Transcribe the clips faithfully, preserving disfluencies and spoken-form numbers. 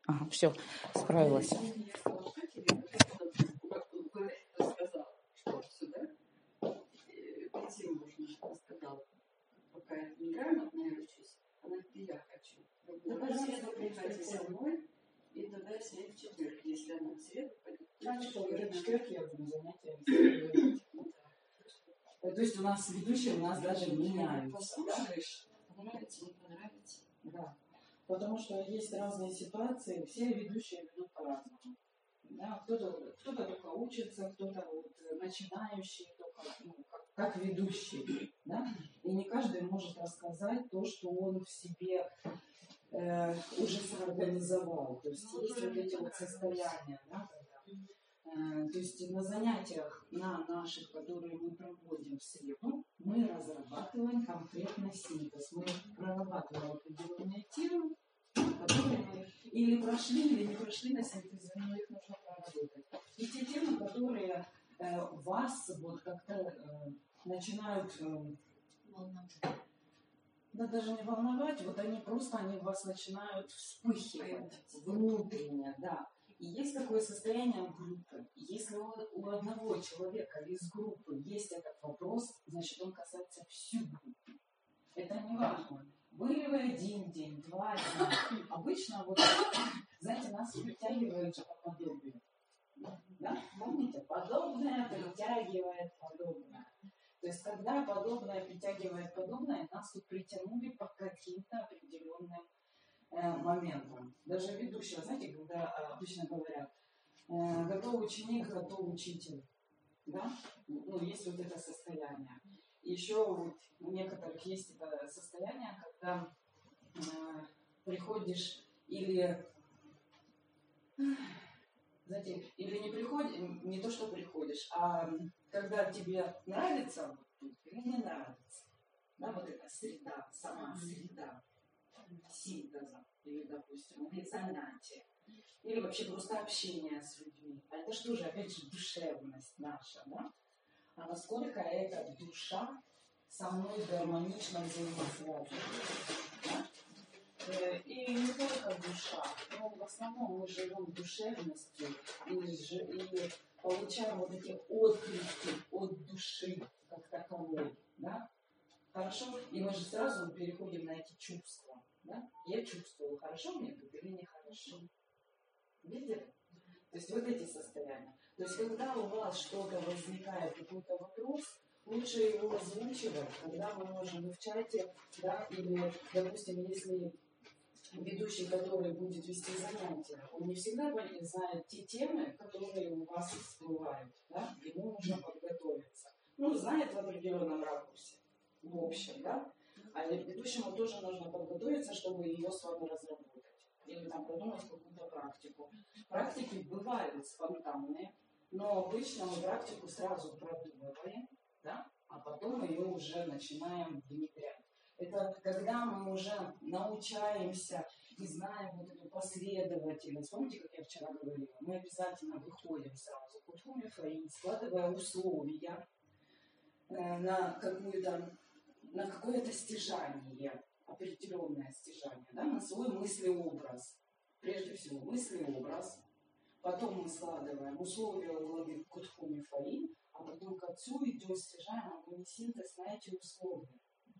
Ага, все, справилась. Давай в среду приходи со мной, и тогда среду в четверг, если она в среду пойдет. Раньше в четверг я буду занятия. То есть у нас ведущие у нас даже меняются. Послушаешь, понравится, не понравится. Да. Потому что есть разные ситуации, все ведущие ведут по-разному. Да, кто-то, кто-то только учится, кто-то вот начинающий, только, ну, как, как ведущий. Да? И не каждый может рассказать то, что он в себе э, уже соорганизовал. То есть есть вот эти вот состояния. Да, э, то есть на занятиях, на наших, которые мы проводим в среду, мы разрабатываем конкретно синтез. Мы прорабатываем определенные темы, которые мы или прошли, или не прошли на синтезе, но их нужно проработать. И те темы, которые э, вас вот как-то э, начинают э, волновать, да даже не волновать, вот они просто, они вас начинают вспыхивать внутренне, да. И есть такое состояние группы. Если у, у одного человека из группы есть этот вопрос, значит он касается всю группу. Это не важно. Были вы один день, два дня. Обычно, вот, знаете, нас притягивает же по подобию. Да? Помните? Подобное притягивает подобное. То есть, когда подобное притягивает подобное, нас тут притянули по каким-то определенным э, моментам. Даже ведущего, знаете, когда обычно говорят, э, готов ученик, готов учитель. Да? Ну, есть вот это состояние. Еще вот у некоторых есть это состояние, когда э, приходишь или, знаете, или не приходишь, не то, что приходишь, а когда тебе нравится или не нравится. Да, вот эта среда, сама среда синтеза, или, допустим, или занятия, или вообще просто общение с людьми. А это что же, опять же, душевность наша, да? А насколько эта душа со мной гармонично взаимосвязана. Да? И не только душа, но в основном мы живем душевностью и, и получаем вот эти отклики от души как таковой. Да? Хорошо? И мы же сразу переходим на эти чувства. Да? Я чувствую, хорошо мне тут или нехорошо. Видели? То есть вот эти состояния. То есть когда у вас что-то возникает, какой-то вопрос, лучше его озвучивать, когда мы можем в чате, да, или, допустим, если ведущий, который будет вести занятия, он не всегда знает те темы, которые у вас всплывают, да, ему нужно подготовиться. Ну, знает в определенном ракурсе, в общем, да, а ведущему тоже нужно подготовиться, чтобы ее с вами разработать. Или там продумать какую-то практику. Практики бывают спонтанные, но обычно мы практику сразу продумываем, да, а потом ее уже начинаем внедрять. Это когда мы уже научаемся и знаем вот эту последовательность. Помните, как я вчера говорила? Мы обязательно выходим сразу к Утхуме Фаи, складывая условия э, на, какую-то, на какое-то стяжание, определенное стяжание, да, на свой мыслеобраз. Прежде всего мыслеобраз. Потом мы складываем условия у главы Кутхуми Фаи, а потом к отцу идет стяжаем агонисинтез на эти условия.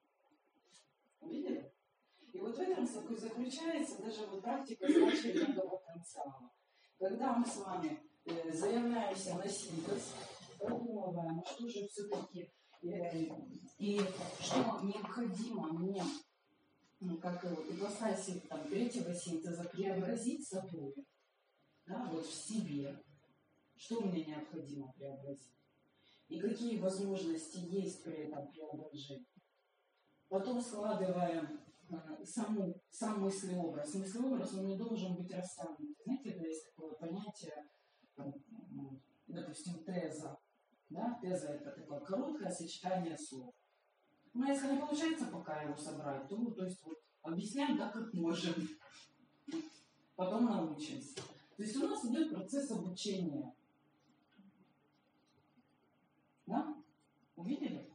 Увидели? И вот в этом заключается даже вот практика сдачи рядового потенциала. Когда мы с вами э, заявляемся на синтез, продумываем, что же все-таки э, и что необходимо мне, ну, как ипостаси там, третьего синтеза, преобразить собой, да, вот в себе, что мне необходимо преобразить, и какие возможности есть при этом преображении. Потом складываем э, саму, сам мыслеобраз. Мыслеобраз, он не должен быть растянут. Знаете, когда есть такое понятие, там, допустим, теза. Да? Теза – это такое короткое сочетание слов. Но если не получается пока его собрать, то, то есть вот, объясняем так, как можем. Потом научимся. То есть у нас идет процесс обучения. Да? Увидели?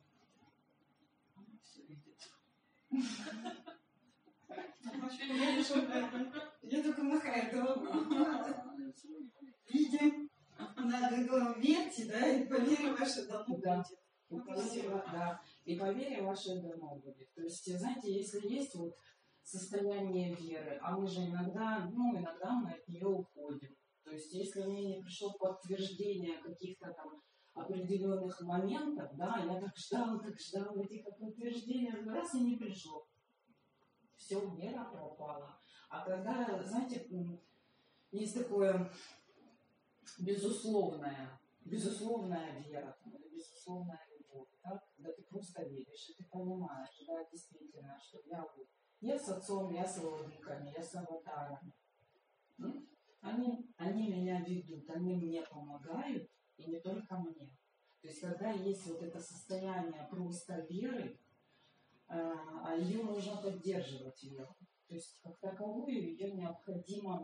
Я только Поэтому видим, надо верьте, да, и по вере ваше дано Да. будет. И по вере, да. И по вере ваше дано будет. То есть, знаете, если есть вот состояние веры, а мы же иногда, ну, иногда мы от нее уходим. То есть, если мне не пришло подтверждение каких-то там определенных моментов, да, я так ждала, так ждала этих подтверждений, раз и не пришло. Все, вера пропала. А когда, знаете, есть такое безусловная, безусловная вера, безусловная любовь, да? Когда ты просто веришь, и ты понимаешь, да, действительно, что я, я с отцом, я с владыками, я с аватарами. Они, они меня ведут, они мне помогают, и не только мне. То есть, когда есть вот это состояние просто веры, а ее нужно поддерживать веру. То есть, как таковую, ее необходимо,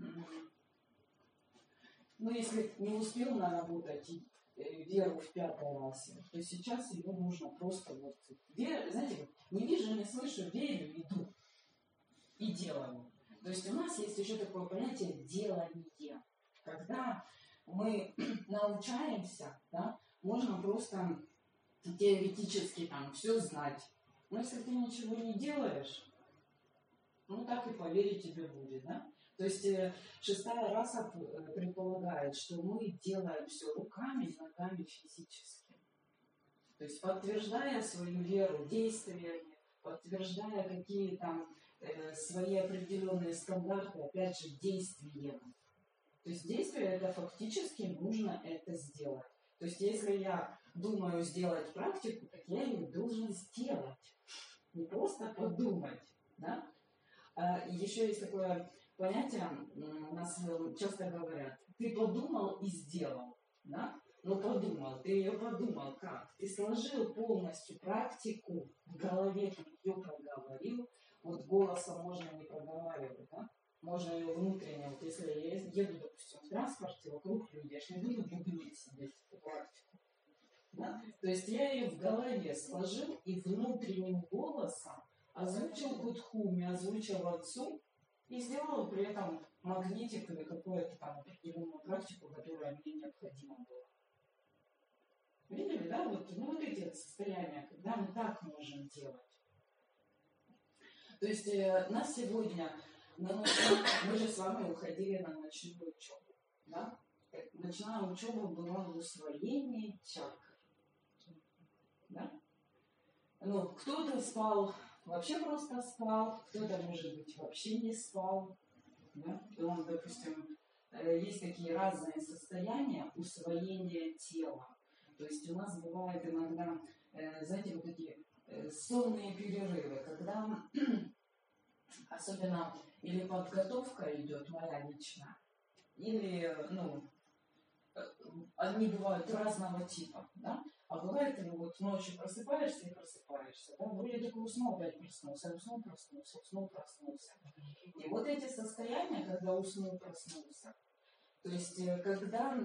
ну, если не успел наработать веру в пятой расе, то сейчас ее нужно просто вот, вер, знаете, не вижу, не слышу, верю, иду и делаю. То есть у нас есть еще такое понятие делание. Когда мы научаемся, да, можно просто теоретически там все знать. Но если ты ничего не делаешь, ну так и поверить тебе будет, да? То есть э, шестая раса предполагает, что мы делаем все руками, ногами, физически. То есть подтверждая свою веру действиями, подтверждая какие-то э, свои определенные стандарты, опять же, действием. То есть действие это фактически нужно это сделать. То есть если я думаю сделать практику, так я ее должен сделать. Не просто подумать, да? А еще есть такое понятие, у нас часто говорят, ты подумал и сделал, да? Ну подумал, ты ее подумал как? Ты сложил полностью практику в голове, ты ее проговорил, вот голосом можно не проговаривать, да? Можно ее внутренне, вот если я еду, допустим, в транспорте, вокруг людей, я же не буду бубнить себе эту практику. Да? То есть я ее в голове сложил и внутренним голосом озвучил Будхуми, озвучил отцу и сделал при этом магнитик или какую-то там определенную практику, которая мне необходима была. Видели, да? Вот, ну, вот эти состояния, когда мы так можем делать. То есть э, нас сегодня, на ночную, мы же с вами уходили на ночную учебу. Да? Ночная учеба была в усвоении чакр. Да? Ну, кто-то спал, вообще просто спал, кто-то, может быть, вообще не спал. Да? Он, допустим, есть такие разные состояния усвоения тела. То есть у нас бывает иногда, знаете, вот такие сонные перерывы, когда особенно или подготовка идет моя личная, или, ну, они бывают разного типа, да? А бывает, ты вот ночью просыпаешься и просыпаешься, да? Вроде такой уснул, опять проснулся, уснул, проснулся, уснул, проснулся. И вот эти состояния, когда уснул, проснулся, то есть когда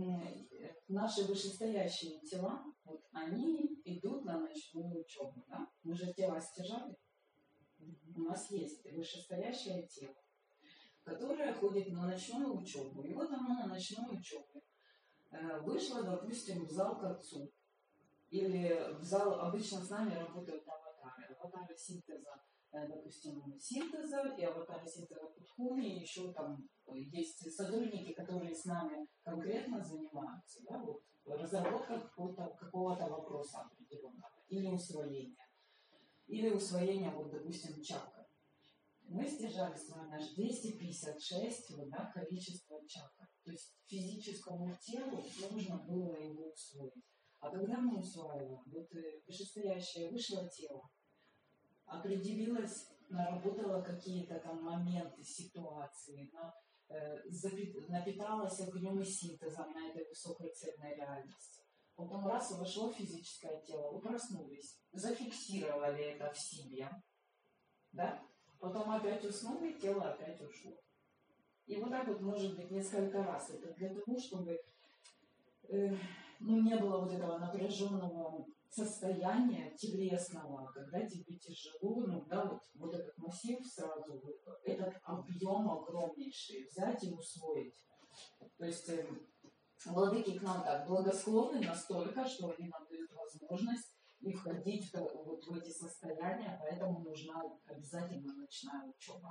наши вышестоящие тела, вот они идут на ночную учебу, да? Мы же тела стяжали. У нас есть вышестоящее тело, которое ходит на ночную учебу. И вот оно на ночной учебе вышло, допустим, в зал к отцу. Или в зал, обычно с нами работают аватары. Аватары синтеза, допустим, синтеза и аватары синтеза Будхуми. Еще там есть сотрудники, которые с нами конкретно занимаются. Да, вот, разработка какого-то, какого-то вопроса определенного. Или усвоения. Или усвоение, вот, допустим, чакр. Мы стяжали с вами аж двести пятьдесят шесть вот, да, количество чакр. То есть физическому телу нужно было его усвоить. А когда мы усваиваем, вот вышестоящее вышло тело, определилось, наработало какие-то там моменты, ситуации, на, э, запит, напиталось огнем и синтезом на этой высокой цельной реальности. Потом раз вошло физическое тело, вы проснулись, зафиксировали это в себе, да? Потом опять уснули, тело опять ушло. И вот так вот может быть несколько раз. Это для того, чтобы э, ну, не было вот этого напряженного состояние телесного, когда тебе тяжело, ну да, вот, вот этот массив сразу, этот объем огромнейший взять и усвоить. То есть э, владыки к нам так благосклонны настолько, что они нам дают возможность и входить в, вот в эти состояния, поэтому нужна обязательно ночная учеба.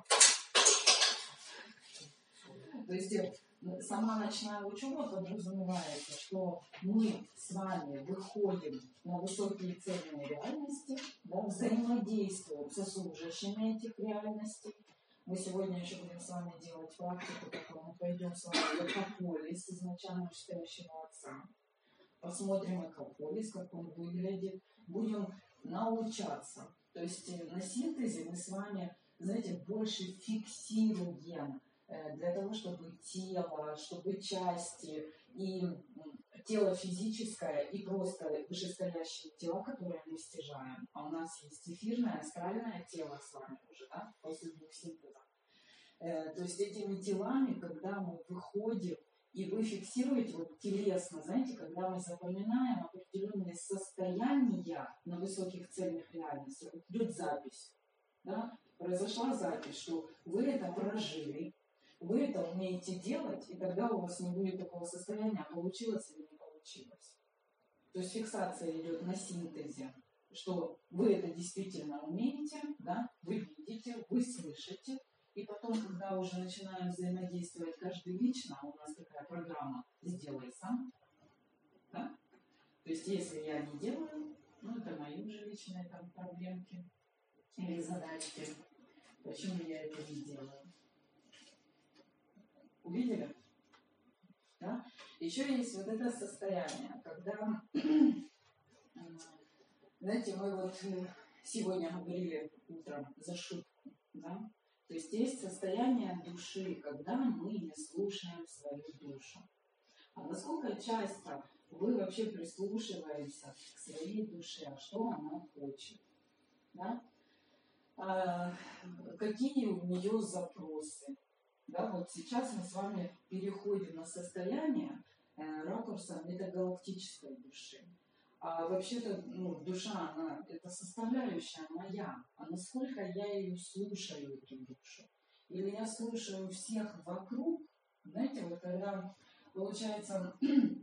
То есть сама ночная учеба подразумевается, что мы с вами выходим на высокие цельные реальности, да, взаимодействуем со служащими этих реальностей. Мы сегодня еще будем с вами делать практику, как мы пойдем с вами в Экополис изначально читающего отца. Посмотрим Экополис, как он выглядит. Будем научаться. То есть на синтезе мы с вами, знаете, больше фиксируем для того, чтобы тело, чтобы части, и тело физическое, и просто вышестоящие тела, которые мы стяжаем. А у нас есть эфирное, астральное тело с вами уже, да, после двух синтезов. То есть этими телами, когда мы выходим, и вы фиксируете вот телесно, знаете, когда мы запоминаем определенные состояния на высоких цельных реальностях, вот идет запись, да, произошла запись, что вы это прожили, вы это умеете делать, и тогда у вас не будет такого состояния, получилось или не получилось. То есть фиксация идет на синтезе, что вы это действительно умеете, да, вы видите, вы слышите, и потом, когда уже начинаем взаимодействовать каждый лично, у нас такая программа «Сделай сам», да? То есть если я не делаю, ну это мои уже личные там проблемки или задачки, почему я это не делаю. Увидели? Да? Еще есть вот это состояние, когда, знаете, мы вот сегодня говорили утром за шутку, да? То есть есть состояние души, когда мы не слушаем свою душу. А насколько часто вы вообще прислушиваетесь к своей душе, что она хочет? Да? А, какие у нее запросы? Да, вот сейчас мы с вами переходим на состояние э, ракурса метагалактической души. А вообще-то ну, душа, она, это составляющая моя. А насколько я ее слушаю, эту душу? Или я слушаю всех вокруг? Знаете, вот когда получается,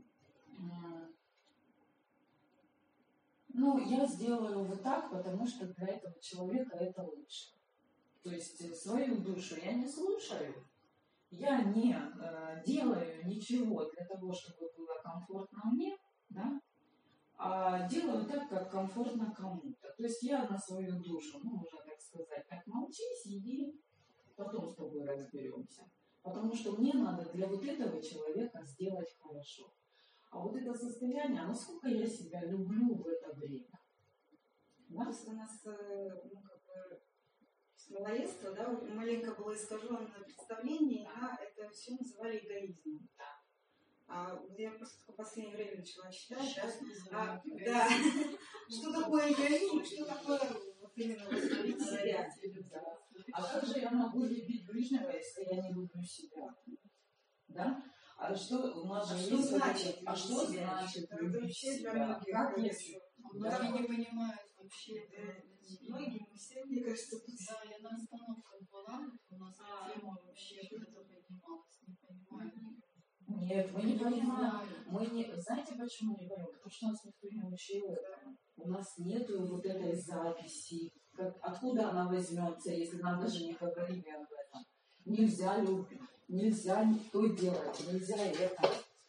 ну, я сделаю вот так, потому что для этого человека это лучше. То есть свою душу я не слушаю. Я не э, делаю ничего для того, чтобы было комфортно мне, да, а делаю так, как комфортно кому-то. То есть я на свою душу, ну, можно так сказать, так молчи, сиди, потом с тобой разберемся. Потому что мне надо для вот этого человека сделать хорошо. А вот это состояние, насколько я себя люблю в это время. Да? Просто у нас, ну, как бы, малоедство, да, маленько было искаженное представление, а это все называли эгоизмом. Да. А я просто в последнее время начала читать, да, а, да. Что такое эгоизм, что такое вот именно восстановить себя. А как же я могу любить ближнего, если я не люблю себя? Да? А что у нас же а есть? Что значит? А что значит любить себя? Как если? Многие не понимают вообще. Многие, мы все, мне кажется, да, я на остановках была, у нас тема вообще где-то поднималась, не понимаю. Нет, мы не понимаем. Мы не... Знаете, почему не понимаем? Потому что нас никто не учил этому. У нас нет вот этой записи. Как... Откуда она возьмется, если нам даже не говорили об этом? Нельзя любить, нельзя то делать, нельзя это.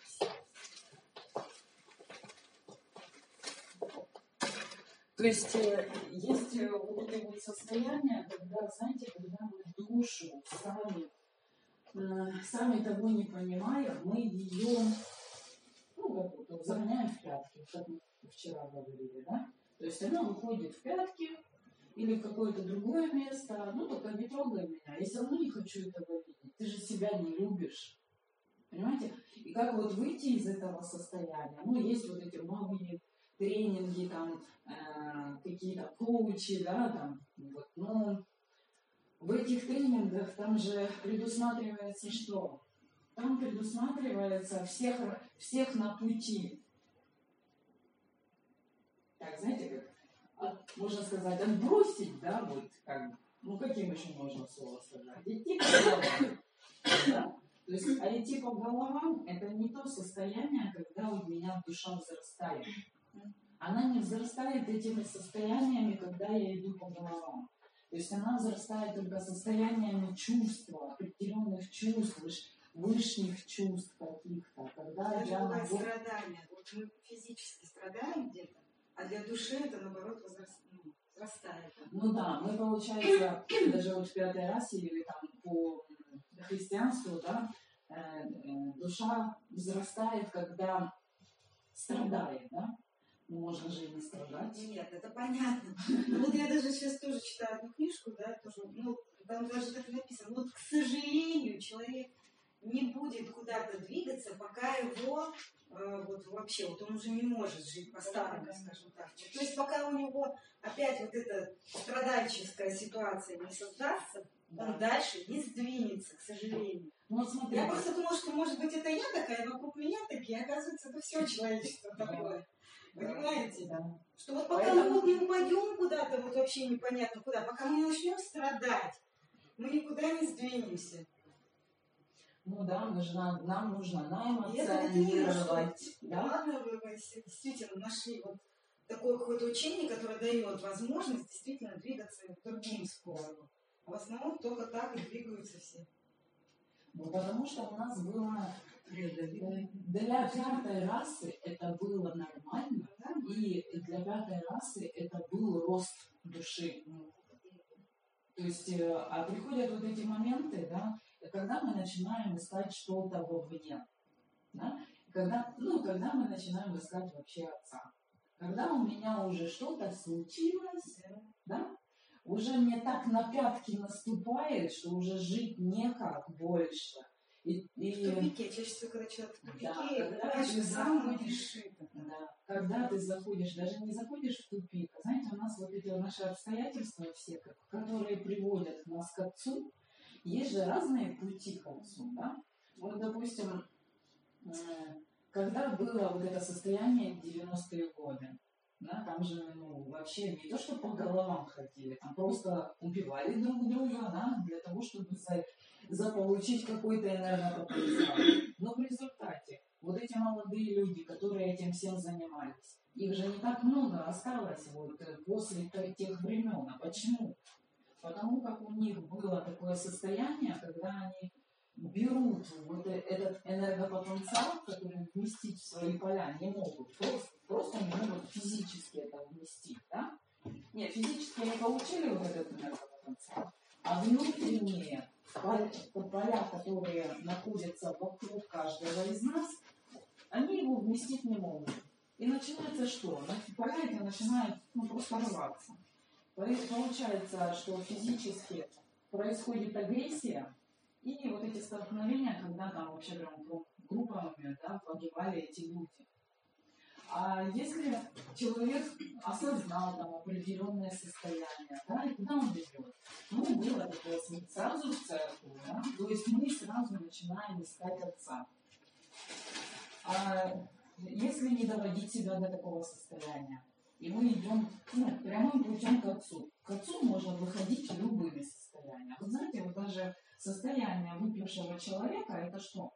То есть есть вот эти вот состояния, когда, знаете, когда мы душу сами, сами того не понимая, мы ее, ну, как вот, загоняем в пятки, как мы вчера говорили, да? То есть она уходит в пятки или в какое-то другое место, ну, только не трогай меня, я все равно не хочу этого видеть, ты же себя не любишь, понимаете? И как вот выйти из этого состояния, ну, есть вот эти новые тренинги, там, э, какие-то коучи, да, там, вот, но в этих тренингах там же предусматривается что? Там предусматривается всех, всех на пути. как, знаете, как, от, можно сказать, отбросить, да, вот, как, ну, каким еще можно слово сказать? Идти по головам, да? То есть, а идти по головам, это не то состояние, когда у меня душа взрастает. Она не взрастает этими состояниями, когда я иду по головам. То есть она взрастает только состояниями чувства, определенных чувств, высших чувств каких-то. Когда Даже я бывает могу... страдания. Вот мы физически страдаем где-то, а для души это, наоборот, возрастает. Ну да, мы, получается, даже вот в пятой расе или там по христианству, да, э, э, душа взрастает, когда страдает, да? Ну, можно же и не страдать. Нет, это понятно. Ну, вот я даже сейчас тоже читаю одну книжку, да, тоже, ну, там даже так написано. Вот, к сожалению, человек не будет куда-то двигаться, пока его э, вот вообще, вот он уже не может жить по-старому, скажем так. То есть пока у него опять вот эта страдальческая ситуация не создастся, да, он дальше не сдвинется, к сожалению. Ну, вот смотри, я просто думала, что, может быть, это я такая, вокруг меня такие, оказывается, это все человечество такое. Понимаете? Да. Что вот пока Поэтому... мы вот не упадем куда-то, вот вообще непонятно куда, пока мы не начнем страдать, мы никуда не сдвинемся. Ну да, нужно, нам нужно наэмоционировать. Да? Ладно, вы, вы действительно нашли вот такое какое-то учение, которое дает возможность действительно двигаться другим способом. А в основном только так и двигаются все. Ну, потому что у нас было... Для пятой расы это было нормально, и для пятой расы это был рост души. То есть, а приходят вот эти моменты, да, когда мы начинаем искать что-то вовне, да, когда, ну, когда мы начинаем искать вообще отца. Когда у меня уже что-то случилось, да, уже мне так на пятки наступает, что уже жить некак больше. И, и... В тупике, чаще всего, когда человек в тупике, да, когда дальше ты сам заходишь, да, когда ты заходишь, даже не заходишь в тупик, а знаете, у нас вот эти наши обстоятельства все, которые приводят нас к отцу, есть же разные пути к отцу, да? Вот, допустим, когда было вот это состояние в девяностые годы, да, там же, ну, вообще не то, что по головам ходили, там просто убивали друг друга, да, для того, чтобы за, заполучить какой-то энергопотенциал. Но в результате вот эти молодые люди, которые этим всем занимались, их же не так много осталось вот после тех времен. А почему? Потому как у них было такое состояние, когда они берут вот этот энергопотенциал, который вместить в свои поля не могут, просто, просто не могут физически это вместить, да? Нет, физически они получили вот этот энергопотенциал, а внутренние поля, которые находятся вокруг каждого из нас, они его вместить не могут. И начинается что? Поля эти начинают, ну, просто рваться. Получается, что физически происходит агрессия, и вот эти столкновения, когда там вообще прям группами, да, погибали эти люди. А если человек осознал там определенное состояние, да, и куда он идет? Ну, было такое сразу в церковь, да, то есть мы сразу начинаем искать отца. А если не доводить себя до такого состояния, и мы идем, ну, прямым путем к отцу. К отцу можно выходить любыми состояниями. Вы знаете, вот даже состояние выпившего человека, это что?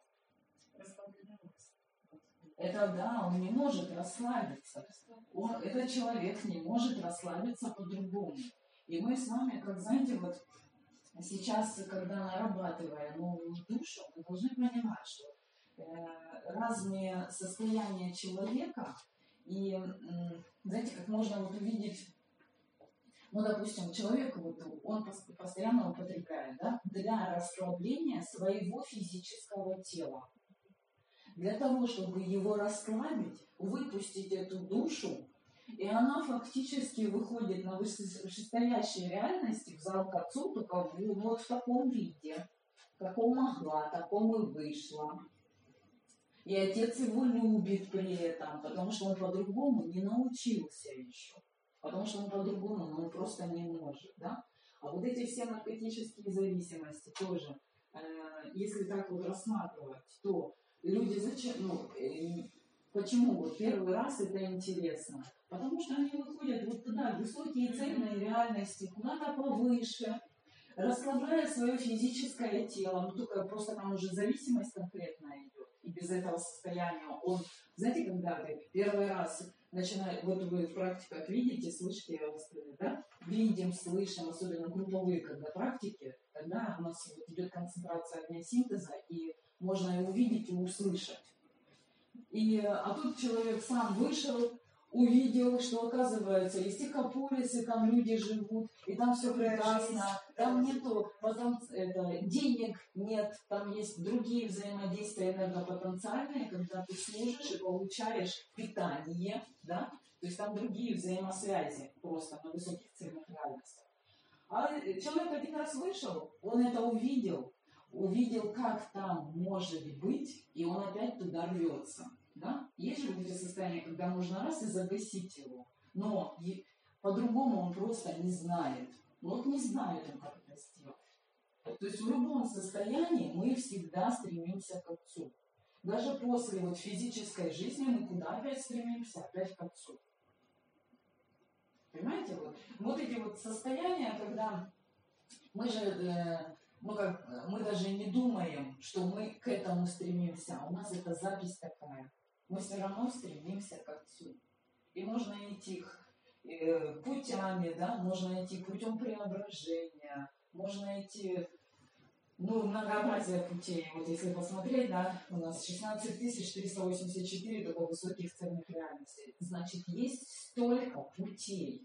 Это, да, он не может расслабиться. Он, этот человек не может расслабиться по-другому. И мы с вами, как знаете, вот сейчас, когда нарабатывая новую душу, мы должны понимать, что э, разные состояния человека, и, э, знаете, как можно вот увидеть, ну, допустим, человек, вот, он постоянно употребляет, да, для расслабления своего физического тела. Для того, чтобы его расслабить, выпустить эту душу, и она фактически выходит на вышестоящей реальности в зал к отцу, только вот в таком виде, каком могла, таком и вышла. И отец его любит при этом, потому что он по-другому не научился еще. Потому что он по-другому, но он просто не может, да? А вот эти все наркотические зависимости тоже, э, если так вот рассматривать, то люди зачем, ну, э, Почему вот первый раз это интересно? Потому что они выходят вот туда, в высокие цельные реальности, куда-то повыше, расслабляя свое физическое тело, ну только просто там уже зависимость конкретная идет. И без этого состояния он, знаете, когда ты первый раз начинаешь, вот вы в практиках видите, слышите, я вас говорю, да? Видим, слышим, особенно групповые, когда практики, тогда у нас вот идет концентрация огня синтеза, и можно и увидеть, и услышать. И, а тут человек сам вышел, увидел, что, оказывается, есть экополисы, там люди живут, и там все прекрасно, там нету потом, это, денег нет, там есть другие взаимодействия энергопотенциальные, когда ты служишь и получаешь питание, да, то есть там другие взаимосвязи просто на высоких цельных реальностях. А человек один раз вышел, он это увидел, увидел, как там может быть, и он опять туда рвется. Да? Есть же вот эти состояния, когда можно раз и загасить его, но и, по-другому он просто не знает. Ну вот не знает он, как это сделать. То есть в любом состоянии мы всегда стремимся к Отцу. Даже после вот физической жизни мы куда опять стремимся? Опять к Отцу. Понимаете? Вот, вот эти вот состояния, когда мы же... Э, Мы, как, мы даже не думаем, что мы к этому стремимся. У нас это запись такая. Мы все равно стремимся к Отцу. И можно идти э, путями, да, можно идти путем преображения, можно идти, ну, многообразие путей. Вот если посмотреть, да, у нас шестнадцать тысяч триста восемьдесят четыре только высоких цельных реальностей. Значит, есть столько путей.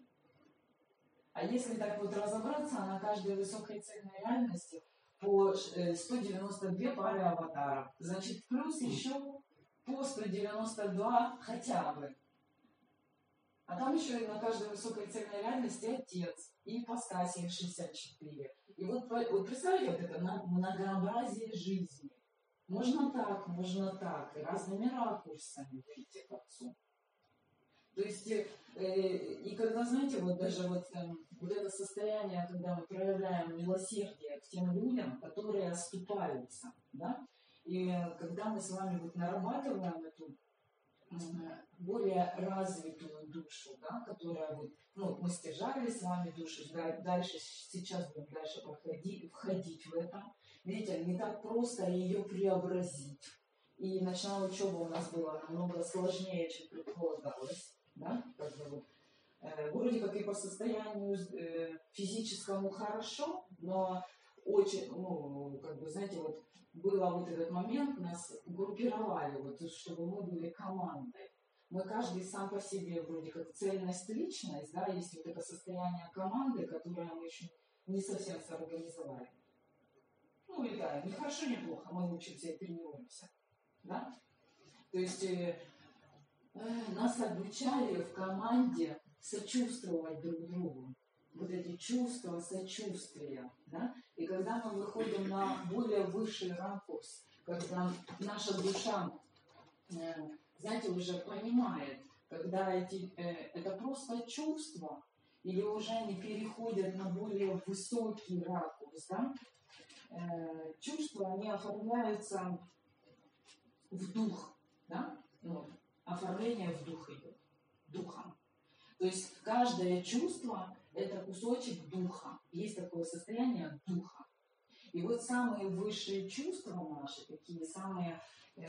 А если так вот разобраться, на каждой высокой цельной реальности по сто девяносто две пары аватаров. Значит, плюс еще по сто девяносто два хотя бы. А там еще и на каждой высокой цельной реальности Отец и ипостаси шестьдесят четыре. И вот, вот представляете, вот это многообразие жизни. Можно так, можно так, и разными ракурсами выйти к Отцу. То есть, э, и когда, знаете, вот даже вот, э, вот это состояние, когда мы проявляем милосердие к тем людям, которые оступаются, да, и когда мы с вами вот нарабатываем эту э, более развитую душу, да, которая вот, ну, мы стяжали с вами душу, да, дальше, сейчас будем дальше проходить, входить в это, видите, не так просто ее преобразить. И ночная учеба у нас была намного сложнее, чем предполагалось. Да? Как бы вот, э, вроде как и по состоянию э, физическому хорошо, но очень, ну, как бы, знаете, вот было вот этот момент, нас группировали, вот, чтобы мы были командой. Мы каждый сам по себе вроде как цельность, личность, да, есть вот это состояние команды, которое мы еще не совсем соорганизовали. Ну и да, не хорошо, не плохо, мы учимся и тренируемся. Да? То есть э, нас обучали в команде сочувствовать друг другу. Вот эти чувства сочувствия. Да? И когда мы выходим на более высший ракурс, когда наша душа, э, знаете, уже понимает, когда эти, э, это просто чувства, или уже они переходят на более высокий ракурс, да? э, чувства, они оформляются в дух, да? Ну, оформление в дух идет, духом. То есть каждое чувство – это кусочек духа. Есть такое состояние духа. И вот самые высшие чувства наши, такие самые э,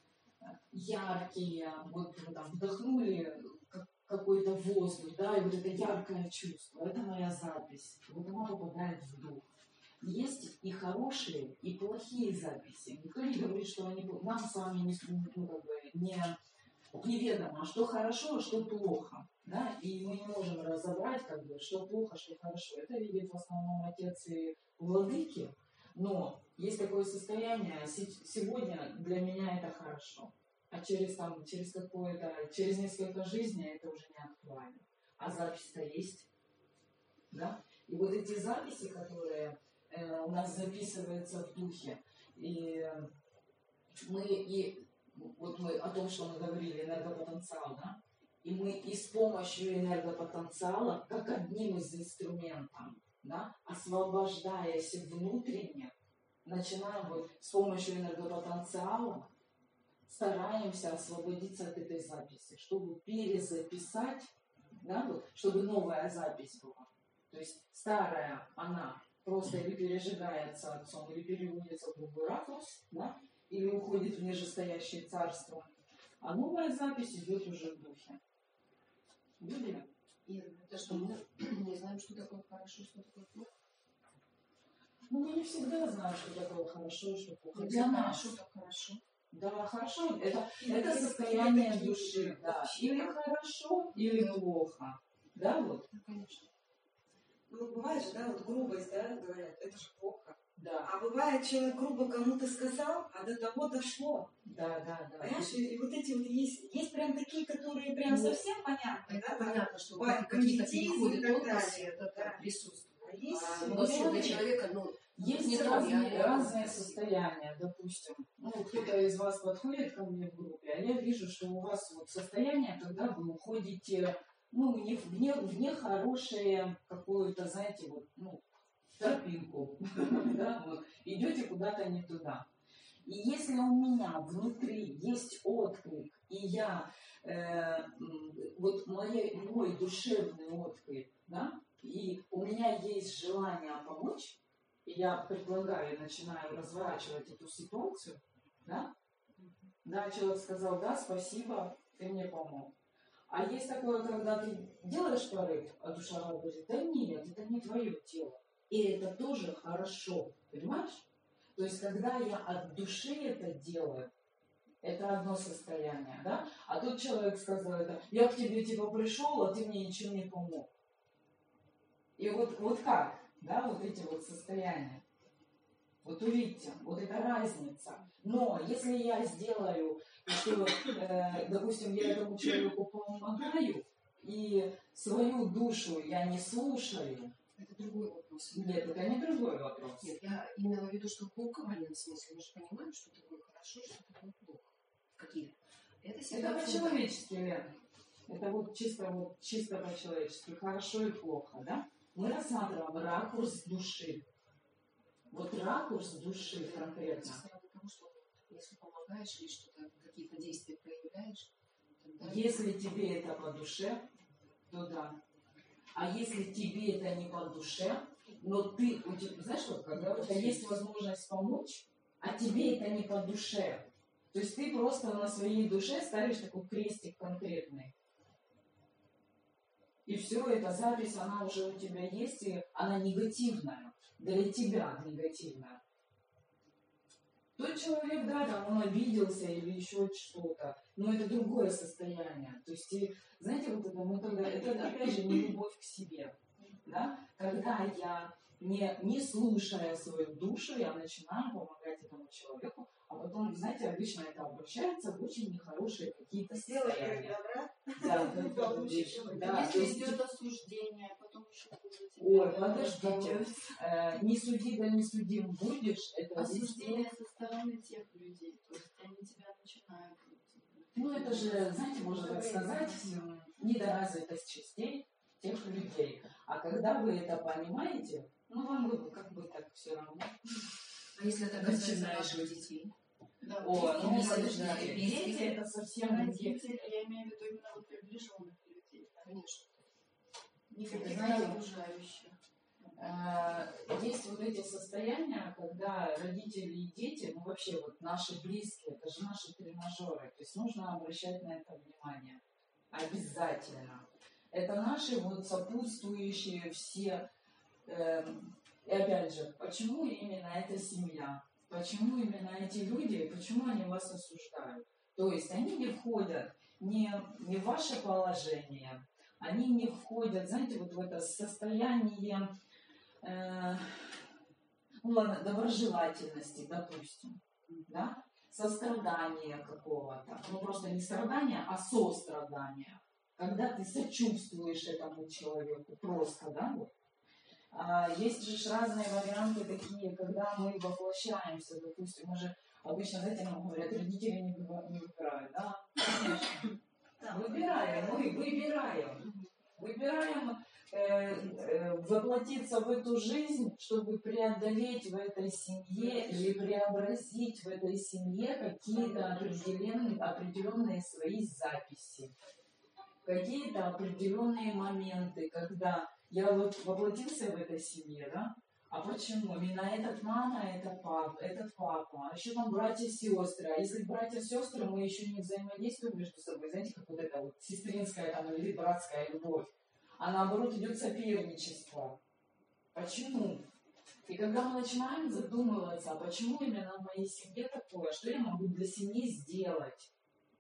яркие, вот вы там вдохнули какой-то воздух, да, и вот это яркое чувство, это моя запись. Вот оно попадает в дух. Есть и хорошие, и плохие записи. Никто не говорит, что они нам с вами не, ну, как бы, не, неведомо, что хорошо, а что плохо. Да? И мы не можем разобрать, как бы, что плохо, что хорошо. Это видит в основном отец и владыки. Но есть такое состояние, сегодня для меня это хорошо. А через, там, через какое-то, через несколько жизней это уже не актуально. А запись-то есть. Да? И вот эти записи, которые э, у нас записываются в духе, и мы, и вот мы о том, что мы говорили, энергопотенциал, да? И мы и с помощью энергопотенциала, как одним из инструментов, да, освобождаясь внутренне, начинаем вот с помощью энергопотенциала стараемся освободиться от этой записи, чтобы перезаписать, да, вот, чтобы новая запись была. То есть старая, она просто или пережигается отцом, или переводится в другой ракурс, да, или уходит в нижестоящее царство, а новая запись идет уже в духе. Видели? И это что мы не знаем, что такое хорошо, что такое плохо. Ну, мы не всегда знаем, что такое хорошо и что плохо. Для нас хорошо, так хорошо. Да, хорошо. Это, это состояние души. Да. Или хорошо, или плохо. Да, вот? Ну, конечно. Ну, бывает же, да, вот грубость, да, говорят, это же плохо. Да. А бывает, человек грубо кому-то сказал, а до того дошло. Да, да, да. Понимаешь, и, и вот эти вот есть, есть прям такие, которые прям Ну, совсем понятны, Это да, понятно, что бывает, какие-то бандитизм и переходы так тонкости, далее. это Да. там присутствует. А есть, А Ну, вообще вот для человека, ну, Есть не разные, трудно, я- разные состояния, допустим. Ну, кто-то из вас подходит ко мне в группе, а я вижу, что у вас вот состояние, когда вы уходите, ну, не, в, не, в нехорошее какую-то, знаете, вот, ну, тропинку, да, вот, идете куда-то не туда. И если у меня внутри есть отклик, и я, э, м, вот мой, мой душевный отклик, да, и у меня есть желание помочь, и я предлагаю, начинаю разворачивать эту ситуацию, да, да, человек сказал, да, спасибо, ты мне помог. А есть такое, когда ты делаешь порыв, а душа говорит, да нет, это не твое дело. И это тоже хорошо, понимаешь? То есть, когда я от души это делаю, это одно состояние, да? А тут человек сказал, это, я к тебе типа пришел, а ты мне ничем не помог. И вот, вот как, да, вот эти вот состояния. Вот увидите, вот это разница. Но если я сделаю, что, э, допустим, я этому человеку помогаю, и свою душу я не слушаю, Это другой вопрос. нет, это не другой вопрос. Нет, я имела в виду, что в буквальном смысле мы же понимаем, что такое хорошо, что такое плохо. Какие? Это Это ситуация. по-человечески, Лена. Это вот чисто, вот чисто по-человечески. Хорошо и плохо, да? Мы рассматриваем ракурс души. Вот ракурс души Со конкретно. стороны того, что если помогаешь или что-то, какие-то действия проявляешь, тогда... Если тебе это по душе, то да. А если тебе это не по душе, но ты, у тебя, знаешь, вот когда у тебя есть возможность помочь, а тебе это не по душе, то есть ты просто на своей душе ставишь такой крестик конкретный. И все, эта запись, она уже у тебя есть, и она негативная. Для тебя негативная. Тот человек, да, там он обиделся или еще что-то, но это другое состояние. То есть, и, знаете, вот это, мы тогда, это опять же не любовь к себе. Да? Когда я, не, не слушая свою душу, я начинаю помогать этому человеку, а потом, знаете, обычно это обращается в очень нехорошие какие-то сделай состояния. добра, Да, да, да, получишь. да, то Если есть, идет осуждение, потом еще хуже тебя. ой, подождите, э, не суди, да не судим будешь, это Осуждение со стороны тех людей. То есть они тебя начинают... ну, это же, знаете, можно так сказать, м, недоразвитость частей тех людей. А когда вы это понимаете, ну, вам вы как бы так все равно. А если это касается Начинаешь. наших детей? Да, О, вот ну, если подождите, это дети это совсем другие. родители, я имею в виду именно вот приближенных людей, Конечно. не Это, каких-то знаете, окружающих. Э, Есть вот эти состояния, когда родители и дети, ну вообще вот наши близкие, это же наши тренажеры, то есть нужно обращать на это внимание. Обязательно. Это наши вот сопутствующие все. эм, И опять же, почему именно эта семья? Почему именно эти люди, почему они вас осуждают? То есть они не входят не, не в ваше положение, они не входят, знаете, вот в это состояние э, ну ладно, доброжелательности, допустим, да, сострадания какого-то, ну просто не страдания, а сострадания, когда ты сочувствуешь этому человеку просто, да, вот. А, есть же разные варианты такие, когда мы воплощаемся, допустим, мы же обычно, знаете, нам говорят, родители не выбирают, не выбирают, да, конечно. Выбираем, мы выбираем. Выбираем э, э, воплотиться в эту жизнь, чтобы преодолеть в этой семье или преобразить в этой семье какие-то определенные, определенные свои записи, какие-то определенные моменты, когда я вот воплотился в этой семье, да? А почему? Именно этот мама, это папа, этот папа, а еще там братья и сестры. А если братья и сестры, мы еще не взаимодействуем между собой, знаете, как вот эта вот сестринская там или братская любовь, а наоборот идет соперничество. Почему? И когда мы начинаем задумываться, а почему именно в моей семье такое, что я могу для семьи сделать?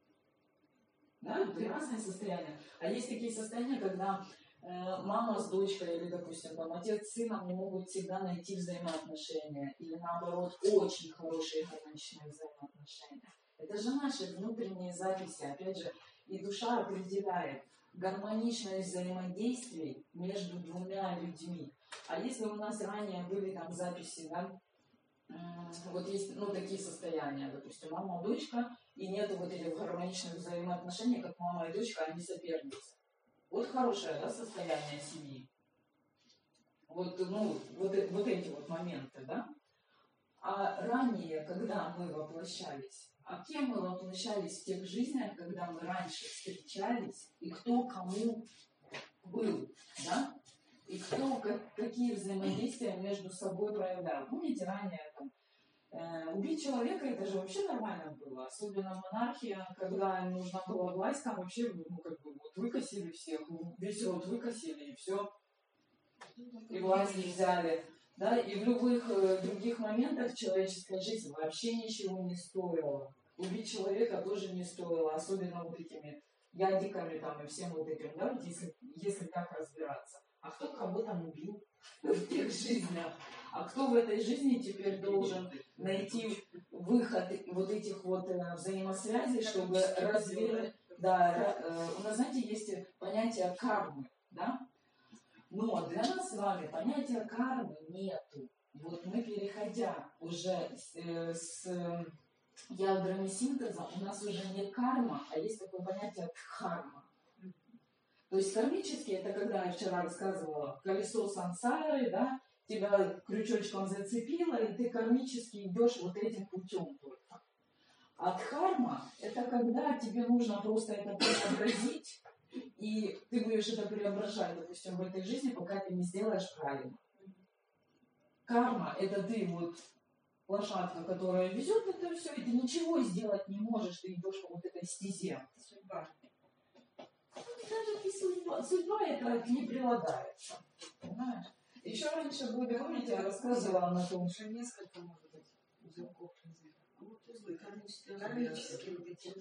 Да, это разные состояния. А есть такие состояния, когда мама с дочкой или, допустим, там, отец с сыном не могут всегда найти взаимоотношения или, наоборот, очень хорошие гармоничные взаимоотношения. Это же наши внутренние записи. Опять же, и душа определяет гармоничность взаимодействий между двумя людьми. А если у нас ранее были там записи, да, вот есть, ну, такие состояния, допустим, мама, дочка, и нету вот этих гармоничных взаимоотношений, как мама и дочка, они соперницы. Вот хорошее, да, состояние семьи. Вот, ну, вот, вот эти вот моменты, да. А ранее, когда мы воплощались, а кем мы воплощались в тех жизнях, когда мы раньше встречались, и кто кому был, да? И кто как, какие взаимодействия между собой проявлял. Помните, ранее там, э, убить человека, это же вообще нормально было. Особенно монархия, когда им нужна была власть, там вообще, ну, как бы, вот выкосили всех, весь род выкосили, и все. И власть взяли. Да? И в любых э, других моментах человеческая жизнь вообще ничего не стоила. Убить человека тоже не стоило, особенно вот этими ядиками там и всем вот этим, да, если, если так разбираться. А кто кого там убил в тех жизнях? А кто в этой жизни теперь должен найти выход вот этих вот э, взаимосвязей, чтобы развить... Да, э, у нас, знаете, есть понятие кармы, да? Но для нас с вами понятия кармы нету. Вот мы, переходя уже с, э, с ядрами синтеза, у нас уже не карма, а есть такое понятие дхарма. То есть кармически, это когда я вчера рассказывала, колесо сансары, да, тебя крючочком зацепило, и ты кармически идешь вот этим путем только. А дхарма – это когда тебе нужно просто это преобразить, и ты будешь это преображать, допустим, в этой жизни, пока ты не сделаешь правильно. Карма – это ты вот лошадка, которая везет это все, и ты ничего сделать не можешь, ты идешь по вот этой стезе. Судьба. Даже не судьба. Судьба это не прилагается. Понимаешь? Еще раньше, вы помните, я рассказывала на том, что несколько, может быть, узелков нельзя. А вот узлы, кармические, кармические вот эти.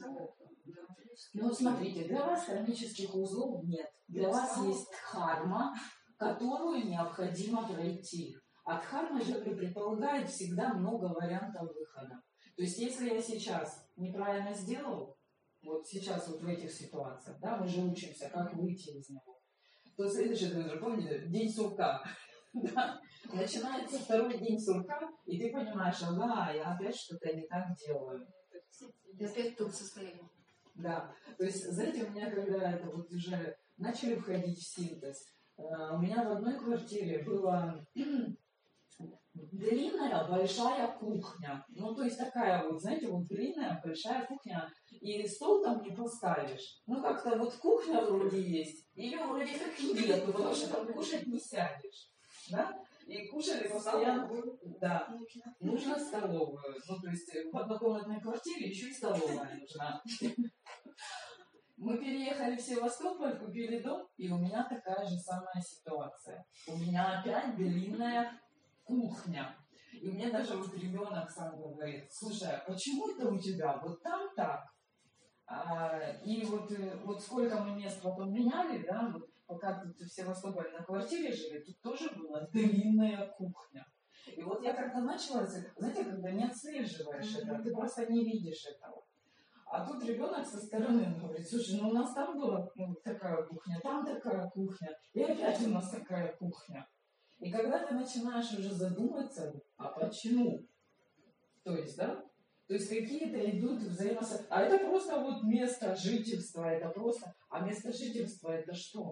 Ну, смотрите, для вас кармических узлов нет. Для вас есть дхарма, которую необходимо пройти. А дхарма же предполагает всегда много вариантов выхода. То есть, если я сейчас неправильно сделал, вот сейчас вот в этих ситуациях, да, мы же учимся, как выйти из него, то следующий, вы же помните, день сурка. Да? Начинается второй день сурка, и ты понимаешь, ага, я опять что-то не так делаю. И опять в том состоянии. Да, то есть, знаете, у меня когда это вот уже начали входить в синтез, у меня в одной квартире была длинная большая кухня. Ну, то есть такая вот, знаете, вот длинная большая кухня, и стол там не поставишь. Ну, как-то вот кухня вроде есть, ее вроде как и нет, потому что там кушать не сядешь. Да? И кушали постоянно. Да, нужно столовую. Ну, то есть в однокомнатной квартире еще и столовая нужна. Мы переехали в Севастополь, купили дом, и у меня такая же самая ситуация. У меня опять длинная кухня. И мне даже вот ребенок сам говорит: слушай, а почему это у тебя вот там так? А, и вот, вот сколько мы мест потом меняли, да, вот пока тут в Севастополе на квартире жили, тут тоже была длинная кухня. И вот я как-то начала, знаете, когда не отслеживаешь это, ты просто не видишь этого. А тут ребенок со стороны говорит: слушай, ну у нас там была ну, такая кухня, там такая кухня, и опять у нас такая кухня. И когда ты начинаешь уже задуматься, а почему? То есть, да? То есть какие-то идут взаимосвязи. А это просто вот место жительства, это просто... А место жительства это что?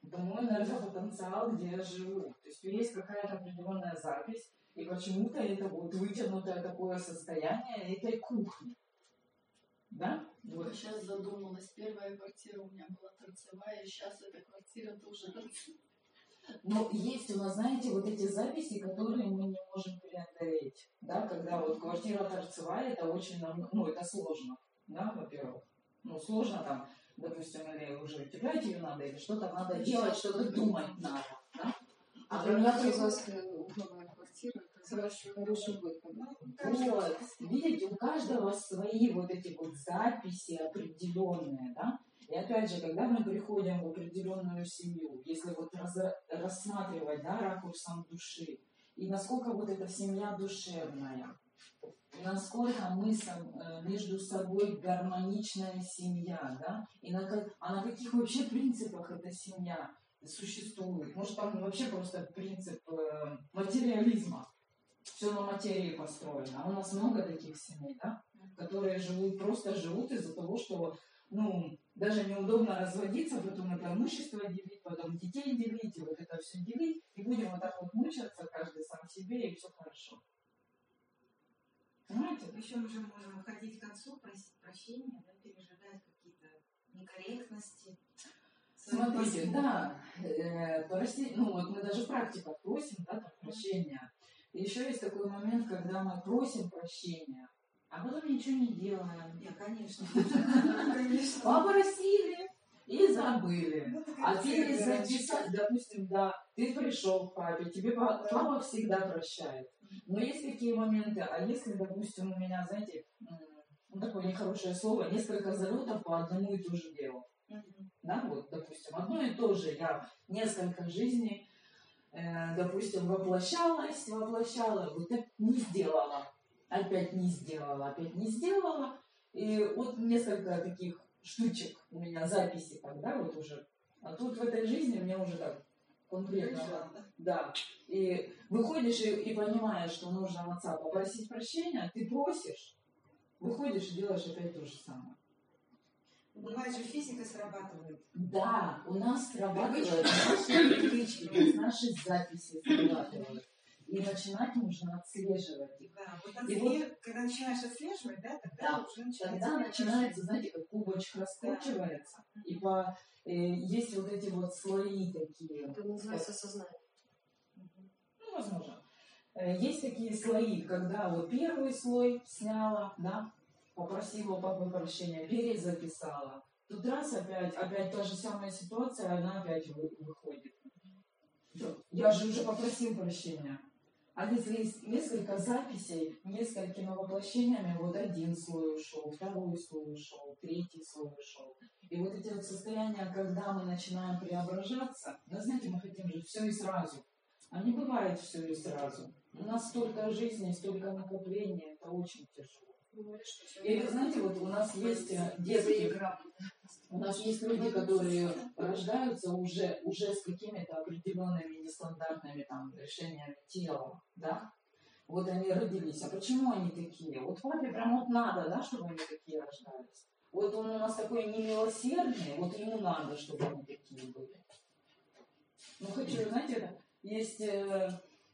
Это мой энергопотенциал, где я живу. То есть есть какая-то определенная запись, и почему-то это вот вытянутое такое состояние этой кухни. Да? Вот. Я сейчас задумалась. Первая квартира у меня была торцевая, сейчас эта квартира тоже торцевая. Но есть у нас, знаете, вот эти записи, которые мы не можем преодолеть. Да? Когда вот квартира торцевая, это очень, ну, это сложно. Да, во-первых. Ну, сложно там, допустим, или уже утеплять ее надо, или что-то надо делать, что-то думать надо. Да? А для меня фризовская угловая квартира, это хороший выход. Вот, видите, у каждого свои вот эти вот записи определенные, да? И опять же, когда мы приходим в определенную семью, если вот раз, рассматривать, да, ракурсом души, и насколько вот эта семья душевная, насколько мы сам, между собой гармоничная семья, да, и на, а на каких вообще принципах эта семья существует. Может, там вообще просто принцип э, материализма. Все на материи построено. А у нас много таких семей, да, которые живут, просто живут из-за того, что, ну, даже неудобно разводиться, потом это имущество делить, потом детей делить, и вот это все делить, и будем вот так вот мучаться, каждый сам себе, и все хорошо. Понимаете? Еще мы же можем уходить к концу, просить прощения, да, пережидать какие-то некорректности. Смотрите, да, э, прости, ну вот мы даже в практиках просим, да, там, прощения. И еще есть такой момент, когда мы просим прощения, а потом ничего не делаем. Нет, конечно. Попросили и забыли. А перезаписать, допустим, да, ты пришел к папе, тебе папа всегда прощает. Но есть такие моменты, а если, допустим, у меня, знаете, ну, такое нехорошее слово, несколько залетов по одному и тому же делу. Да, вот, допустим, одно и то же, я несколько жизней, э, допустим, воплощалась, воплощала, вот так не сделала, опять не сделала, опять не сделала, и вот несколько таких штучек у меня, записи, да, вот уже, а тут в этой жизни мне уже так конкретно, да, и выходишь и, и понимаешь, что нужно отца попросить прощения, ты просишь, выходишь и делаешь опять то же самое. Бывает же, физика срабатывает. Да, у нас срабатывают наши привычки, у нас наши записи срабатывают. И начинать нужно отслеживать их. Да, вот И отслеживать, вот, когда начинаешь отслеживать, да, тогда да, уже начинается. тогда начинается, знаете, как клубочек раскручивается, да. И по, э, есть вот эти вот слои такие. Это называется сознание. Ну, возможно. Э, есть такие слои, когда вот первый слой сняла, да, попросила у папы прощения, перезаписала. Тут раз опять, опять та же самая ситуация, она опять выходит. Я же уже попросил прощения. А если есть несколько записей, несколькими воплощениями, вот один слой ушел, второй слой ушел, третий слой ушел. И вот эти вот состояния, когда мы начинаем преображаться, ну, знаете, мы хотим же все и сразу. А не бывает все и сразу. У нас столько жизни, столько накоплений, это очень тяжело. Или, знаете, вот у нас есть детки, у нас есть люди, которые рождаются уже, уже с какими-то определенными нестандартными там решениями тела, да? Вот они родились. А почему они такие? Вот папе прям вот надо, да, чтобы они такие рождались. Вот он у нас такой немилосердный, вот ему надо, чтобы они такие были. Ну, хочу, знаете, есть э,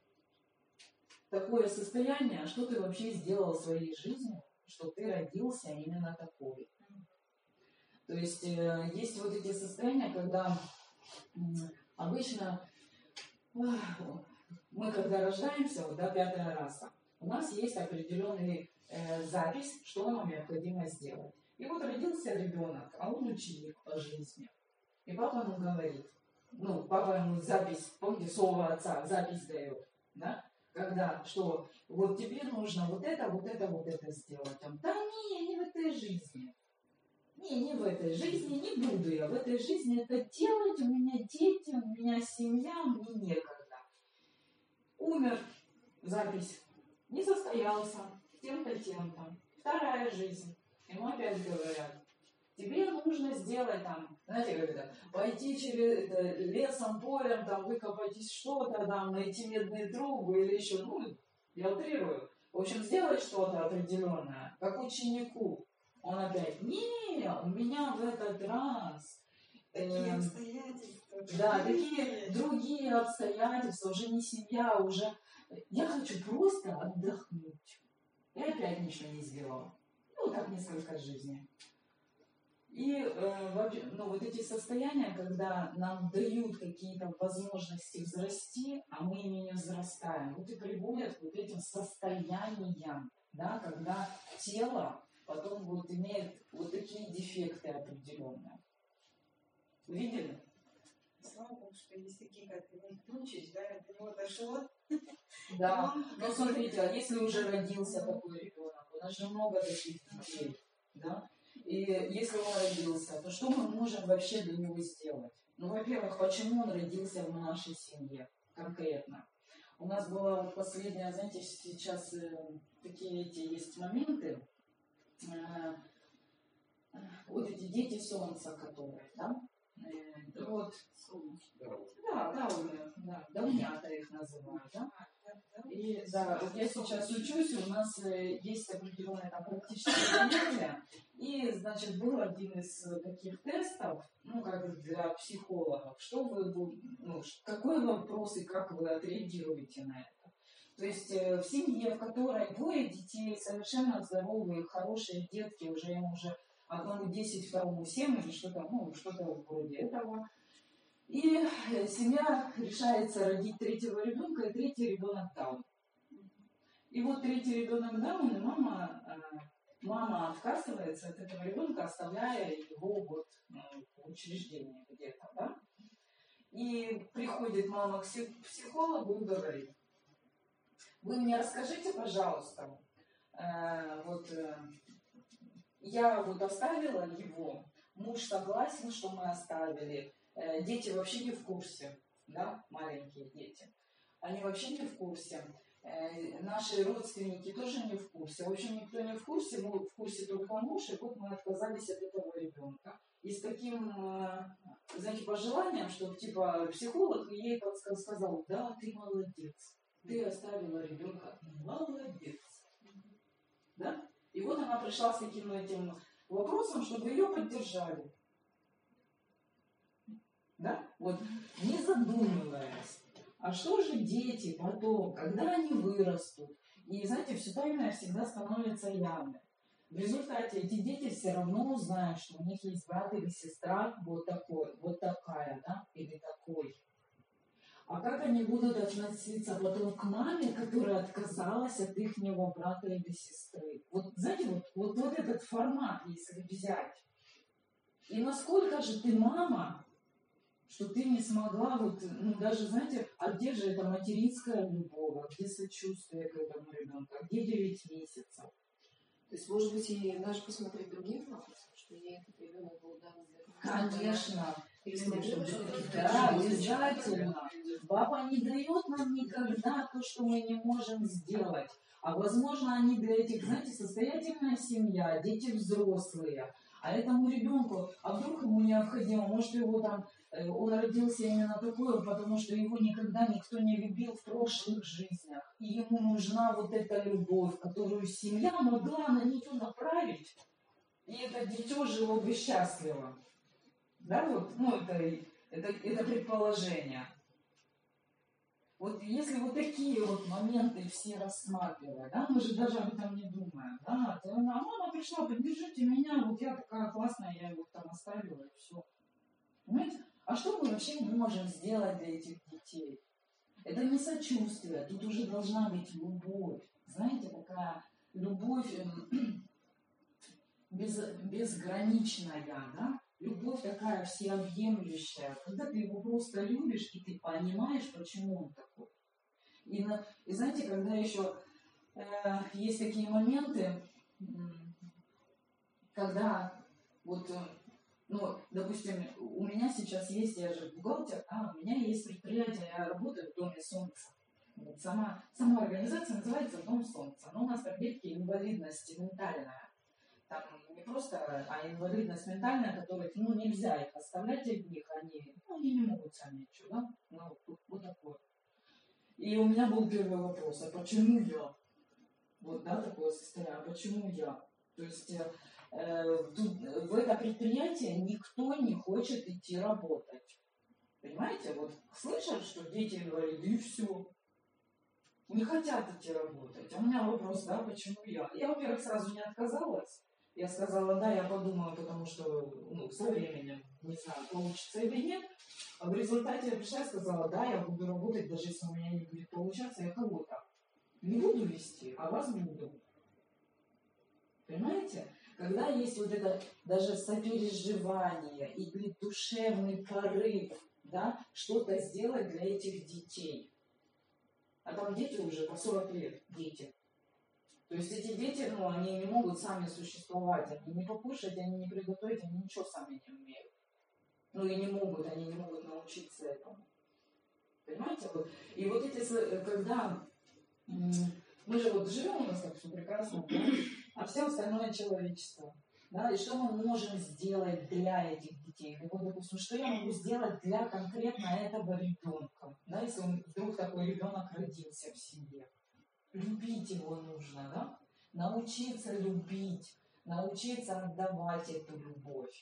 такое состояние, что ты вообще сделал в своей жизни, что ты родился именно такой. То есть э, есть вот эти состояния, когда э, обычно э, мы, когда рождаемся, вот, да, пятая раса, у нас есть определенный э, запись, что нам необходимо сделать. И вот родился ребенок, а он ученик по жизни. И папа ему говорит, ну, папа ему запись, помните, слово отца, запись дает, да? Когда, что вот тебе нужно вот это, вот это, вот это сделать. Он, да не, не в этой жизни. Не, не в этой жизни, не буду я в этой жизни это делать. У меня дети, у меня семья, мне некогда. Умер, запись, не состоялся, тем-то, тем-то. Вторая жизнь. Ему опять говорят, тебе нужно сделать там, знаете, как это, пойти через это, лесом, полем, там, выкопать что-то, там, найти медные трубы или еще, ну, я утрирую. В общем, сделать что-то определенное, как ученику. Он опять, не, у меня в этот раз такие э, обстоятельства. Да, такие другие обстоятельства, уже не семья, уже я хочу просто отдохнуть. Я опять ничего не сделала. Ну, так несколько жизней. И э, ну, вот эти состояния, когда нам дают какие-то возможности взрасти, а мы ими не взрастаем, вот и приводят к вот этим состояниям, да, когда тело потом вот имеет вот такие дефекты определенные. Видели? Слава Богу, что есть такие, как Ключич, да, до него дошло. Да, но смотрите, а если уже родился такой ребенок, у нас же много таких детей, да? И если он родился, то что мы можем вообще для него сделать? Ну, во-первых, почему он родился в нашей семье конкретно? У нас было вот последнее, знаете, сейчас э, такие эти есть моменты, э, вот эти дети солнца, которые, да? Э, вот, да, да, да, даунята их называют, да? И да, вот я сейчас учусь, у нас э, есть определенные там практические занятия, и, значит, был один из таких тестов, ну, как для психологов, что вы, ну, какой вопрос и как вы отреагируете на это. То есть э, в семье, в которой двое детей, совершенно здоровые, хорошие детки, уже им уже одному десять, второму семь, или что-то, ну, что-то вроде этого. И семья решается родить третьего ребенка, и третий ребенок даун. И вот третий ребенок даун, и мама, мама отказывается от этого ребенка, оставляя его вот в учреждении где-то, да? И приходит мама к психологу и говорит: вы мне расскажите, пожалуйста, э, вот э, я вот оставила его, муж согласен, что мы оставили, э, дети вообще не в курсе, да, маленькие дети, они вообще не в курсе, э, наши родственники тоже не в курсе, в общем, никто не в курсе, мы в курсе только муж, и вот мы отказались от этого ребенка. И с таким, э, знаете, пожеланием, что типа психолог ей сказал: да, ты молодец, ты оставила ребенка, молодец, да? И вот она пришла с таким этим вопросом, чтобы ее поддержали. Да? Вот, не задумываясь. А что же дети потом, когда они вырастут? И, знаете, все тайное всегда становится явным. В результате эти дети все равно узнают, что у них есть брат или сестра вот такой, вот такая, да, или такой. А как они будут относиться потом к маме, которая отказалась от их брата или сестры? Вот, знаете, вот, вот, вот этот формат, если взять. И насколько же ты мама, что ты не смогла, вот, ну, даже, знаете, а где же эта материнская любовь, где сочувствие к этому ребенку, где девять месяцев? То есть, может быть, и даже посмотреть другим ракурсом, что ей этот ребенок был дан для того, Конечно. пересмотрела, что каких-то Да, обязательно. Папа не дает нам никогда то, что мы не можем сделать. А возможно, они для этих, знаете, состоятельная семья, дети взрослые. А этому ребенку, а вдруг ему необходимо, может, его там, он родился именно такой, потому что его никогда никто не любил в прошлых жизнях. И ему нужна вот эта любовь, которую семья могла на нее направить. И это дитё жило бы счастливо. Да, вот, ну, это, это, это предположение. Вот если вот такие вот моменты все рассматривать, да, мы же даже об этом не думаем, да, то, а мама пришла: поддержите меня, вот я такая классная, я его там оставила, и все. Понимаете? А что мы вообще можем сделать для этих детей? Это не сочувствие, тут уже должна быть любовь. Знаете, такая любовь без, безграничная, да? Любовь такая всеобъемлющая, когда ты его просто любишь, и ты понимаешь, почему он такой. И, на, и знаете, когда еще э, есть такие моменты, когда вот, ну, допустим, у меня сейчас есть, я же бухгалтер, а у меня есть предприятие, я работаю в Доме Солнца. Вот сама, сама организация называется Дом Солнца, но у нас там детки инвалидности ментальная. Там не просто, а инвалидность ментальная, которых, ну, нельзя их оставлять одних, они, ну, они не могут сами ничего, да? Ну, вот, вот такое. И у меня был первый вопрос: а почему я? Вот, да, такое состояние, а почему я? То есть э, тут, в это предприятие никто не хочет идти работать. Понимаете, вот слышат, что дети инвалиды, и все. Не хотят идти работать. А у меня вопрос, да, почему я? Я, во-первых, сразу не отказалась. Я сказала, да, я подумаю, потому что ну, со временем, не знаю, получится или нет. А в результате я пришла и сказала, да, я буду работать, даже если у меня не будет получаться, я кого-то не буду вести, а вас буду. Понимаете? Когда есть вот это даже сопереживание и душевный порыв, да, что-то сделать для этих детей. А там дети уже по сорок лет, дети. То есть эти дети, ну, они не могут сами существовать, они не покушать, они не приготовить, они ничего сами не умеют. Ну и не могут, они не могут научиться этому. Понимаете? Вот. И вот эти, когда мы же вот живем, у нас так все прекрасно, да? А все остальное человечество. Да? И что мы можем сделать для этих детей? Вот, допустим, что я могу сделать для конкретно этого ребенка? Да? Если он, вдруг такой ребенок родился в семье. Любить его нужно, да? Научиться любить, научиться отдавать эту любовь.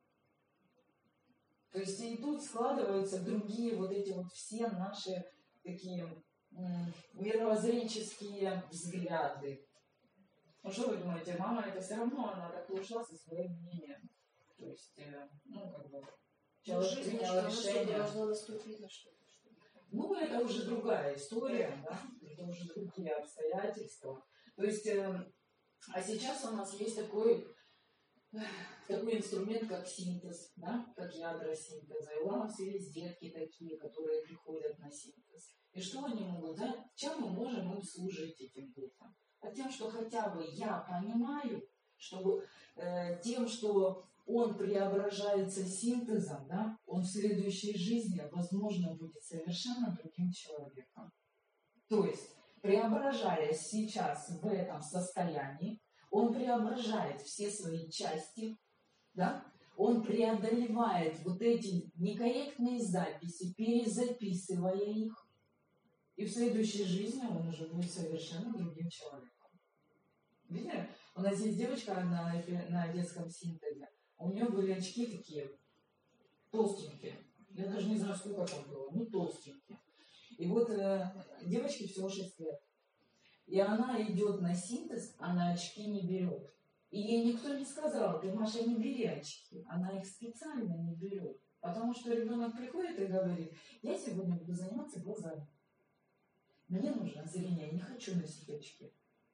То есть и тут складываются другие вот эти вот все наши такие м- мировоззренческие взгляды. Ну что вы думаете, мама это все равно, она так ушла со своим мнением. То есть, э, ну как бы, человек принял решение. Должна наступить на что-то. Ну, это уже другая история, да? Это уже другие обстоятельства. То есть, э, а сейчас у нас есть такой, такой инструмент, как синтез, да? Как ядра синтеза. И у нас есть детки такие, которые приходят на синтез. И что они могут, да? Чем мы можем им служить, этим детям? А тем, что хотя бы я понимаю, что э, тем, что он преображается синтезом, да, он в следующей жизни, возможно, будет совершенно другим человеком. То есть, преображаясь сейчас в этом состоянии, он преображает все свои части, да, он преодолевает вот эти некорректные записи, перезаписывая их, и в следующей жизни он уже будет совершенно другим человеком. Видите? У нас есть девочка одна на, на детском синтезе. У нее были очки такие толстенькие. Я даже не знаю, сколько там было. Ну, толстенькие. И вот э, девочке всего шесть лет. И она идет на синтез, она очки не берет. И ей никто не сказал, ты, Маша, не бери очки. Она их специально не берет. Потому что ребенок приходит и говорит, я сегодня буду заниматься глазами. Мне нужно зрение, я не хочу носить очки.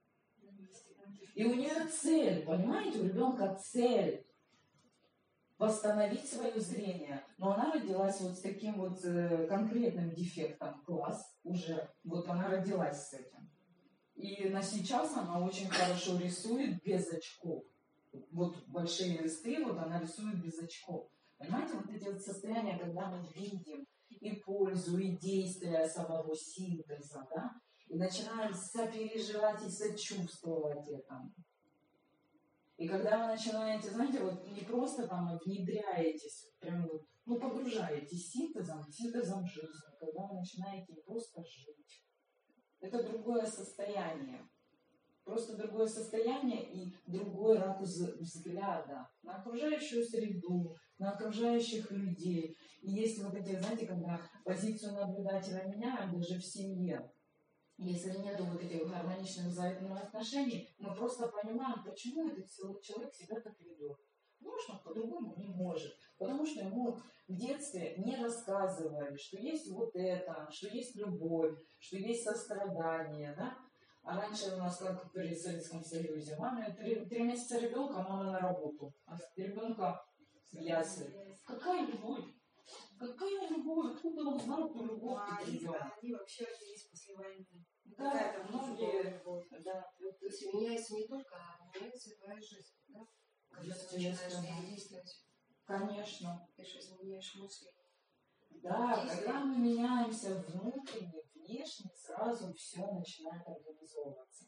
И у нее цель, понимаете, у ребенка цель восстановить свое зрение. Но она родилась вот с таким вот э, конкретным дефектом глаз уже. Вот она родилась с этим. И на сейчас она очень хорошо рисует без очков. Вот большие листы, вот она рисует без очков. Понимаете, вот эти вот состояния, когда мы видим и пользу, и действия самого синтеза, да, и начинаем сопереживать и сочувствовать этому. И когда вы начинаете, знаете, вот не просто там внедряетесь, прям вот, ну, погружаетесь синтезом, синтезом жизни, когда вы начинаете просто жить. Это другое состояние. Просто другое состояние и другой ракурс взгляда на окружающую среду, на окружающих людей. И есть вот эти, знаете, когда позицию наблюдателя меняем даже в семье. Если нет вот этих гармоничных взаимоотношений, мы просто понимаем, почему этот человек себя так ведет. Потому что он по-другому не может. Потому что ему в детстве не рассказывали, что есть вот это, что есть любовь, что есть сострадание, да? А раньше у нас, как при Советском Союзе, маме три, три месяца ребенка, мама на работу, а ребенка в ясли. Какая любовь? Какая любовь? Откуда он знал, кто любовь? А они, они вообще родились после войны. Да, какая-то многие, любовь. да. То есть меняется не только, а меняется и твоя жизнь, да? Когда ты начинаешь действовать. Конечно. Ты же изменяешь мысли. Да, когда мы меняемся внутренне, внешне, сразу все начинает организовываться.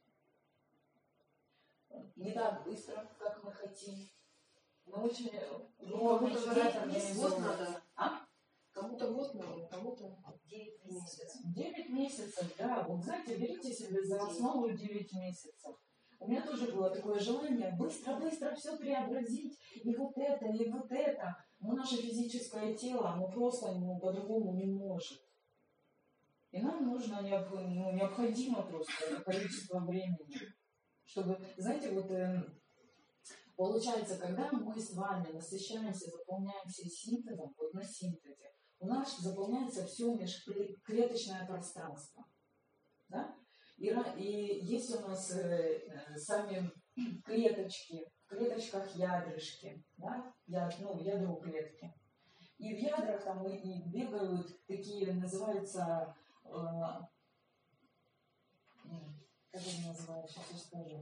Не так быстро, как мы хотим. Мы очень много начинает организовываться. А? Кому-то год надо, кому-то девять месяцев. девять месяцев, да. Вот знаете, берите себе за основу девять месяцев. У меня тоже было такое желание быстро-быстро все преобразить. И вот это, и вот это. Но наше физическое тело, оно просто ну, по-другому не может. И нам нужно, необ, ну, необходимо просто это количество времени, чтобы, знаете, вот э, получается, когда мы с вами насыщаемся, заполняемся синтезом, вот на синтезе, у нас заполняется все межклеточное пространство. Да? И, и есть у нас э, э, сами клеточки, в клеточках ядрышки, да? Яд, ну, ядро клетки. И в ядрах там и, и бегают такие, называются, э, как они называют, сейчас я скажу.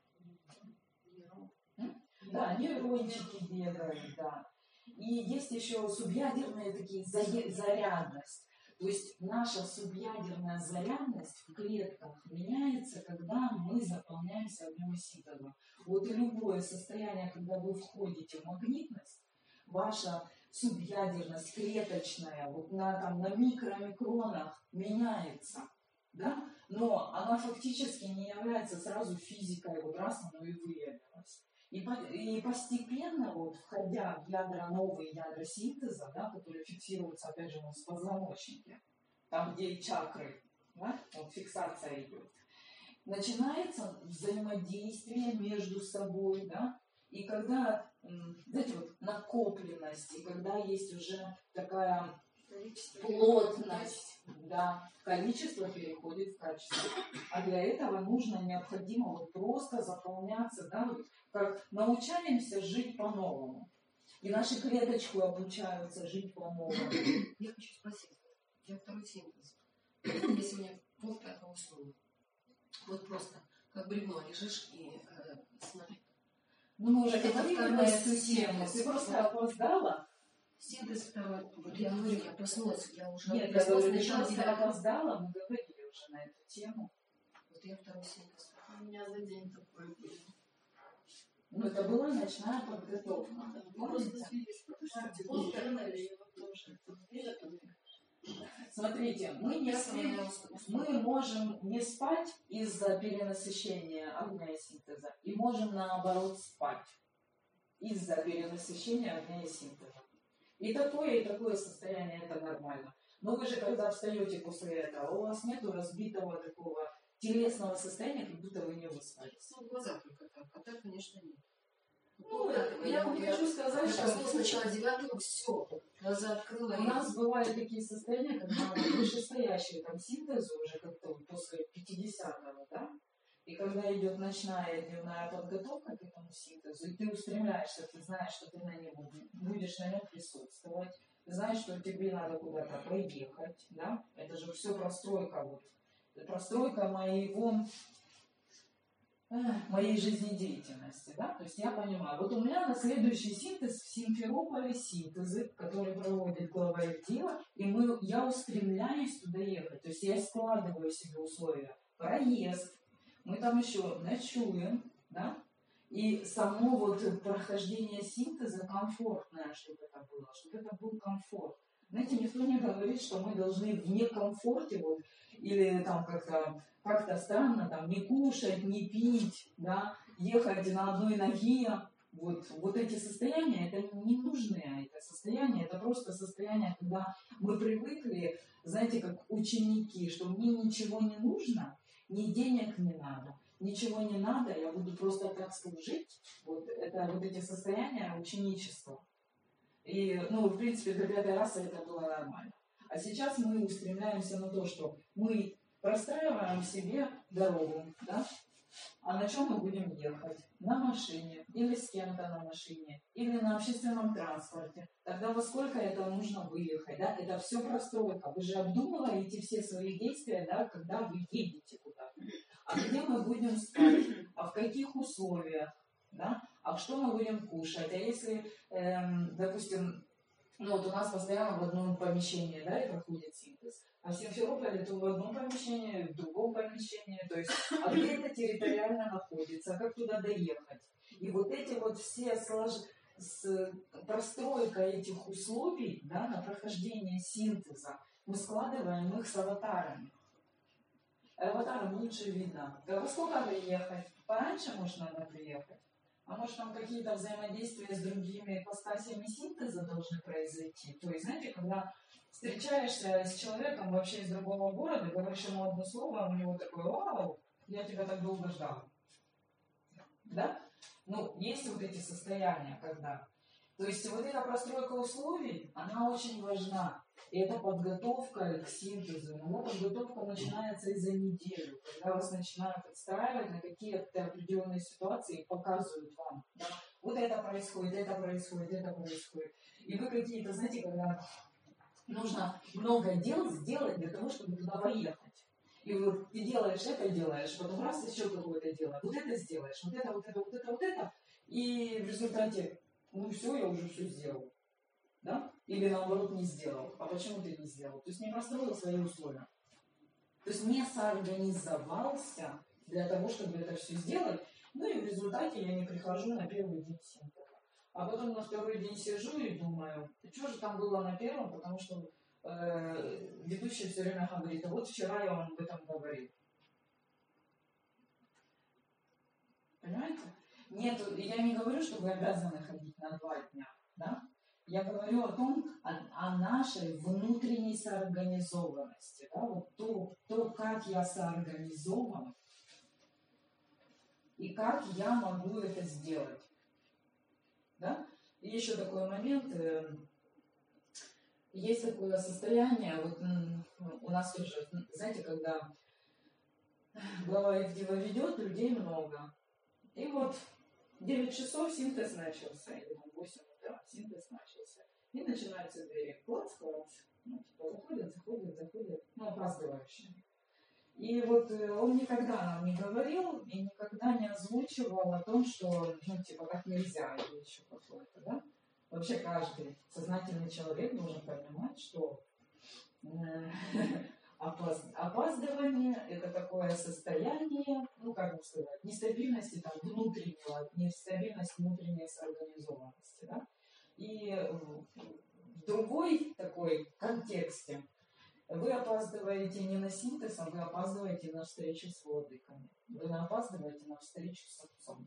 Да, нейрончики бегают, да. И есть еще субъядерные такие зарядность. То есть наша субъядерная зарядность в клетках меняется, когда мы заполняемся аминосинтезом. Вот и любое состояние, когда вы входите в магнитность, ваша субъядерность клеточная вот на, там, на микромикронах меняется, да? Но она фактически не является сразу физикой, вот раз оно и выявилось. И, по, и постепенно, вот, входя в ядра, новые ядра синтеза, да, которые фиксируются, опять же, в позвоночнике, там, где и чакры, да, вот фиксация идет, начинается взаимодействие между собой, да, и когда, знаете, вот накопленность, и когда есть уже такая плотность, да, количество переходит в качество. А для этого нужно, необходимо вот просто заполняться, да, вот как научаемся жить по-новому. И наши клеточки обучаются жить по-новому. Я хочу спросить, я второй синтез. Если мне полпятого уснула, вот просто как бревно лежишь и э, смотри. Ну, мы уже говорили на эту тему. Ты просто опоздала? Синтез второй. Вот я говорю, я проснулась, я уже Нет, я проснулась говорю, начала ты девятого. опоздала, мы говорили уже на эту тему. Вот я второй синтез. У меня за день такой был. Ну, это была ночная подготовка. Просто видишь, Смотрите, мы, не спим, мы можем не спать из-за перенасыщения огня и синтеза, и можем наоборот спать из-за перенасыщения огня и синтеза. И такое, и такое состояние это нормально. Но вы же, когда встаете после этого, у вас нету разбитого такого телесного состояния, как будто вы не выспались. Ну, в глаза только так, а так, конечно, нет. Ну, я вам хочу сказать, я что проснулась сначала девятого, все, глаза открыла. У и... нас бывают такие состояния, когда вышестоящие там синтезы уже как-то после пятидесятого, да? И когда идет ночная и дневная подготовка к этому синтезу, и ты устремляешься, ты знаешь, что ты на нем будешь на нем присутствовать, ты знаешь, что тебе надо куда-то поехать, да? Это же все простройка, вот, простройка моего, моей жизнедеятельности, да? То есть я понимаю, вот у меня на следующий синтез в Симферополе синтезы, которые проводит глава отдела, и мы, я устремляюсь туда ехать, то есть я складываю себе условия, проезд, мы там еще ночуем, да, и само вот прохождение синтеза комфортное, чтобы это было, чтобы это был комфорт. Знаете, никто не говорит, что мы должны в некомфорте вот, или там как-то как-то странно там не кушать, не пить, да, ехать на одной ноге. Вот, вот эти состояния, это не нужны, это состояние, это просто состояние, когда мы привыкли, знаете, как ученики, что мне ничего не нужно, ни денег не надо, ничего не надо, я буду просто так служить. Вот это вот эти состояния ученичества. И, ну, в принципе, для пятой расы это было нормально. А сейчас мы устремляемся на то, что мы простраиваем себе дорогу, да? А на чем мы будем ехать? На машине, или с кем-то на машине, или на общественном транспорте. Тогда во сколько это нужно выехать, да? Это все простройка. Вы же обдумываете все свои действия, да, когда вы едете куда-то. А где мы будем спать? А в каких условиях? Да? А что мы будем кушать? А если, эм, допустим, ну вот у нас постоянно в одном помещении, да, и проходит синтез. А в Симферополе то в одном помещении, в другом помещении. То есть, а где это территориально находится, как туда доехать? И вот эти вот все слож... с... простройка этих условий, да, на прохождение синтеза, мы складываем их с аватарами. Аватаром лучше видно. Да во сколько приехать? Пораньше, может, надо приехать. А может, там какие-то взаимодействия с другими ипостасями синтеза должны произойти? То есть, знаете, когда встречаешься с человеком вообще из другого города, говоришь ему одно слово, у него такое: вау, я тебя так долго ждал. Да? Ну, есть вот эти состояния, когда... То есть вот эта простройка условий, она очень важна. И это подготовка к синтезу. Но подготовка начинается и за неделю, когда вас начинают отстраивать на какие-то определенные ситуации и показывают вам. Да? Вот это происходит, это происходит, это происходит. И вы какие-то, знаете, когда нужно много дел сделать для того, чтобы туда поехать. И вот ты делаешь это, делаешь, потом раз еще какое-то дело, вот это сделаешь, вот это, вот это, вот это, вот это. И в результате, ну все, я уже все сделал. Да? Или наоборот не сделал. А почему ты не сделал? То есть не простроил свои условия. То есть не соорганизовался для того, чтобы это все сделать. Ну и в результате я не прихожу на первый день синтеза. А потом на второй день сижу и думаю, что же там было на первом, потому что э, ведущий все время говорит: а вот вчера я вам об этом говорил. Понимаете? Нет, я не говорю, что вы обязаны ходить на два дня. Да? Я говорю о том, о, о нашей внутренней соорганизованности. Да? Вот то, то, как я соорганизован и как я могу это сделать. Да? И еще такой момент. Э, есть такое состояние, вот у нас тоже, знаете, когда глава Ивдива ведет, людей много. И вот девять часов синтез начался, или восемь утра синтез начался. И начинаются двери. Клац, клац. Ну, типа, заходят, заходят, заходят. Ну, опаздывающие. И вот он никогда нам не говорил и никогда не озвучивал о том, что, ну, типа, так нельзя, или еще какое-то, да? Вообще каждый сознательный человек должен понимать, что опаздывание – это такое состояние, ну, как бы сказать, нестабильности там, внутреннего, нестабильность внутренней соорганизованности, да? И в другой такой контексте вы опаздываете не на синтез, а вы опаздываете на встречу с владыками. Вы не опаздываете на встречу с отцом.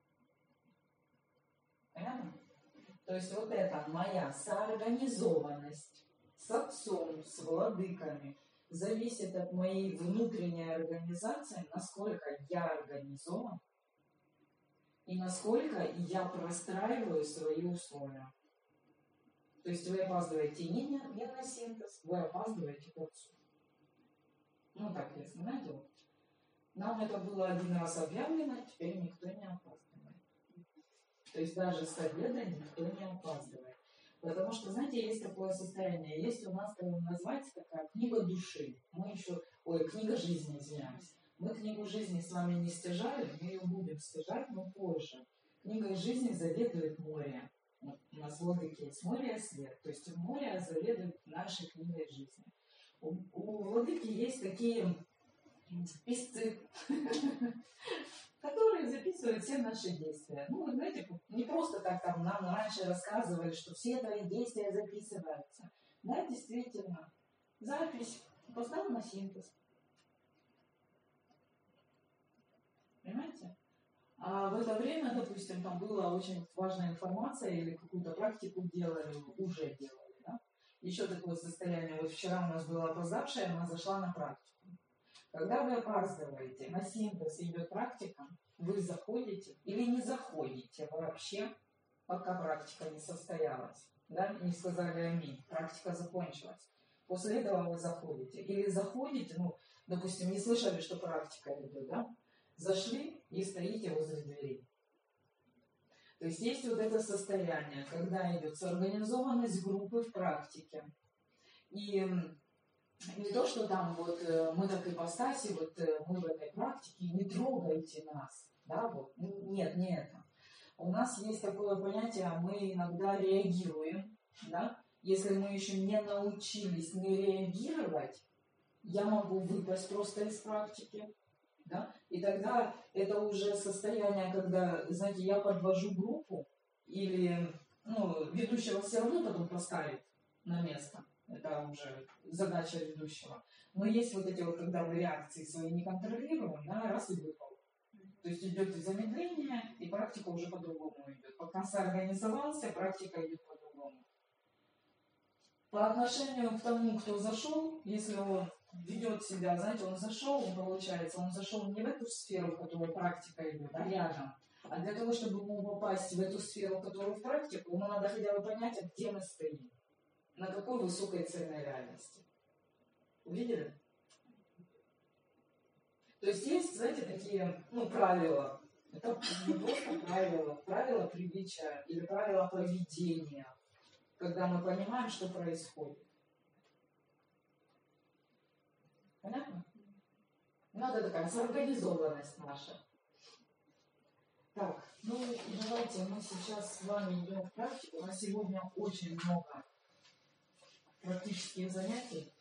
Понятно? То есть вот это моя соорганизованность с отцом, с владыками зависит от моей внутренней организации, насколько я организован и насколько я простраиваю свои условия. То есть вы опаздываете не, не, не на синтез, вы опаздываете к отцу. Ну так, если знаете, вот. Нам это было один раз объявлено, теперь никто не опаздывает. То есть даже с обеда никто не опаздывает. Потому что, знаете, есть такое состояние, есть у нас, как называется, такая книга души. Мы еще, ой, книга жизни, извиняюсь. Мы книгу жизни с вами не стяжали, мы ее будем стяжать, но позже. Книгой жизни заведует море. Вот у нас владыки есть море и свет. То есть море заведует нашей книгой жизни. У, у владыки есть такие писцы, которые записывают все наши действия. Ну, вы знаете, не просто так там нам раньше рассказывали, что все твои действия записываются. Да, действительно. Запись. Поставил на синтез. Понимаете? А в это время, допустим, там была очень важная информация или какую-то практику делали, уже делали. Да? Еще такое состояние. Вот вчера у нас была опоздавшая, она зашла на практику. Когда вы опаздываете, на синтез идет практика, вы заходите или не заходите вообще, пока практика не состоялась. Да? Не сказали аминь, практика закончилась. После этого вы заходите. Или заходите, ну, допустим, не слышали, что практика идет, да? Зашли и стоите возле двери. То есть есть вот это состояние, когда идет соорганизованность группы в практике. И не то, что там вот мы так ипостаси, вот мы в этой практике, не трогайте нас. Да, вот. Нет, не это. У нас есть такое понятие, мы иногда реагируем. Да? Если мы еще не научились не реагировать, я могу выпасть просто из практики. Да? И тогда это уже состояние, когда, знаете, я подвожу группу, или ну, ведущего все равно потом поставит на место. Это уже задача ведущего. Но есть вот эти вот, когда мы реакции свои не контролируем, да, раз и выпал. То есть идет замедление, и практика практика уже по-другому идет. Пока соорганизовался, практика идет по-другому. По отношению к тому, кто зашел, если он ведет себя, знаете, он зашел, он получается, он зашел не в эту сферу, в которой практика идет, а рядом. А для того, чтобы ему попасть в эту сферу, в которую в практику, ему надо хотя бы понять, а где мы стоим, на какой высокой ценной реальности. Увидели? То есть есть, знаете, такие, ну, правила. Это не просто правила, правила приличия или правила поведения, когда мы понимаем, что происходит. Понятно? Надо такая соорганизованность наша. Так, ну давайте мы сейчас с вами идем в практику. У нас сегодня очень много практических занятий.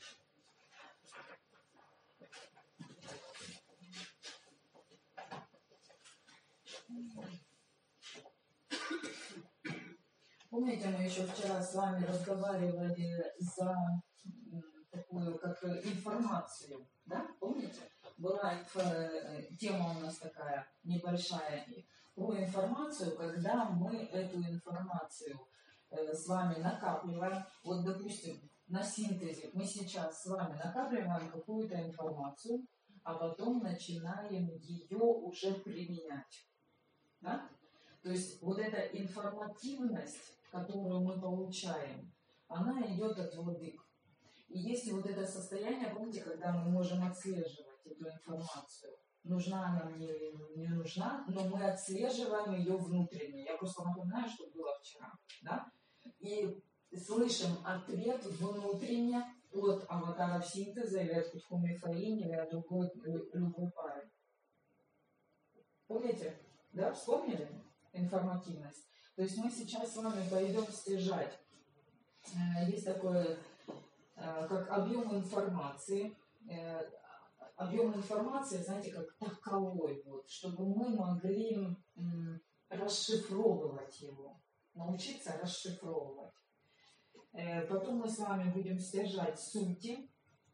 Помните, мы еще вчера с вами разговаривали за такую как информацию, да? Помните? Была инф... тема у нас такая небольшая про информацию, когда мы эту информацию э, с вами накапливаем. Вот, допустим, на синтезе мы сейчас с вами накапливаем какую-то информацию, а потом начинаем ее уже применять. Да? То есть вот эта информативность, которую мы получаем, она идет от владык. И есть вот это состояние, помните, когда мы можем отслеживать эту информацию. Нужна она мне, не нужна, но мы отслеживаем ее внутренне. Я просто напоминаю, что было вчера. Да? И слышим ответ внутренне от аватаров синтеза или от Кутху-Мифаини или от другой, любой пары. Помните? Да? Вспомнили информативность? То есть мы сейчас с вами пойдем стяжать. Есть такое, как объем информации. Объем информации, знаете, как таковой, вот, чтобы мы могли м, расшифровывать его, научиться расшифровывать. Э, потом мы с вами будем стяжать сути.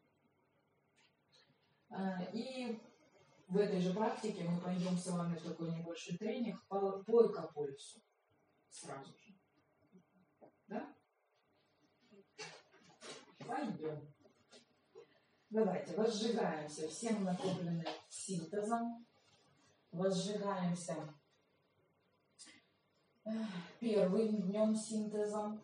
Э, и в этой же практике мы пойдем с вами в такой небольшой тренинг по, по экопульсу. Сразу же. Да? Пойдем. Давайте, возжигаемся всем накопленным синтезом. Возжигаемся первым днем синтеза.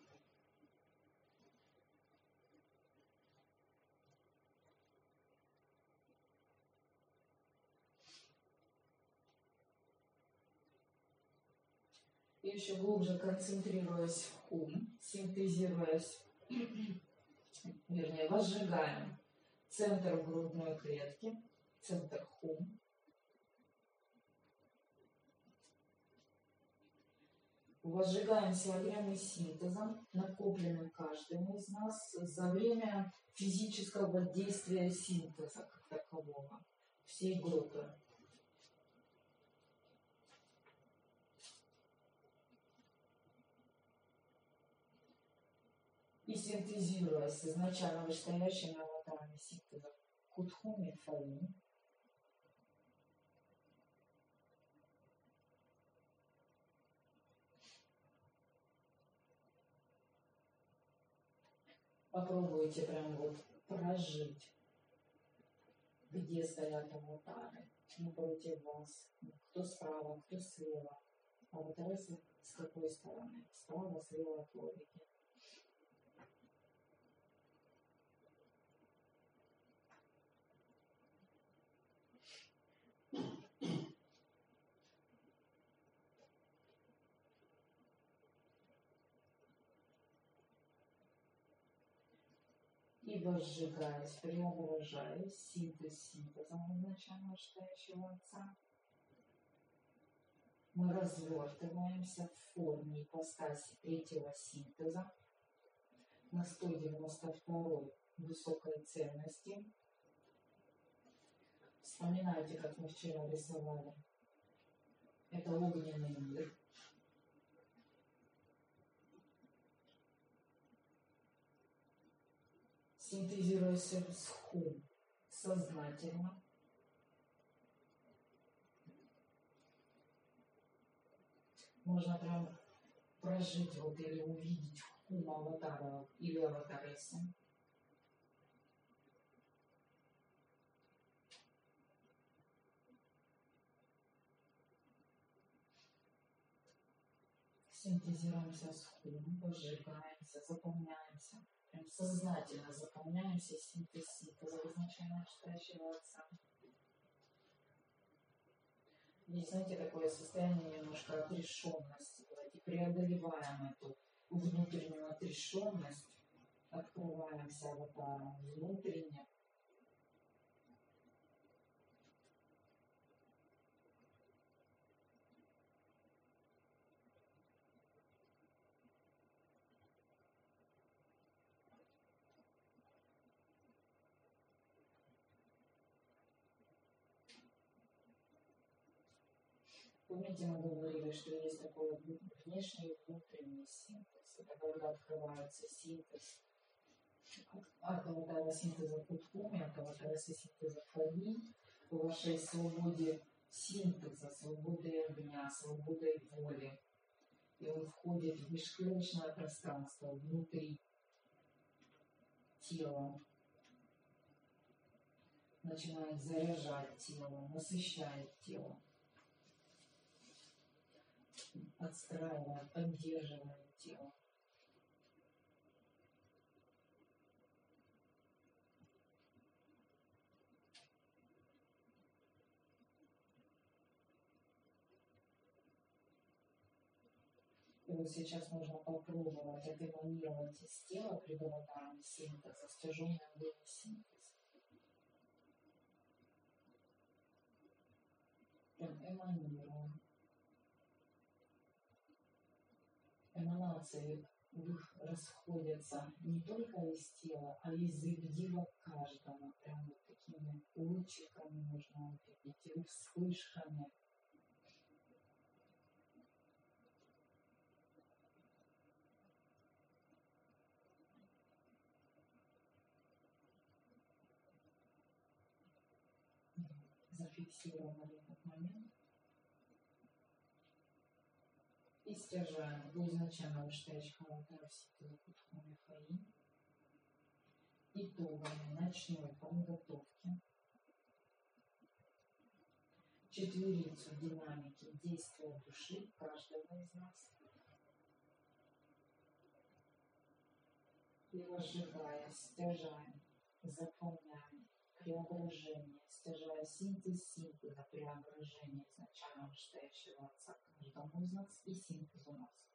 И еще глубже концентрируясь в ум, синтезируясь, вернее, возжигаем центр грудной клетки, центр хум. Возжигаемся огнями синтеза, накопленным каждым из нас за время физического действия синтеза как такового, всей группы. И синтезируясь с изначально вышестоящими аватарами синтеза Кутху-Мифаини, попробуйте прям вот прожить, где стоят аватары напротив вас, кто справа, кто слева, аватары с, с какой стороны, справа, слева от логики. И возжигаясь, преображаясь, синтез синтезом изначально вышестоящего отца, мы развертываемся в форме ипостаси третьего синтеза на сто девяносто второй высокой ценности. Вспоминайте, как мы вчера рисовали. Это огненный мир. Синтезируясь с хум сознательно, Можно прям прожить вот или увидеть ум аватара или аватарессы. Синтезируемся с хумом, возжигаемся, заполняемся. Прям сознательно заполняемся синтез синтеза изначально читающего отца. Есть, знаете, такое состояние немножко отрешенности. Давайте преодолеваем эту внутреннюю отрешенность, открываемся аватаром внутренне. Помните, мы говорили, что есть такой внешний и внутренний синтез. Это когда открывается синтез от аватара синтеза Куткуми, от аватара синтеза Фари, по вашей свободе синтеза, свободы огня, свободы воли. И он входит в межклеточное пространство внутри тела, начинает заряжать тело, насыщает тело, отстраивает, поддерживает тело. И вот сейчас нужно попробовать эманировать из тела при аватарном синтеза, стяженный огонь синтез. Прям эманируем. Эманации расходятся не только из тела, а из игдива каждого. Прям вот такими лучиками можно увидеть, и вспышками. Зафиксировали этот момент. И стяжаем до изначального штучного аватара синтеза Куткуми Фаи. Итогами ночной подготовки. Четверицу динамики действия души каждого из нас. И возжигая, стяжаем, заполняем преображение, стяжая синтез синтеза, преображение изначально настоящего отца каждому из нас и синтез у нас.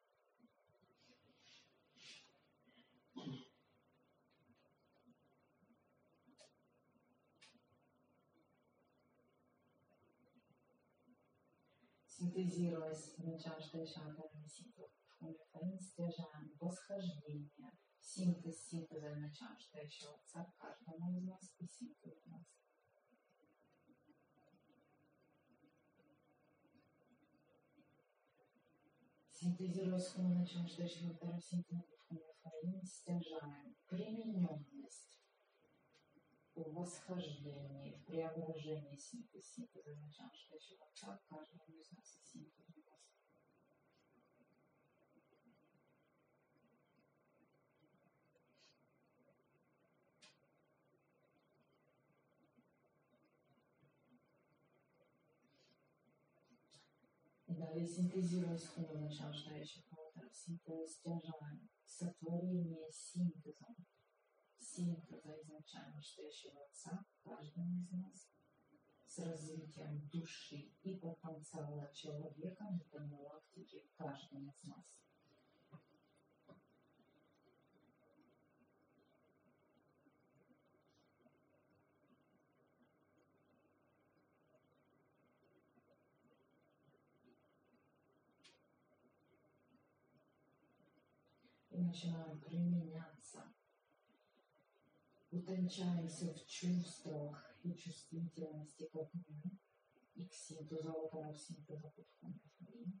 Синтезируясь изначально настоящего синтеза, стяжаем восхождение, синтез синтеза изначально настоящего отца каждому из нас и синтез у нас. Синтезируя с хумом начала настоящего аватара синтеза Куткуми Фаи, стяжаем примененность в восхождении, в преображении синтез синтеза начала настоящего отца каждому из нас и синтез у нас. И далее синтезируя с хумом начала настоящего аватара синтеза, стяжаем сотворение синтезом, синтеза изначально настоящего отца каждому из нас с развитием души и потенциала человека метагалактики в каждом из нас. И начинаем применяться. Утончаемся в чувствах и чувствительности к огню и к синтезу аватаров синтеза Куткуми Фаи.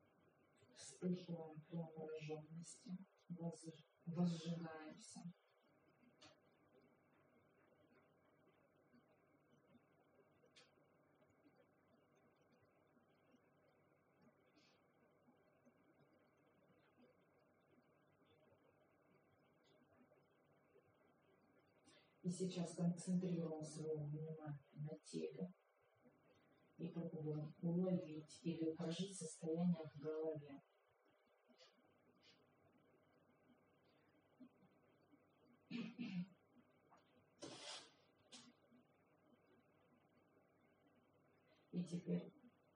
Вспыхиваем преображенности, возжигаемся И сейчас концентрируем свое внимание на теле и попробуем уловить или прожить состояние в голове. И теперь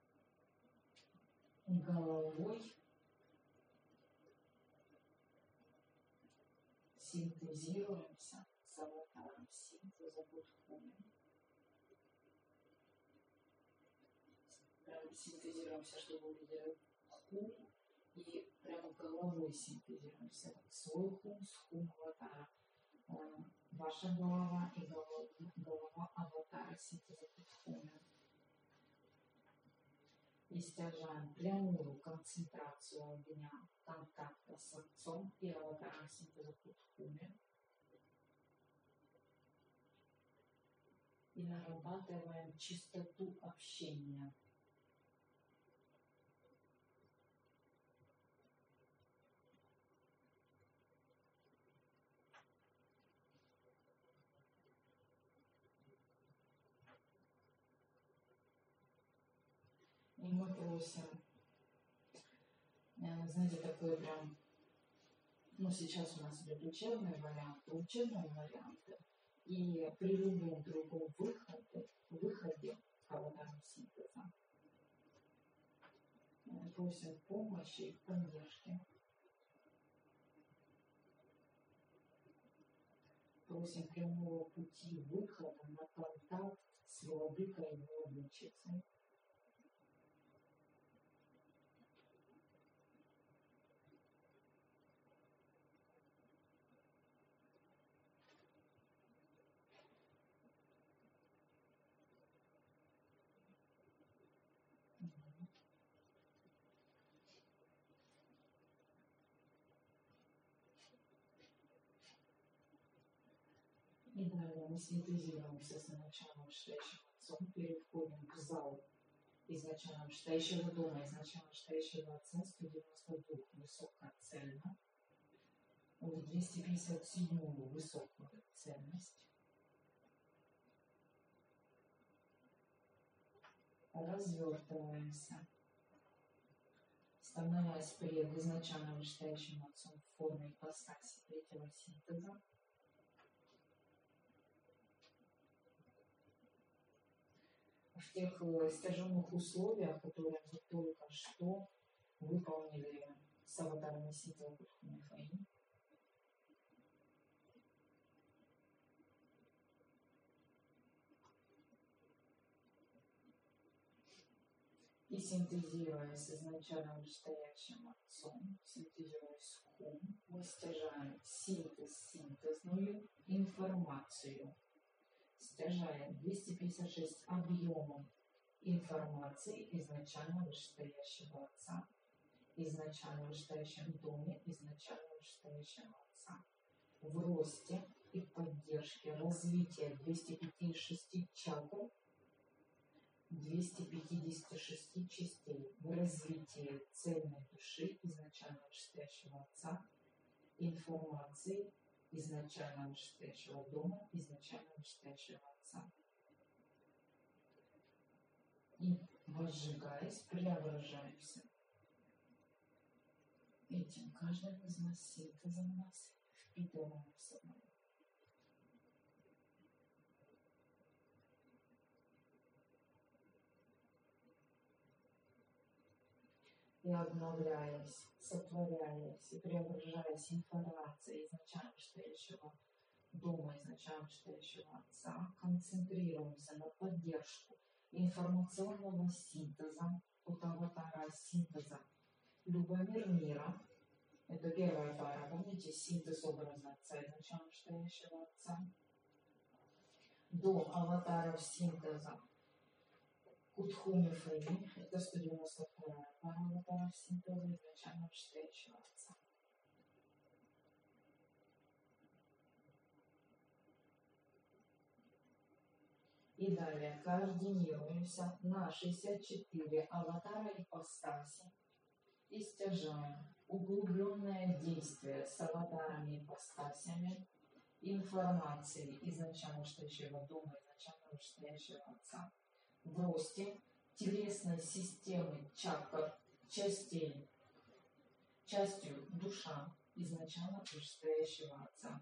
головой синтезируемся с аватаром синтеза Будхуми. Прям синтезируемся, чтобы увидели хум, и прямо головой синтезируемся. Свой хум с хум аватара. Ваша голова и голова, голова аватара синтеза Будхуми. И стяжаем прямую концентрацию огня контакта с Отцом и аватаром синтеза Будхуми. И нарабатываем чистоту общения. И мы просим, знаете, такой прям, ну сейчас у нас идет учебный вариант, учебные варианты, и при любом другом выходе, выходе аватарного синтеза просим помощи и поддержки. Просим прямого пути выхода на контакт с владыкой и владычицей. И далее мы синтезируемся с изначальным вышестоящим Отцом, переходим к залу изначально вышестоящего дома, изначально вышестоящего Отца, сто девяносто два, высокая цельно, в двести пятьдесят седьмую высокую цельность. Развертываемся, становясь перед изначально вышестоящим Отцом в форме ипостаси третьего синтеза. В тех стяженных условиях, которые мы только что выполнили с аватарами синтеза Будхуми Фэйн. И синтезируя с изначально вышестоящим Отцом, синтезируя с хум, мы стяжаем синтез, синтезную информацию. Стяжая двести пятьдесят шесть объемов информации изначально вышестоящего Отца, изначально вышестоящем доме, изначально вышестоящего Отца. В росте и поддержке развития двухсот пятидесяти шести чакр, двухсот пятидесяти шести частей, в развитии цельной души изначально вышестоящего Отца, информации изначально вышестоящего дома, изначально вышестоящего Отца. И возжигаясь, преображаемся. Этим каждым из нас синтезом нас впитываем в собой. И обновляясь, сотворяясь и преображаясь информацией изначально вышестоящего дома, изначально вышестоящего Отца, концентрируемся на поддержку информационного синтеза от аватара синтеза. Любомир мира, это первая пара, помните, синтез образа Отца, изначально вышестоящего Отца, до аватаров синтеза Будхуми Фэйн, это сто девяносто вторая пара аватаров синтеза изначально вышестоящего Отца. И далее координируемся на шестьдесят четыре аватара ипостаси и стяжаем углубленное действие с аватарами ипостасями информации изначально вышестоящего дома, изначально вышестоящего отца, в росте телесной системы чакр, частей, частью душа изначально вышестоящего отца.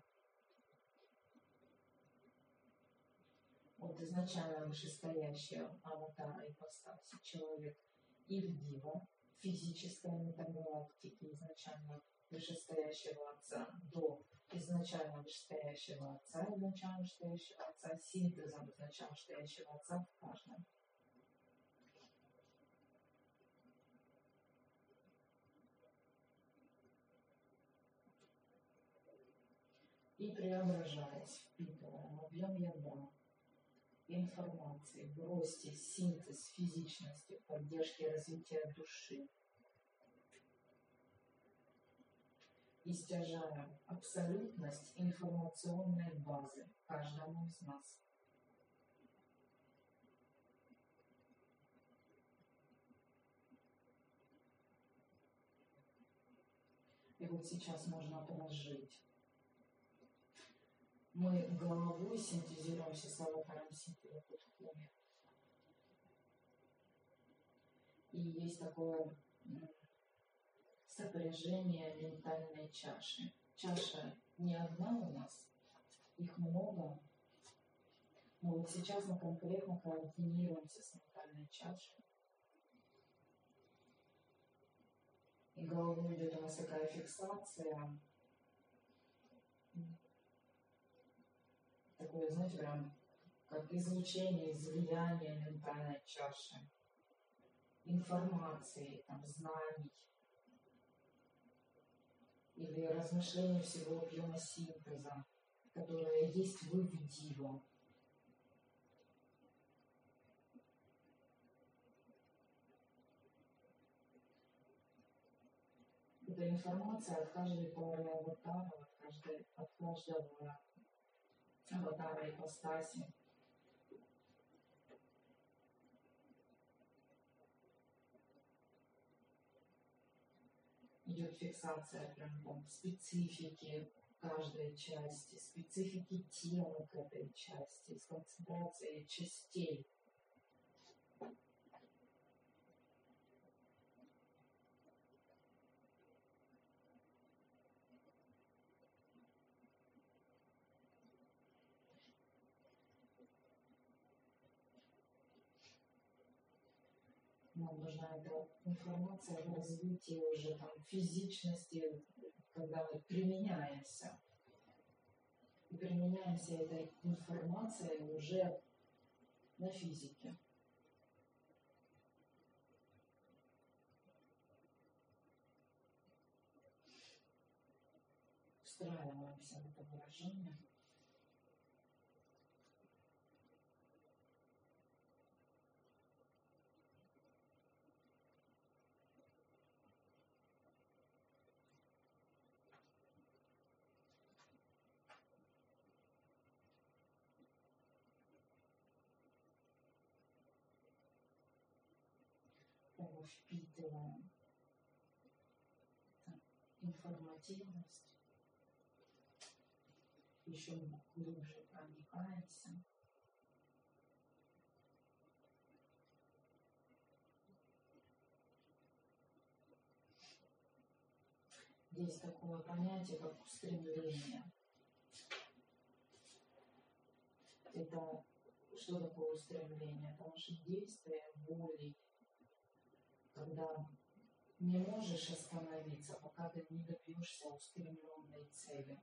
Вот изначально вышестоящего аватара ипостаси человек Ильдива, физической метагалактики изначально вышестоящего отца до изначально вышестоящего отца, изначально вышестоящего отца, синтезом изначально вышестоящего отца в каждом. И преображаясь, впитывая объем ядра, информации в росте, синтез физичности, поддержки развития души, истяжая абсолютность информационной базы каждому из нас. И вот сейчас можно прожить. Мы головой синтезируемся с аватаром Ситхи Путхуми. И есть такое сопряжение ментальной чаши. Чаша не одна у нас, их много. Но вот сейчас мы конкретно координируемся с ментальной чашей. И головой идет у нас такая фиксация. Такое, знаете, прям как излучение, излияние ментальной чаши. Информации, там, знаний. Или размышления всего объема синтеза, которое есть вы в Дива. Это информация от каждой пары аватара, от, каждой, от каждого аватара ипостаси. Идет фиксация прям там специфики каждой части, специфики тела к этой части, с концентрацией частей. Нам нужна эта информация в развитии уже там физичности, когда мы применяемся. И применяемся этой информацией уже на физике. Встраиваемся в это выражение. Впитываем информативность, еще глубже проникаемся. Есть такое понятие, как устремление. Это что такое устремление? Это наше действие волей. Когда не можешь остановиться, пока ты не добьешься устремленной цели.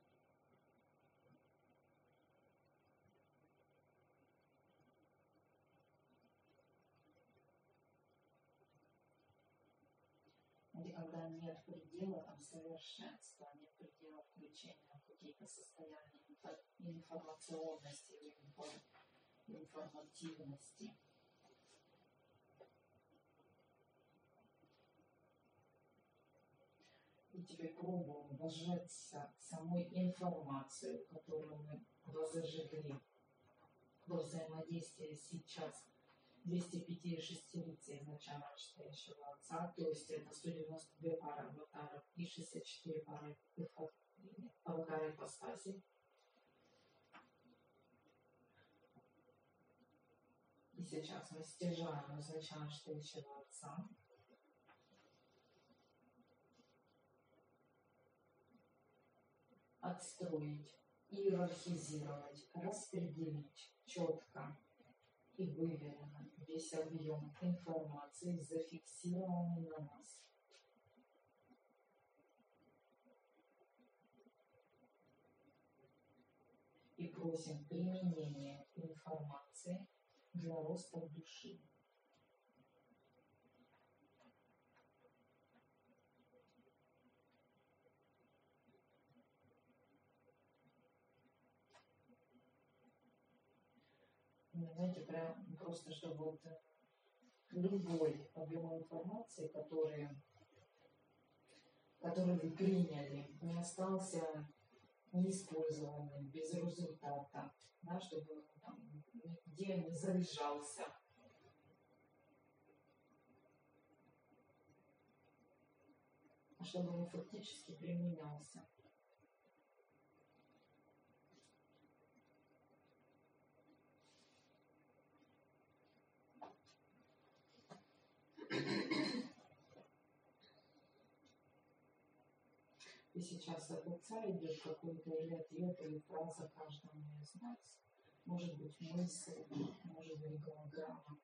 И когда нет предела там совершенства, нет предела включения в какие-то состояния информационности или информативности. И теперь пробуем вложиться в саму информацию, которую мы возжигли во взаимодействии сейчас двести пять шестерицы изначально вышестоящего отца, то есть это сто девяносто две пары аватаров и шестьдесят четыре пары аватара ипостаси. И сейчас мы стяжаем изначальствующего Отца. Отстроить, иерархизировать, распределить четко и выверенно весь объем информации, зафиксированный на нас. И просим применения информации для роста души. Знаете, прям просто, чтобы вот любой объем информации, который, который вы приняли, не остался неиспользованным, без результата, да, чтобы он там нигде не заряжался. А чтобы он фактически применялся. И сейчас от Отца идет какой-то или ответ, или фраза каждому из нас. Может быть мысль, может быть голограмма.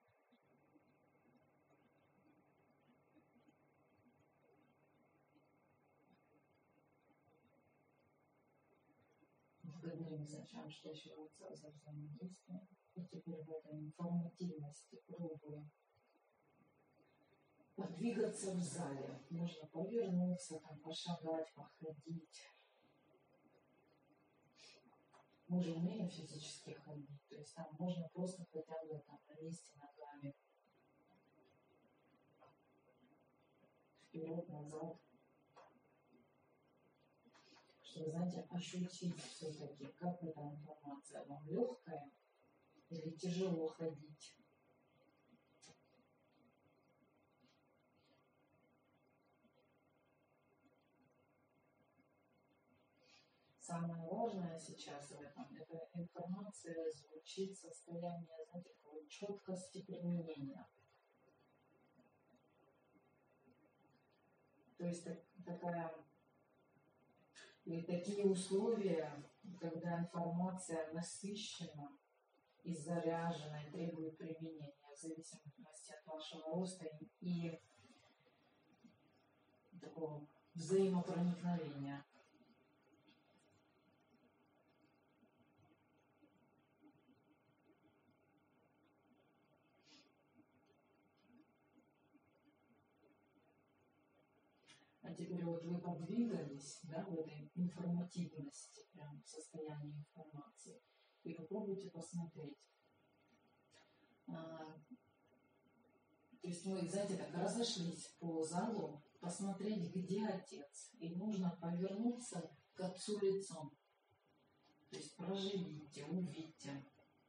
Благодарим зачем, что еще Отца за взаимодействие. И теперь в этой информативности пробуем подвигаться в зале. Можно повернуться, там, пошагать, походить. Мы же умеем физически ходить, то есть там можно просто хотя бы там, на месте ногами. Вперед, назад. Чтобы, знаете, ощутить все-таки, как эта информация вам легкая или тяжело ходить. Самое важное сейчас в этом, это информация звучит, состояние, знаете, такой четкости применения. То есть так, такая, и такие условия, когда информация насыщена и заряжена, и требует применения в зависимости от вашего роста и такого взаимопроникновения. А теперь вот вы подвигались, да, в этой информативности, прям в состоянии информации, и попробуйте посмотреть. А, то есть мы, знаете, так разошлись по залу, посмотреть, где Отец, и нужно повернуться к Отцу лицом. То есть проживите, увидьте.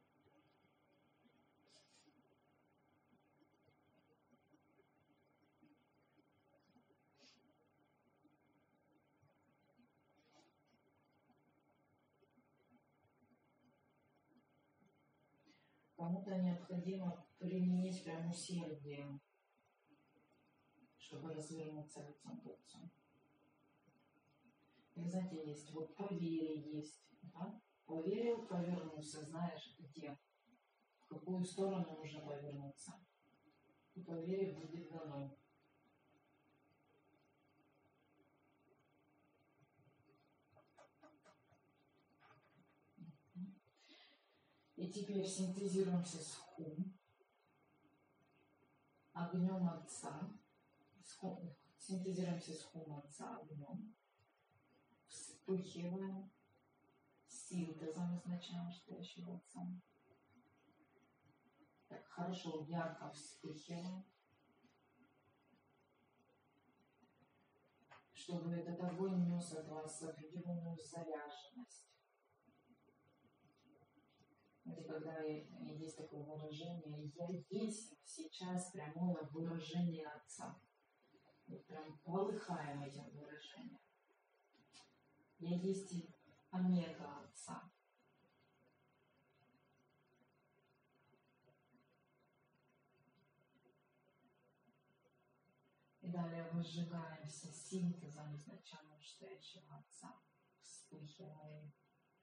Кому-то необходимо применить прям усердие, чтобы развернуться лицом к Отцу. И, знаете, есть вот по вере есть, да? Поверил, повернулся, знаешь, где, в какую сторону нужно повернуться. И по вере будет дано. И теперь синтезируемся с Хум, огнем Отца, синтезируемся с Хум Отца огнем, вспыхиваем, синтезом изначальствующего Отца. Так хорошо, ярко вспыхиваем, чтобы этот огонь нес от вас определенную заряженность. Это когда есть такое выражение «я есть сейчас» прямое выражение Отца. Вот прям полыхаем этим выражением. Я есть и омега Отца. возжигаемся синтезом изначально настоящего Отца. Вспыхиваем.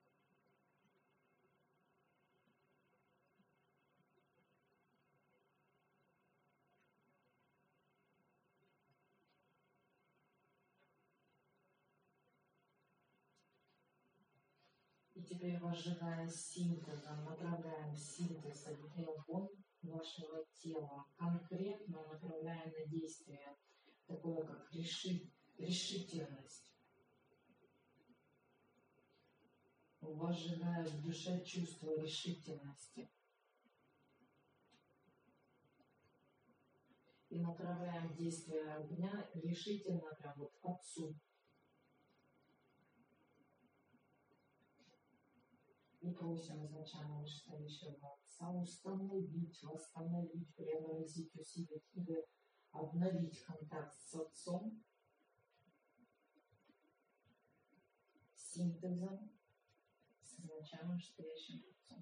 И теперь, возжигая синтезом, направляем синтез в огонь вашего тела, конкретно направляя на действие, такое как реши, решительность. Возжигая в душе чувство решительности. И направляем действие огня решительно прям вот к Отцу. И просим изначально вышестоящего Отца установить, восстановить, преобразить, усилить или обновить контакт с Отцом, синтезом, с изначально вышестоящим Отцом.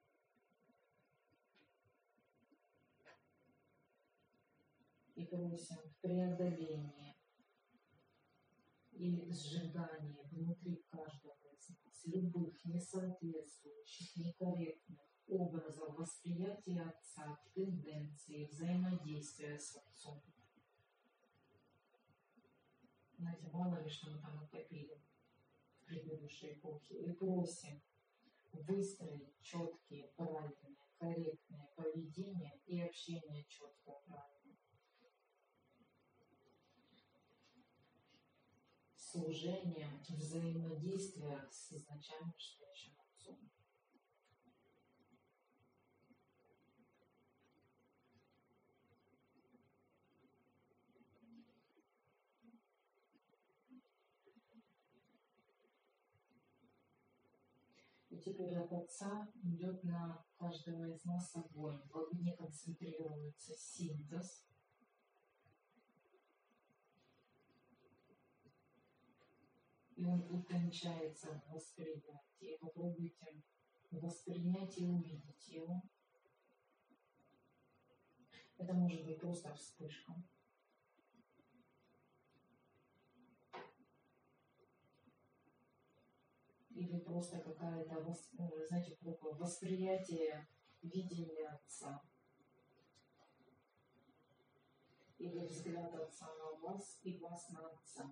И просим в преодолении и сжигании внутри каждого из нас любых несоответствующих, некорректных образов восприятия Отца, тенденций, взаимодействия с Отцом. Знаете, мало ли, что мы там накопили в предыдущей эпохе. И просим выстроить четкие, правильные, корректные поведения и общение четкое, правильное. Служением, взаимодействия с изначально вышестоящим Отцом. И теперь от Отца идет на каждого из нас огонь. В огне концентрируется синтез. И он утончается в восприятии. Попробуйте воспринять и увидеть его. Это может быть просто вспышка. Или просто какая-то, знаете, восприятие, видение Отца. Или взгляд Отца на вас и вас на Отца.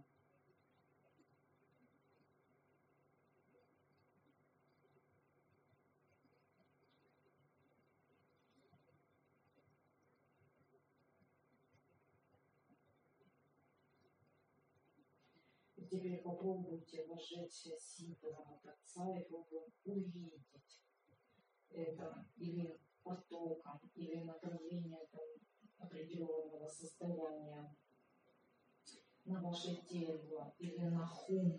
Теперь попробуйте вожечь синтезом от Отца и попробуйте увидеть это или потоком, или направлением определенного состояния на ваше тело, или на хум.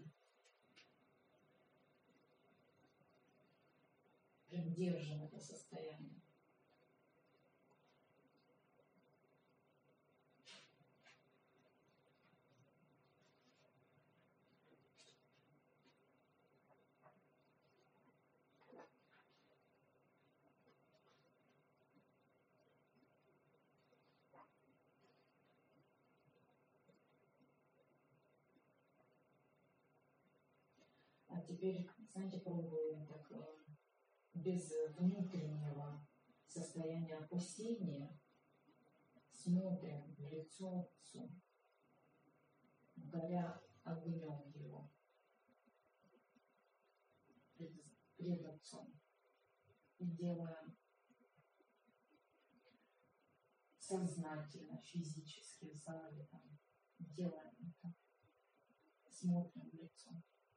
Прям держим это состояние. А теперь, знаете, пробуем так без внутреннего состояния опасения, смотрим в лицо Отцу, горя огнем его пред, пред Отцом. И делаем сознательно, физически в зале, там, делаем это, смотрим в лицо.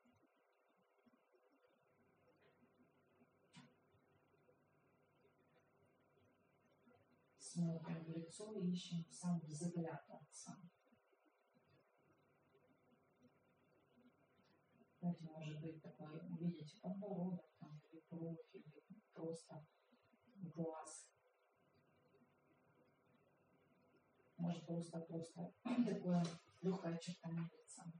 Смотрим в лицо и ищем сам взгляд Отца. Знаете, может быть такое, увидите подбородок, там, или бровь, или просто глаз. Может просто просто такое легкое очертание лица.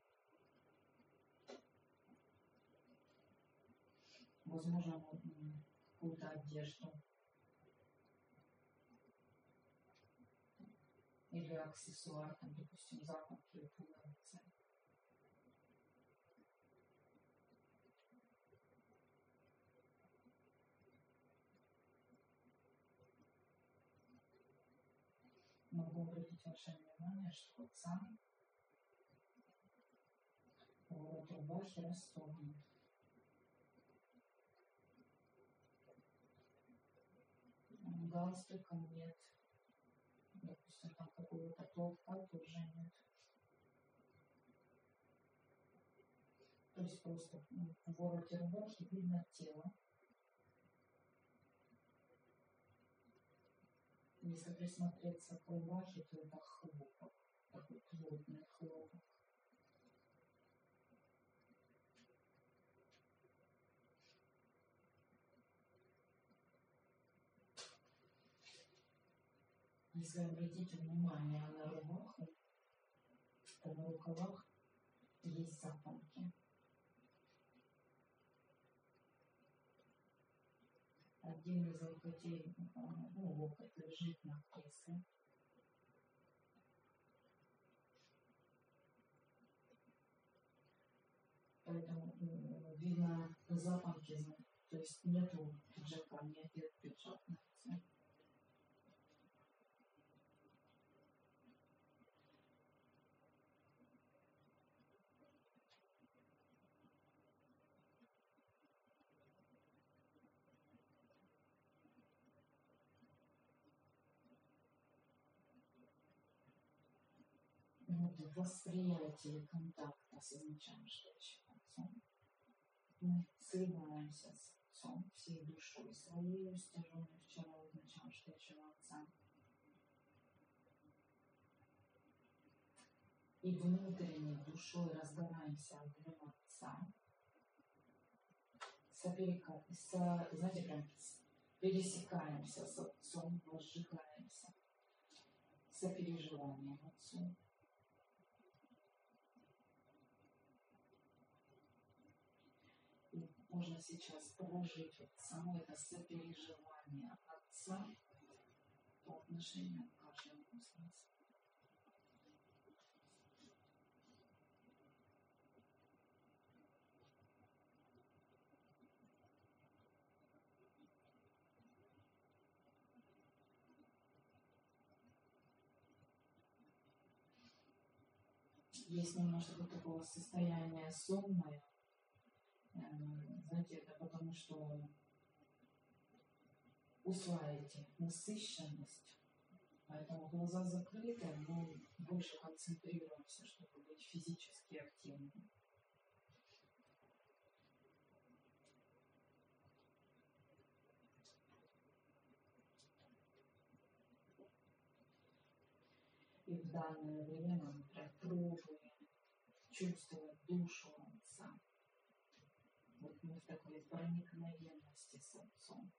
Возможно, какую-то одежду. или аксессуар, там, допустим, запонки и пуговицы. Могу обратить ваше внимание, что вот сам ворот рубахи расстегнут. Галстука нет. Допустим, там какого-то платка тоже нет. То есть просто ну, в вороте рубахи видно тело. Если присмотреться к рубахе, то это хлопок. Такой плотный хлопок. Если обратите внимание на рубаху, то на рукавах есть запонки. Один из локотей, ну, локоть лежит на кресле. Поэтому ну, видно запонки, то есть нету пиджака, не одет пиджак на лице. Вот в восприятии контакта с изначающим отцом мы сливаемся с отцом всей душой своей, стяженной вчера у изначающего отца. И внутренней душой разгораемся огнем отца. Соперека... Со... Знаете, прям пересекаемся с отцом, возжигаемся сопереживанием отцу. И можно сейчас прожить вот само это сопереживание отца по отношению к каждому из нас. Есть немножко такого состояния сонное. Знаете, это потому что усваиваете насыщенность, поэтому глаза закрыты, мы больше концентрируемся, чтобы быть физически активными. И в данное время мы прям пробуем чувствовать душу отца. Вот мы в такой проникновенности с отцом.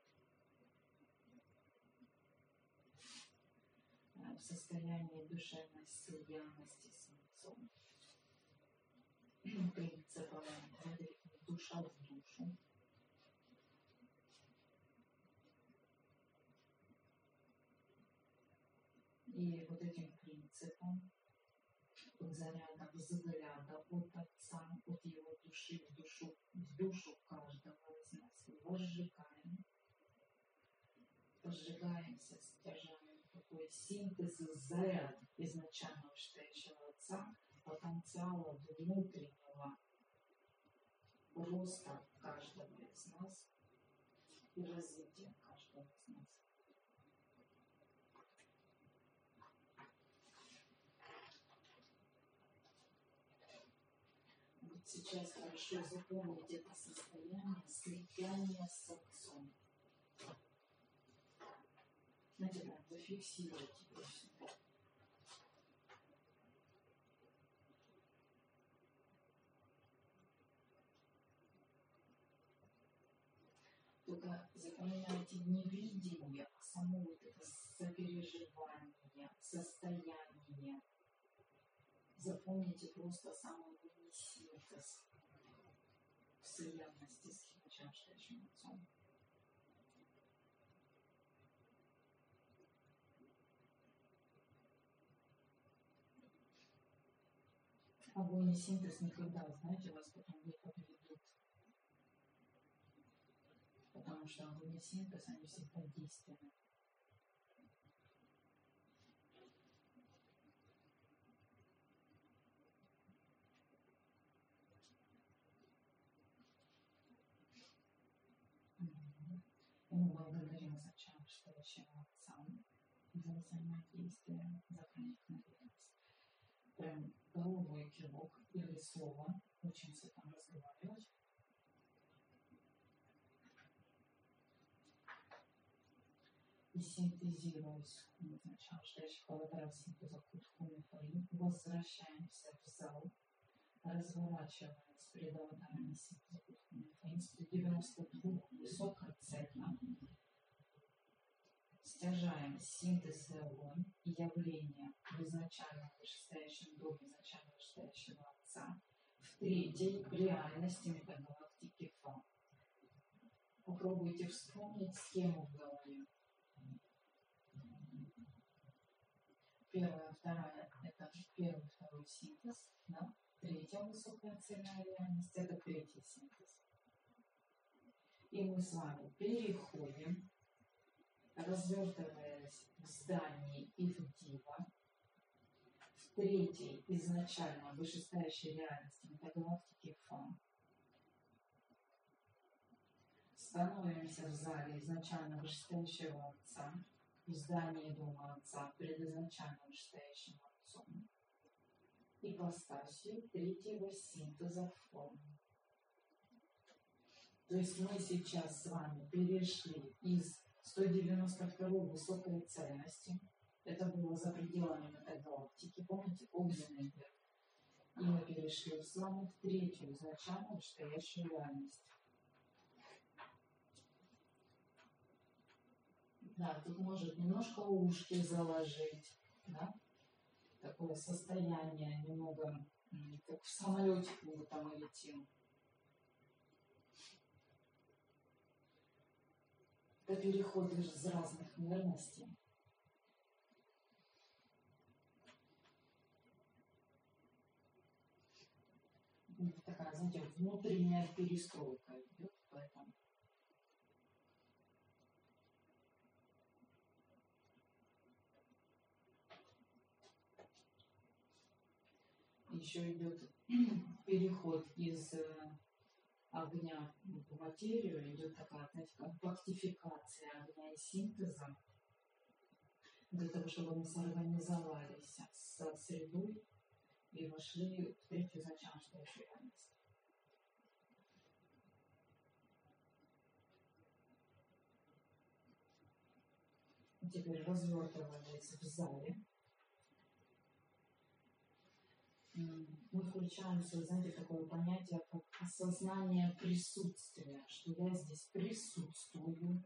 В состоянии душевной слиянности с отцом. Принципом душа в душу. И вот этим принципом, от заряда взгляда от отца, от его души в душу, в душу каждого из нас, возжигаем. Возжигаемся, стяжаем такой синтез заряд изначально вышедшего отца, потенциала внутреннего роста каждого из нас и развития каждого из нас. Вот сейчас хорошо запомните это состояние слияния с отцом. Знаете, прям зафиксируйте его сюда. Только запоминайте не видение, а само вот это сопереживание, состояние. Запомните просто самый синтез в слиянности с начавшим отцом. огонь и синтез никогда, знаете, вас потом не подведут. Потому что огонь и синтез, они всегда действенны. И мы благодарим зачем настоящего Отца за взаимодействие, за проникновенность. Прям головой кивок или слово. Учимся там разговаривать. И синтезируясь, сначала настоящих благодаря синтеза Кутхуми Фаи, возвращаемся в зал, разворачиваясь перед аватарами синтеза Кутхуми Фаи, сто девяносто два высокоцельно. Стяжаем синтез и огонь и явление в изначальном вышестоящем доме изначально вышестоящего Отца в третьей реальности метагалактики Фа. Попробуйте вспомнить схему в голове. Первая, вторая – это первый, второй синтез, да? Третья высокая цельная реальность – это третий синтез. И мы с вами переходим, развертываясь в здании и в диво, в третьей изначально вышестоящей реальности метагалактики Фа. Становимся в зале изначально вышестоящего Отца, в здании дома Отца, перед изначально вышестоящим Отцом, ипостасью третьего синтеза формы. То есть мы сейчас с вами перешли из сто девяносто второй высокой цельности, это было за пределами метагалактики, помните, огненный век, и мы перешли с вами в третью изначально вышестоящую реальность. Да, тут может немножко ушки заложить, да? Такое состояние немного, как в самолете куда-то мы летим. Это переход из разных мерностей. Такая, знаете, внутренняя перестройка идет, поэтому. Еще идет переход из огня в материю, идет такая, знаете, как бактификация огня и синтеза, для того, чтобы мы сорганизовались со средой и вошли в третью изначальную реальность. Теперь развертываясь в зале, мы включаемся, знаете, такое понятие, как осознание присутствия, что я здесь присутствую.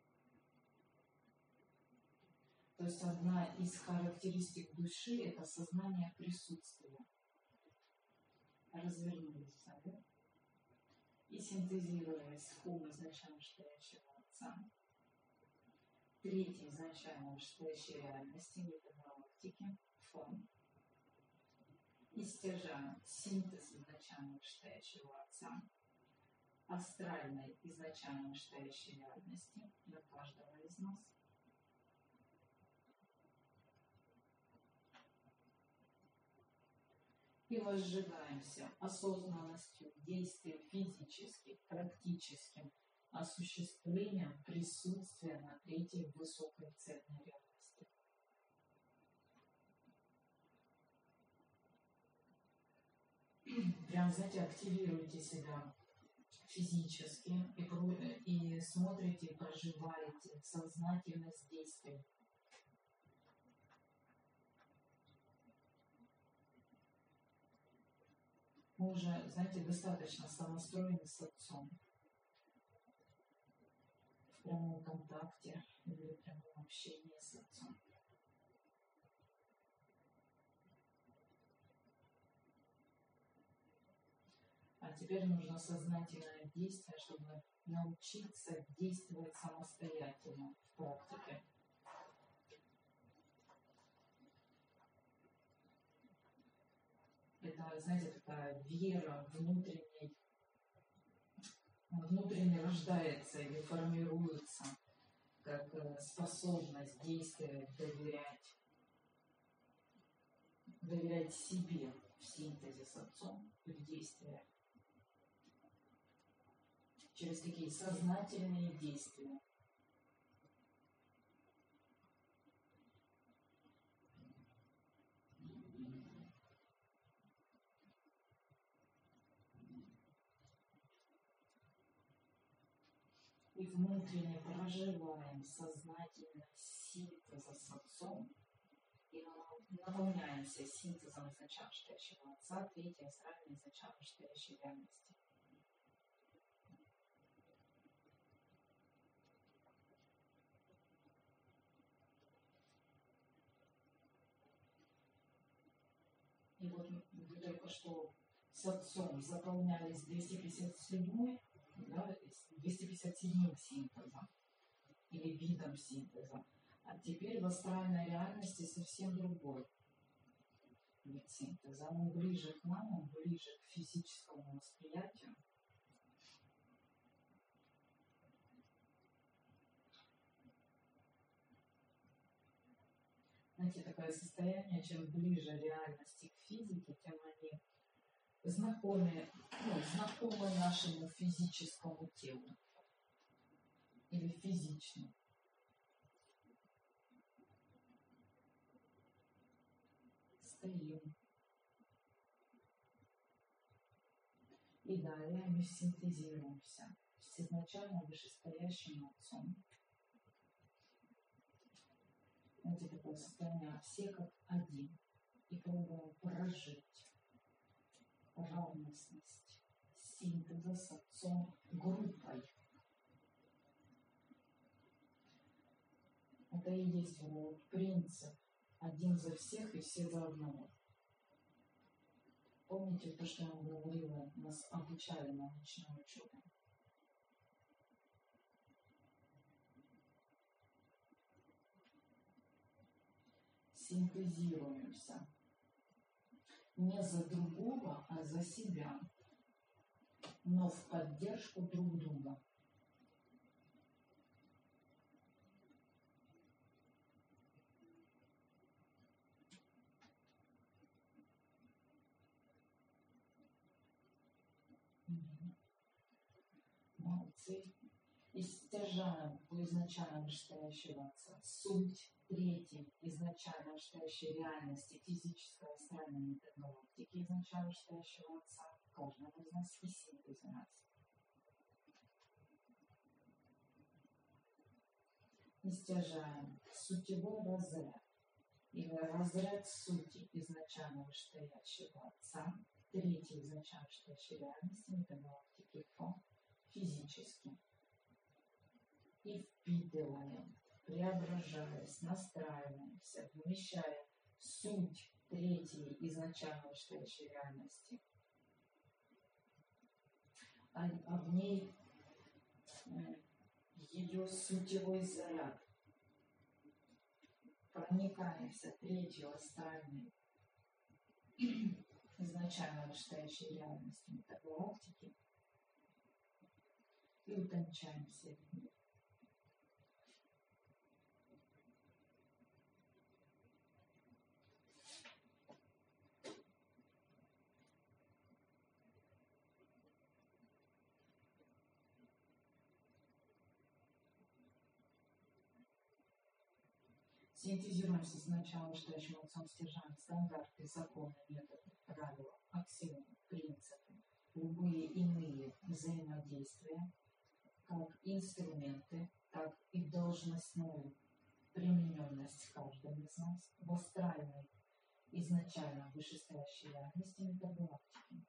То есть одна из характеристик души – это сознание присутствия. Развернулись в зале и синтезируясь в ум изначально вышестоящего Отца, третьей изначально вышестоящей реальности метагалактики форм. И стяжаем синтез изначально вышестоящего Отца, астральной изначально вышестоящей реальности для каждого из нас. И возжигаемся осознанностью действий физических, практическим осуществлением присутствия на третьей высокой цельной реальности. Прям, знаете, активируйте себя физически и, и смотрите, проживаете сознательность действий. Мы уже, знаете, достаточно самостроены с Отцом. В прямом контакте или в прямом общении с Отцом. А теперь нужно сознательное действие, чтобы научиться действовать самостоятельно в практике. Это, знаете, такая вера внутренней, внутренне рождается или формируется, как э, способность действовать, доверять, доверять себе в синтезе с Отцом, в действиях. Через какие сознательные действия. И внутренне проживаем сознательно синтеза с Отцом и наполняемся синтезом изначально настоящего Отца, третье астральное изначально настоящей реальности. И вот вы только что с Отцом заполнялись двести пятьдесят седьмой, да, двести пятьдесят седьмым синтезом или видом синтеза. А теперь в астральной реальности совсем другой вид синтеза. Он ближе к нам, он ближе к физическому восприятию. Знаете, такое состояние, чем ближе реальности к физике, тем они знакомы, ну, знакомы нашему физическому телу или физичному. Стоим. И далее мы синтезируемся с изначально вышестоящим Отцом. Это такое состояние все как один. И пробуем прожить равностность синтеза с Отцом группой. Это и есть вот принцип один за всех и все за одного. Помните то, что я вам говорила, нас обучали на научном учебе? Синтезируемся не за другого, а за себя, но в поддержку друг друга. Молодцы. И стяжаем у изначально вышестоящего Отца суть третьей изначально вышестоящей реальности физической астральной метагалактики изначально вышестоящего Отца каждого из нас и синтезе нас. И стяжаем сутевой разряд или разряд сути изначально вышестоящего Отца третьей изначально вышестоящей реальности метагалактики по физически. И впитываем, преображаясь, настраиваемся, вмещая суть третьей изначально вышестоящей реальности. А, а в ней э, ее сутевой заряд. Проникаемся третью астральной изначально вышестоящей реальности метагалактики и утончаемся в ней. Синтезируемся сначала вышестоящим Отцом, стяжаем стандарты, законы, методы, правила, аксиомы, принципы, любые иные взаимодействия, как инструменты, так и должностную примененность каждого из нас в астральной изначально вышестоящей реальности метагалактики.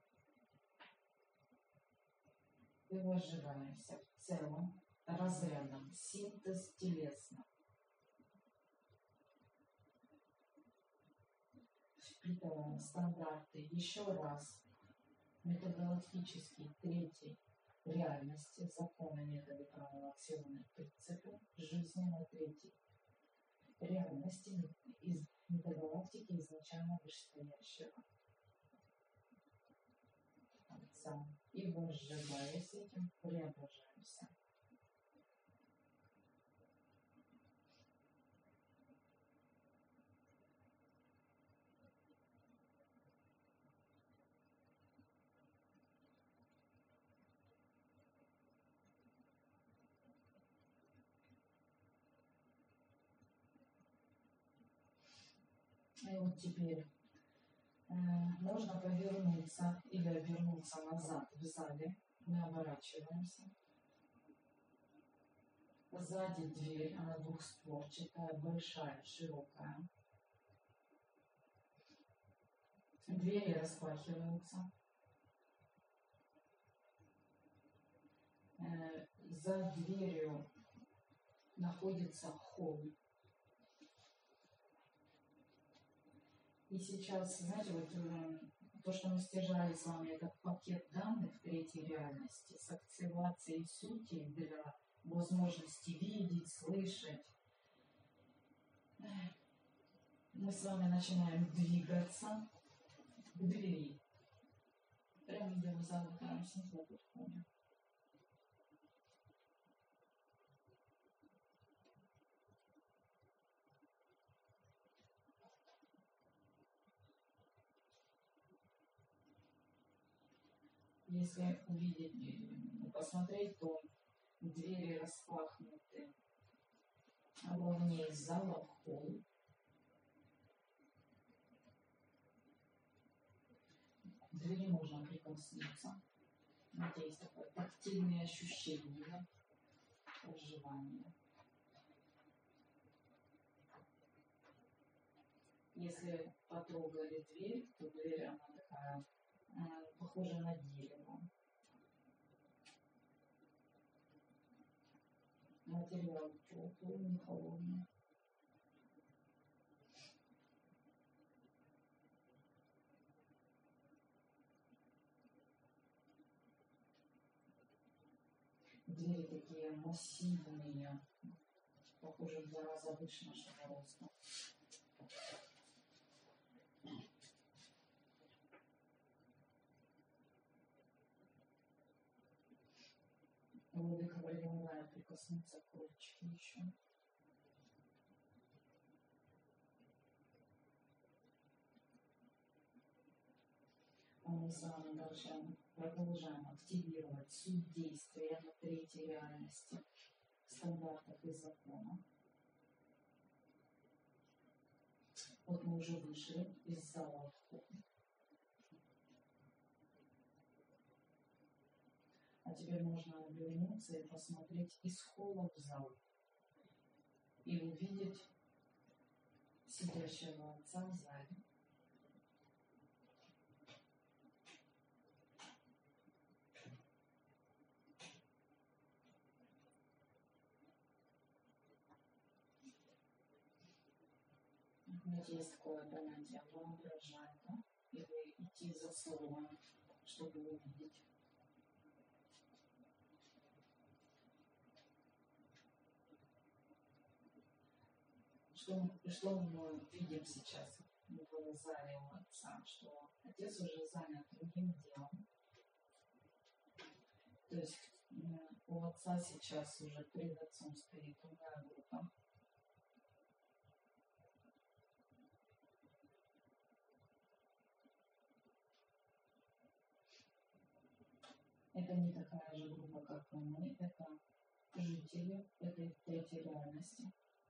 И выживаемся в целом разрядом синтез телесно. Впитываем стандарты еще раз метагалактические третьей реальности, законы, методы, правила, аксиомы, принципы жизненной третьей реальности из метагалактики изначально вышестоящего меняется, и возжигая с этим преображаемся. И вот теперь э, можно повернуться или обернуться назад в зале. Мы оборачиваемся. Сзади дверь, она двухстворчатая, большая, широкая. Двери распахиваются. Э, за дверью находится холл. И сейчас, знаете, вот э, то, что мы стяжали с вами, этот пакет данных третьей реальности с активацией сути для возможности видеть, слышать. Мы с вами начинаем двигаться к двери. Прямо где мы замыкаемся в подходе. Если увидеть, посмотреть, то двери распахнуты ровнее зала в холл. К двери можно прикоснуться. Вот есть такое тактильное ощущение проживания. Если потрогали дверь, то дверь она такая похожа на дерево. Материал теплый, не холодный. Двери такие массивные, похоже в два раза выше нашего роста. Владыка предлагает прикоснуться к ручке еще. А мы с вами дальше продолжаем активировать суть действия на третьей реальности, стандартов и законов. Вот мы уже вышли из зала входа. А теперь можно обернуться и посмотреть из холла в зал. И увидеть сидящего отца в зале. Есть такое понятие воображания, или идти за словом, чтобы увидеть. Что, что мы видим сейчас в зале у отца, что отец уже занят другим делом. То есть у отца сейчас уже перед отцом стоит другая группа. Это не такая же группа, как и мы, это жители этой третьей реальности.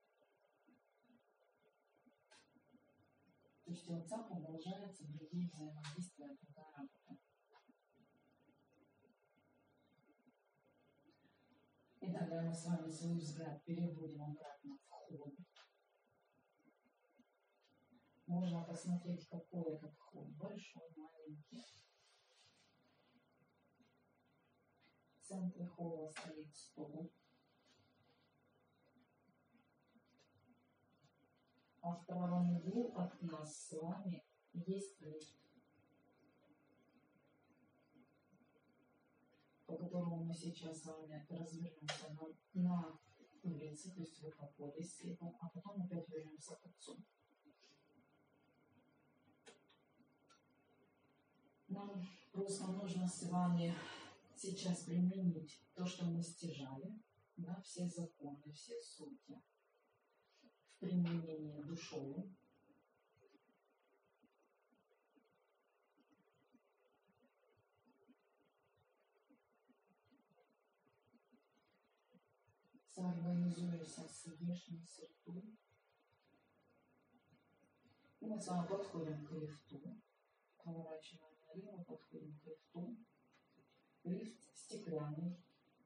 То есть у отца продолжается другие взаимодействия, другая работа. И тогда мы с вами свой взгляд переводим обратно в вход. Можно посмотреть, какой этот вход, большой, маленький. В центре холла стоит стол. А в правом углу от нас с вами есть лифт, по которому мы сейчас с вами развернемся на, на улице, то есть в поле света, а потом опять вернемся к отцу. Нам Просто нужно с вами сейчас применить то, что мы стяжали, да, все законы, все сути в применении душою. Соорганизуемся с внешней средой. И мы с вами подходим к лифту. Поворачиваем налево, подходим к лифту. Лифт стеклянный.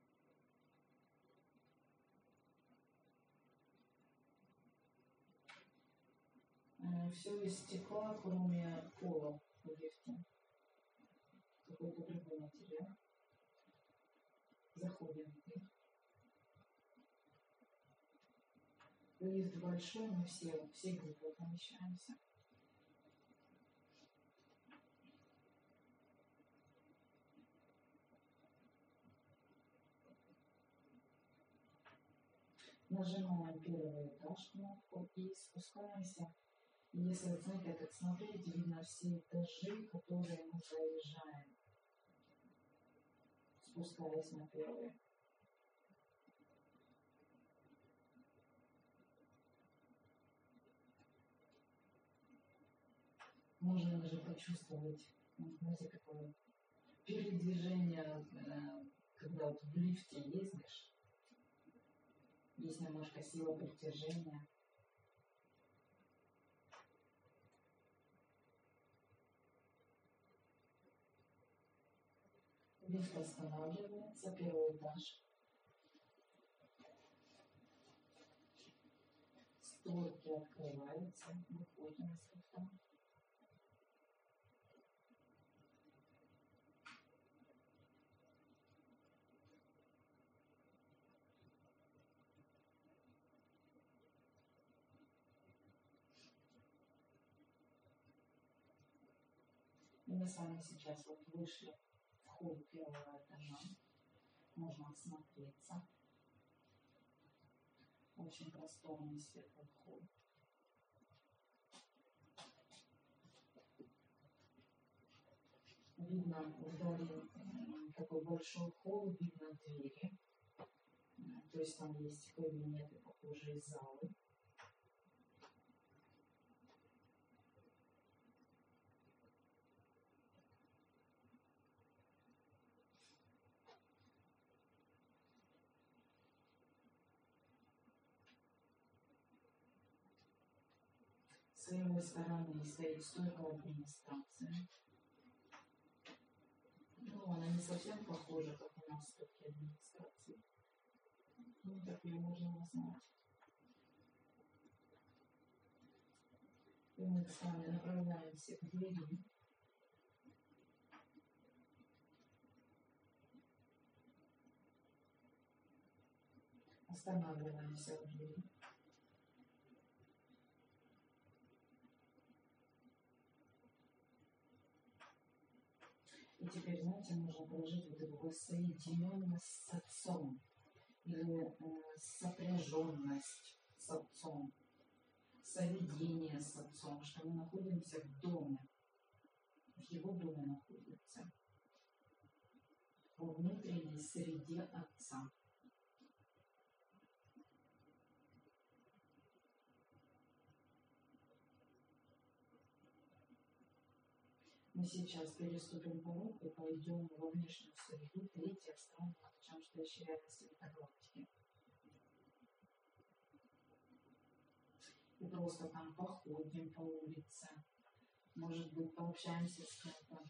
Все из стекла, кроме пола в лифте. Какой-то другой материал. Заходим в лифт. Лифт большой, мы все, все группы помещаемся. Нажимаем первый этаж кнопку и спускаемся. Если, знаете, как смотреть, видно все этажи, которые мы проезжаем, спускаясь на первый. Можно даже почувствовать, знаете, какое передвижение, когда вот в лифте ездишь, есть немножко сила притяжения. Лифт останавливается, первый этаж. Створки открываются, выходим из лифта. И мы с вами сейчас вот вышли в холл первого этажа. Можно осмотреться. Очень просторный светлый холл. Видно вдали такой большой холл, видно двери. То есть там есть кабинеты, похожие залы. С левой стороны стоит стойка администрации. Ну, она не совсем похожа, как у нас стойки администрации. Ну, так ее можно назвать. И мы с вами направляемся к двери. Останавливаемся в двери. И теперь, знаете, можно прожить вот эту воссоединенность с Отцом или э, сопряженность с Отцом, соведение с Отцом, что мы находимся в доме, в Его доме находимся, во внутренней среде Отца. Мы сейчас переступим порог и пойдем во внешнюю среду, третья страна, чем стоящей реальности этой галактики. И просто там походим по улице, может быть, пообщаемся с кем-то.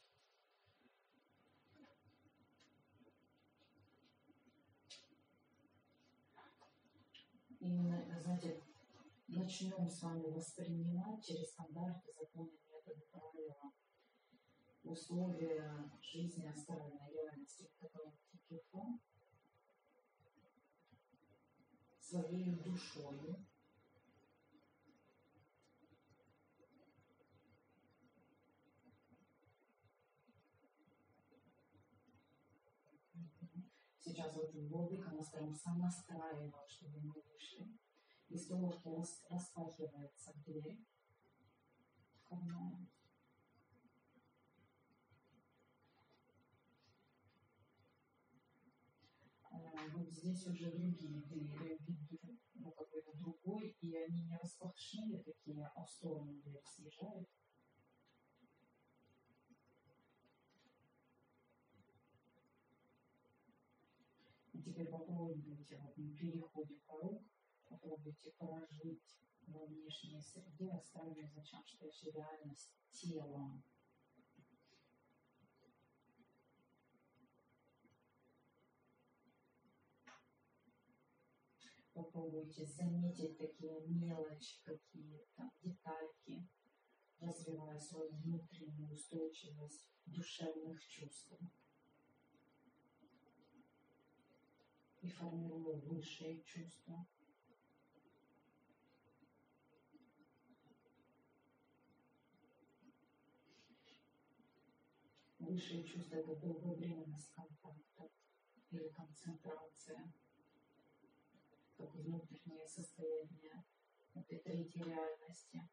И, знаете, начнем с вами воспринимать через стандарты, законы, методы, правила, условия жизни астральной реальности, которая фон, своей душою. Сейчас вот Владыка нас прям сам настраивал, чтобы мы вышли. И столовки распахивается дверь входная. вот здесь уже другие двери, вид, ну, какой-то другой, и они не распашные такие, а в сторону дверь съезжают. И теперь попробуйте вот на переходе порог, попробуйте прожить во внешней среде, оставив зачем что реальность телом. Попробуйте заметить такие мелочи, какие-то детальки, развивая свою внутреннюю устойчивость душевных чувств и формируя высшие чувства. Высшие чувства – это долговременность контакта или концентрация, как внутреннее состояние этой третьей реальности.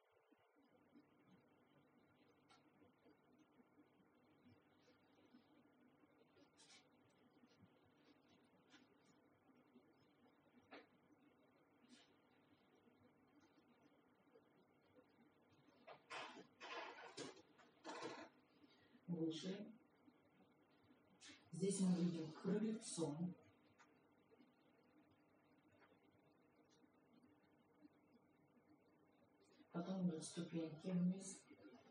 Выше. Здесь мы видим крыльцо. Потом идут ступеньки вниз.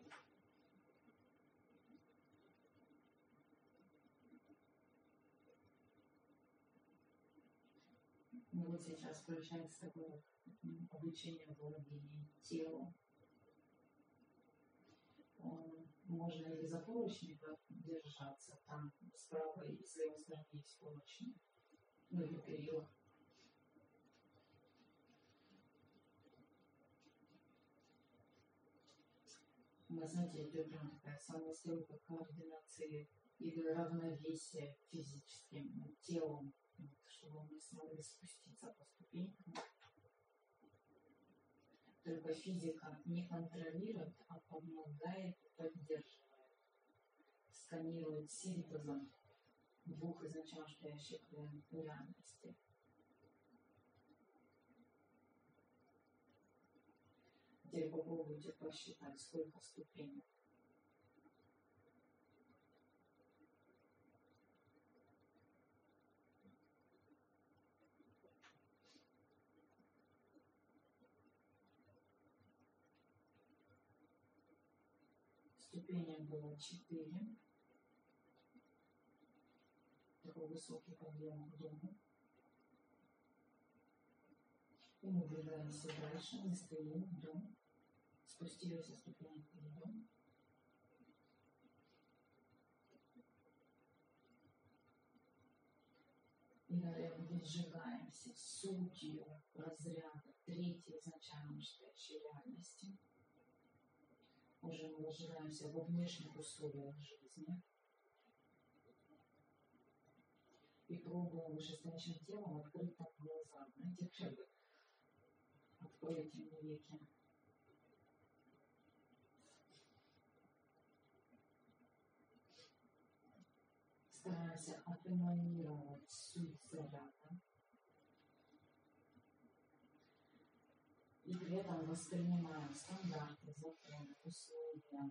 И вот сейчас включается такое обучение владения телом. Можно или за поручника держаться, там справа и с левой стороны есть поручни, ну или перила. Вы знаете, это прям такая самостройка координации или равновесия физическим телом, чтобы мы смогли спуститься по ступенькам. Только физика не контролирует, а помогает и поддерживает. Сканирует синтезом двух изначально стоящих реальностей. Теперь попробуйте посчитать, сколько ступенек. Ступенек было четыре. Такой высокий подъем к дому. И мы двигаемся дальше, мы стоим, дом. Спустились со ступенек идем. И далее выжигаемся сутью разряда третьей изначально настоящей реальности. Уже мы выжигаемся во внешних условиях жизни. И пробуем вышестоящим телом открыть там глаза. Знаете, как бы откройте мне веки. Стараемся отэманировать суть заряда. И при этом воспринимаем стандарты, законы, условия,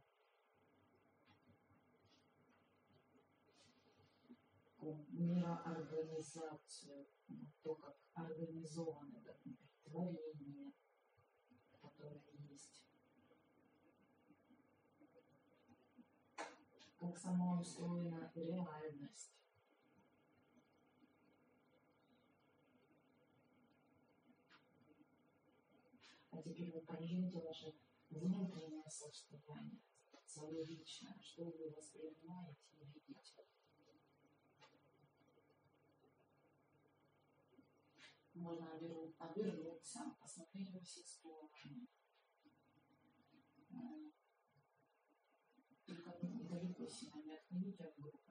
мироорганизацию, то, как организовано это творение, которое есть. Как сама устроена реальность. А теперь вы проверите ваше внутреннее состояние, свое личное, что вы воспринимаете и видите. Можно обернуться, посмотреть во все стороны. Только далеко сильно не отходите от группы.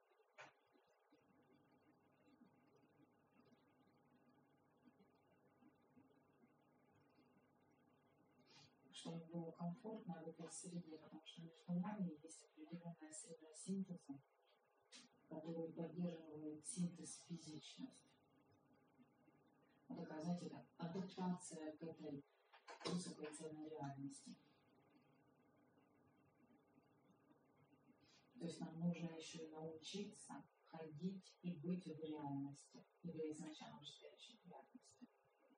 Чтобы было комфортно в этой среде, потому что между нами есть определенная среда синтеза, которая поддерживает синтез физичности. такая, знаете, так, адаптация к этой высокоценной реальности. То есть нам нужно еще и научиться ходить и быть в реальности, или изначально в спящей реальности.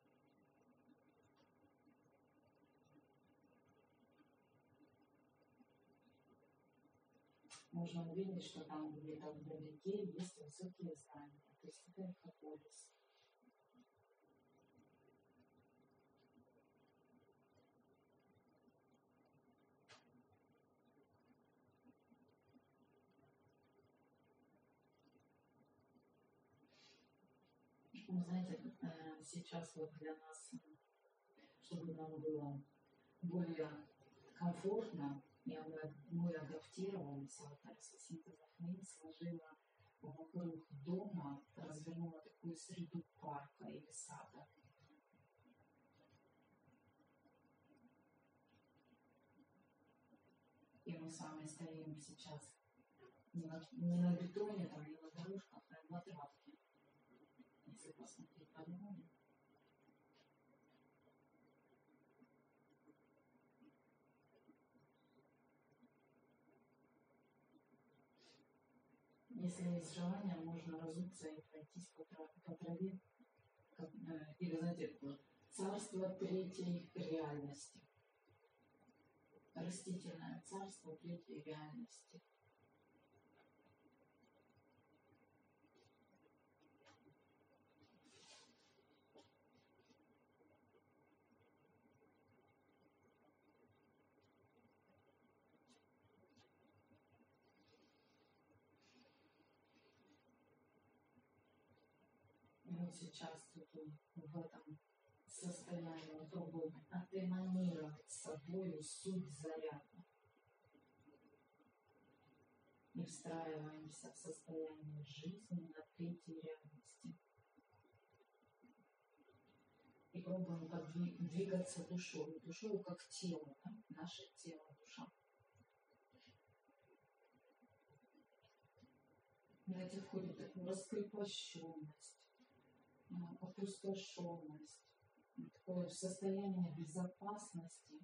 Можно увидеть, что там где-то вдалеке есть высокие здания, то есть это Инфополис. Вы знаете, сейчас вот для нас, чтобы нам было более комфортно, и мы адаптировались, вот Синтезахмин сложила вокруг дома, развернула такую среду парка или сада. И мы с вами стоим сейчас не на, не на бетоне, там, не на дорожках, а на травке. Если посмотреть под ноги. Если есть желание, можно разуться и пройтись по, трав, по траве. Как, э, или, знаете, царство третьей реальности. Растительное царство третьей реальности. И вот сейчас тут в этом состоянии пробуем отэманировать собой суть заряда. И встраиваемся в состояние жизни на третьей реальности. И пробуем двигаться душой. Душой как тело, да? Наше тело, душа. Знаете, входит такая раскрепощенность, опустошенность, такое состояние безопасности,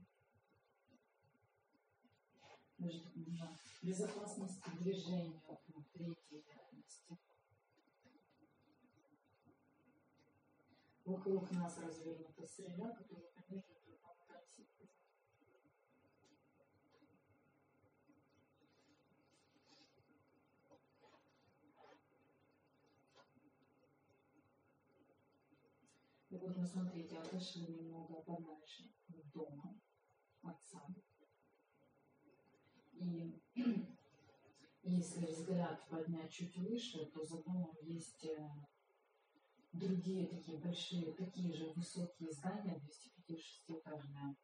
безопасности движения в третьей реальности. Вокруг нас развернута среда, которая поддерживает глубокую синтез. И вот мы, смотрите, отошли немного подальше от дома, отца. И если взгляд поднять чуть выше, то за домом есть другие такие большие, такие же высокие здания, двести пятьдесят шестиэтажные.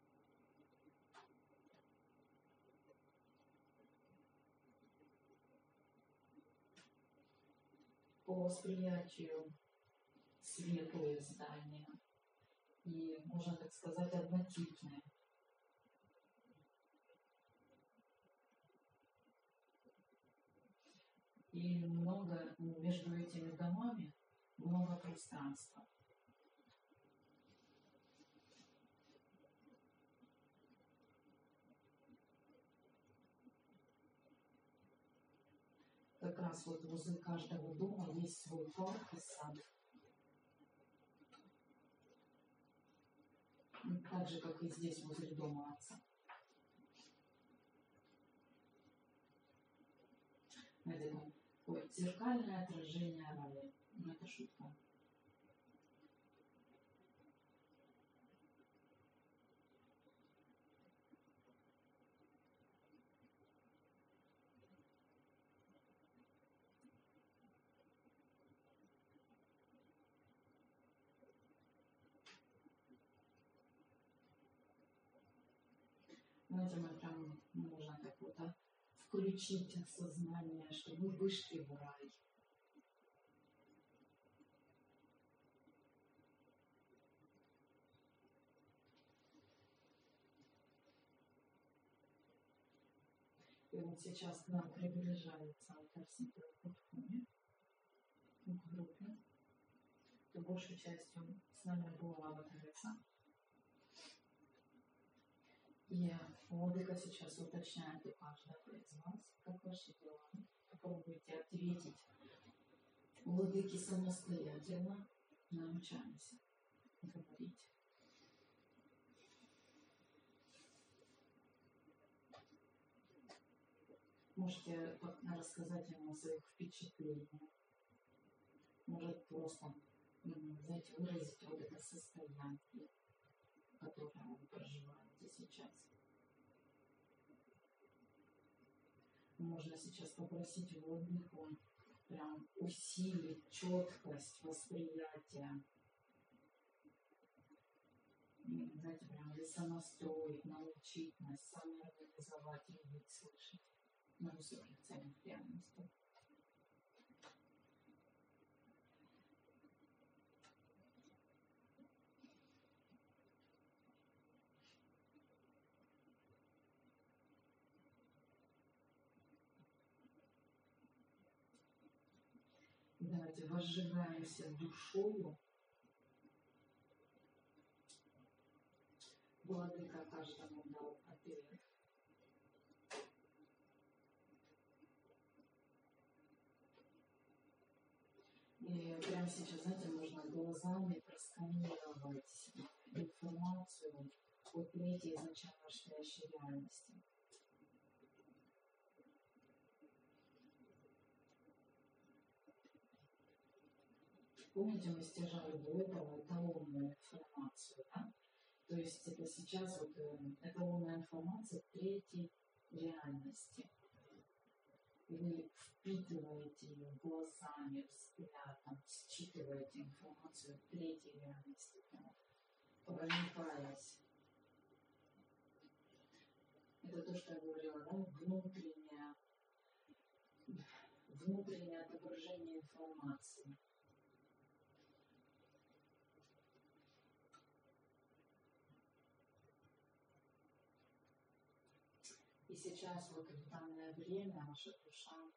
По восприятию светлые здания и, можно так сказать, однотипные. И много между этими домами, много пространства. Как раз вот возле каждого дома есть свой парк и сад. Так же, как и здесь, возле дома отца. Это такое зеркальное отражение рая. Ну, это шутка. Знаете, мы прям можно так вот а, включить сознание, что вы вышли в рай. И вот сейчас к нам приближается алтарь Святого Парфуме в группе. то большей частью с нами была в этом лице. И Владыка сейчас уточняет у каждого из вас, как ваши дела. Попробуйте ответить Владыке самостоятельно. Научаемся говорить. Можете рассказать ему о своих впечатлениях. Может просто, знаете, выразить вот это состояние, которое вы проживаете сейчас. Можно сейчас попросить Владыку прям усилить четкость восприятия. Знаете, прям сонастроить, научить нас самоорганизовать, видеть, слышать. На высоких целях реальности. Давайте возжигаемся душою. Владыка каждому дал ответ. И прямо сейчас, знаете, можно глазами просканировать информацию о третьей изначально шляющей реальности. Помните, мы стяжали до этого эталонную информацию, да? То есть это сейчас вот эталонная информация третьей реальности. И вы впитываете ее глазами, взглядом, считываете информацию третьей реальности, проникаясь. Это то, что я говорила, да? Внутреннее, внутреннее отображение информации. И сейчас вот в данное время наша душа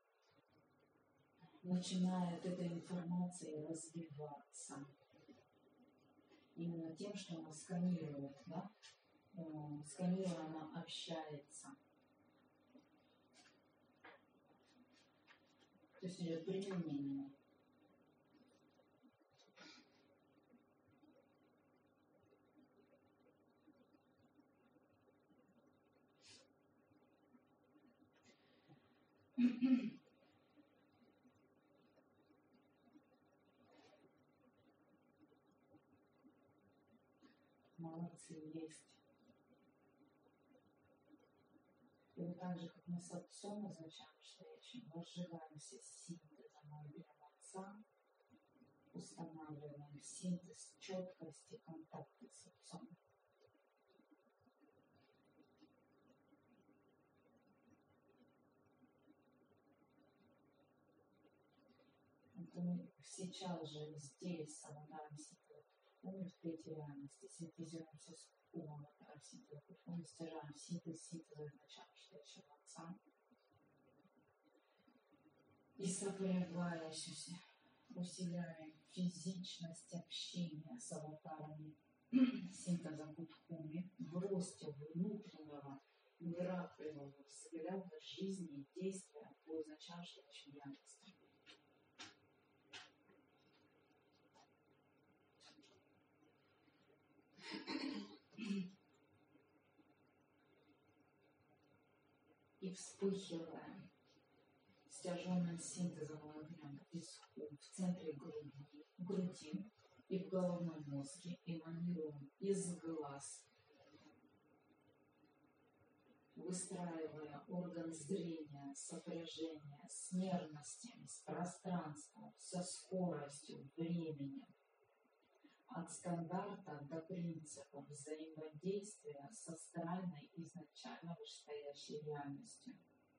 начинает этой информацией развиваться. Именно тем, что она сканирует, да? Сканируя, она общается. То есть идет применение. Молодцы, есть. И вот так же, как мы с Отцом изначально встречи, возжигаемся синтезом объема Отца, устанавливаем синтез четкости контакта с Отцом. Это мы сейчас же здесь совладаем синтез в третьей реальности, синтезируемся с умом, синтез мы стяжаем синтез синтеза изначально шляющего Отца. И сопрягаясь, усиляем физичность общения с аватарами синтеза Будхуми в росте внутреннего миракливого взгляда жизни и действия по изначально шляющей реальности. И вспыхиваем стяженным синтезом огня в центре груди, груди и в головном мозге, эманируем из глаз, выстраивая орган зрения, сопряжения с нервностями, с пространством, со скоростью, временем, от стандарта до принципа взаимодействия с астральной изначально вышестоящей реальностью.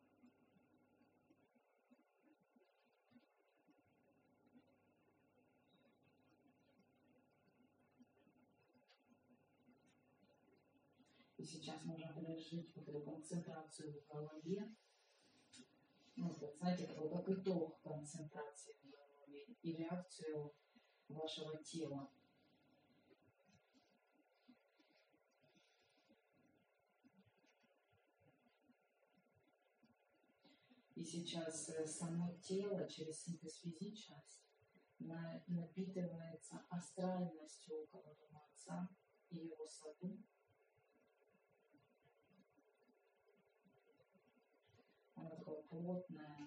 И сейчас можно пережить вот эту концентрацию в голове. Ну, вот, знаете, такой как итог концентрации в голове и реакцию вашего тела. И сейчас э, само тело через синтез физичность на- напитывается астральностью около дома Отца и его саду. Она такая плотная.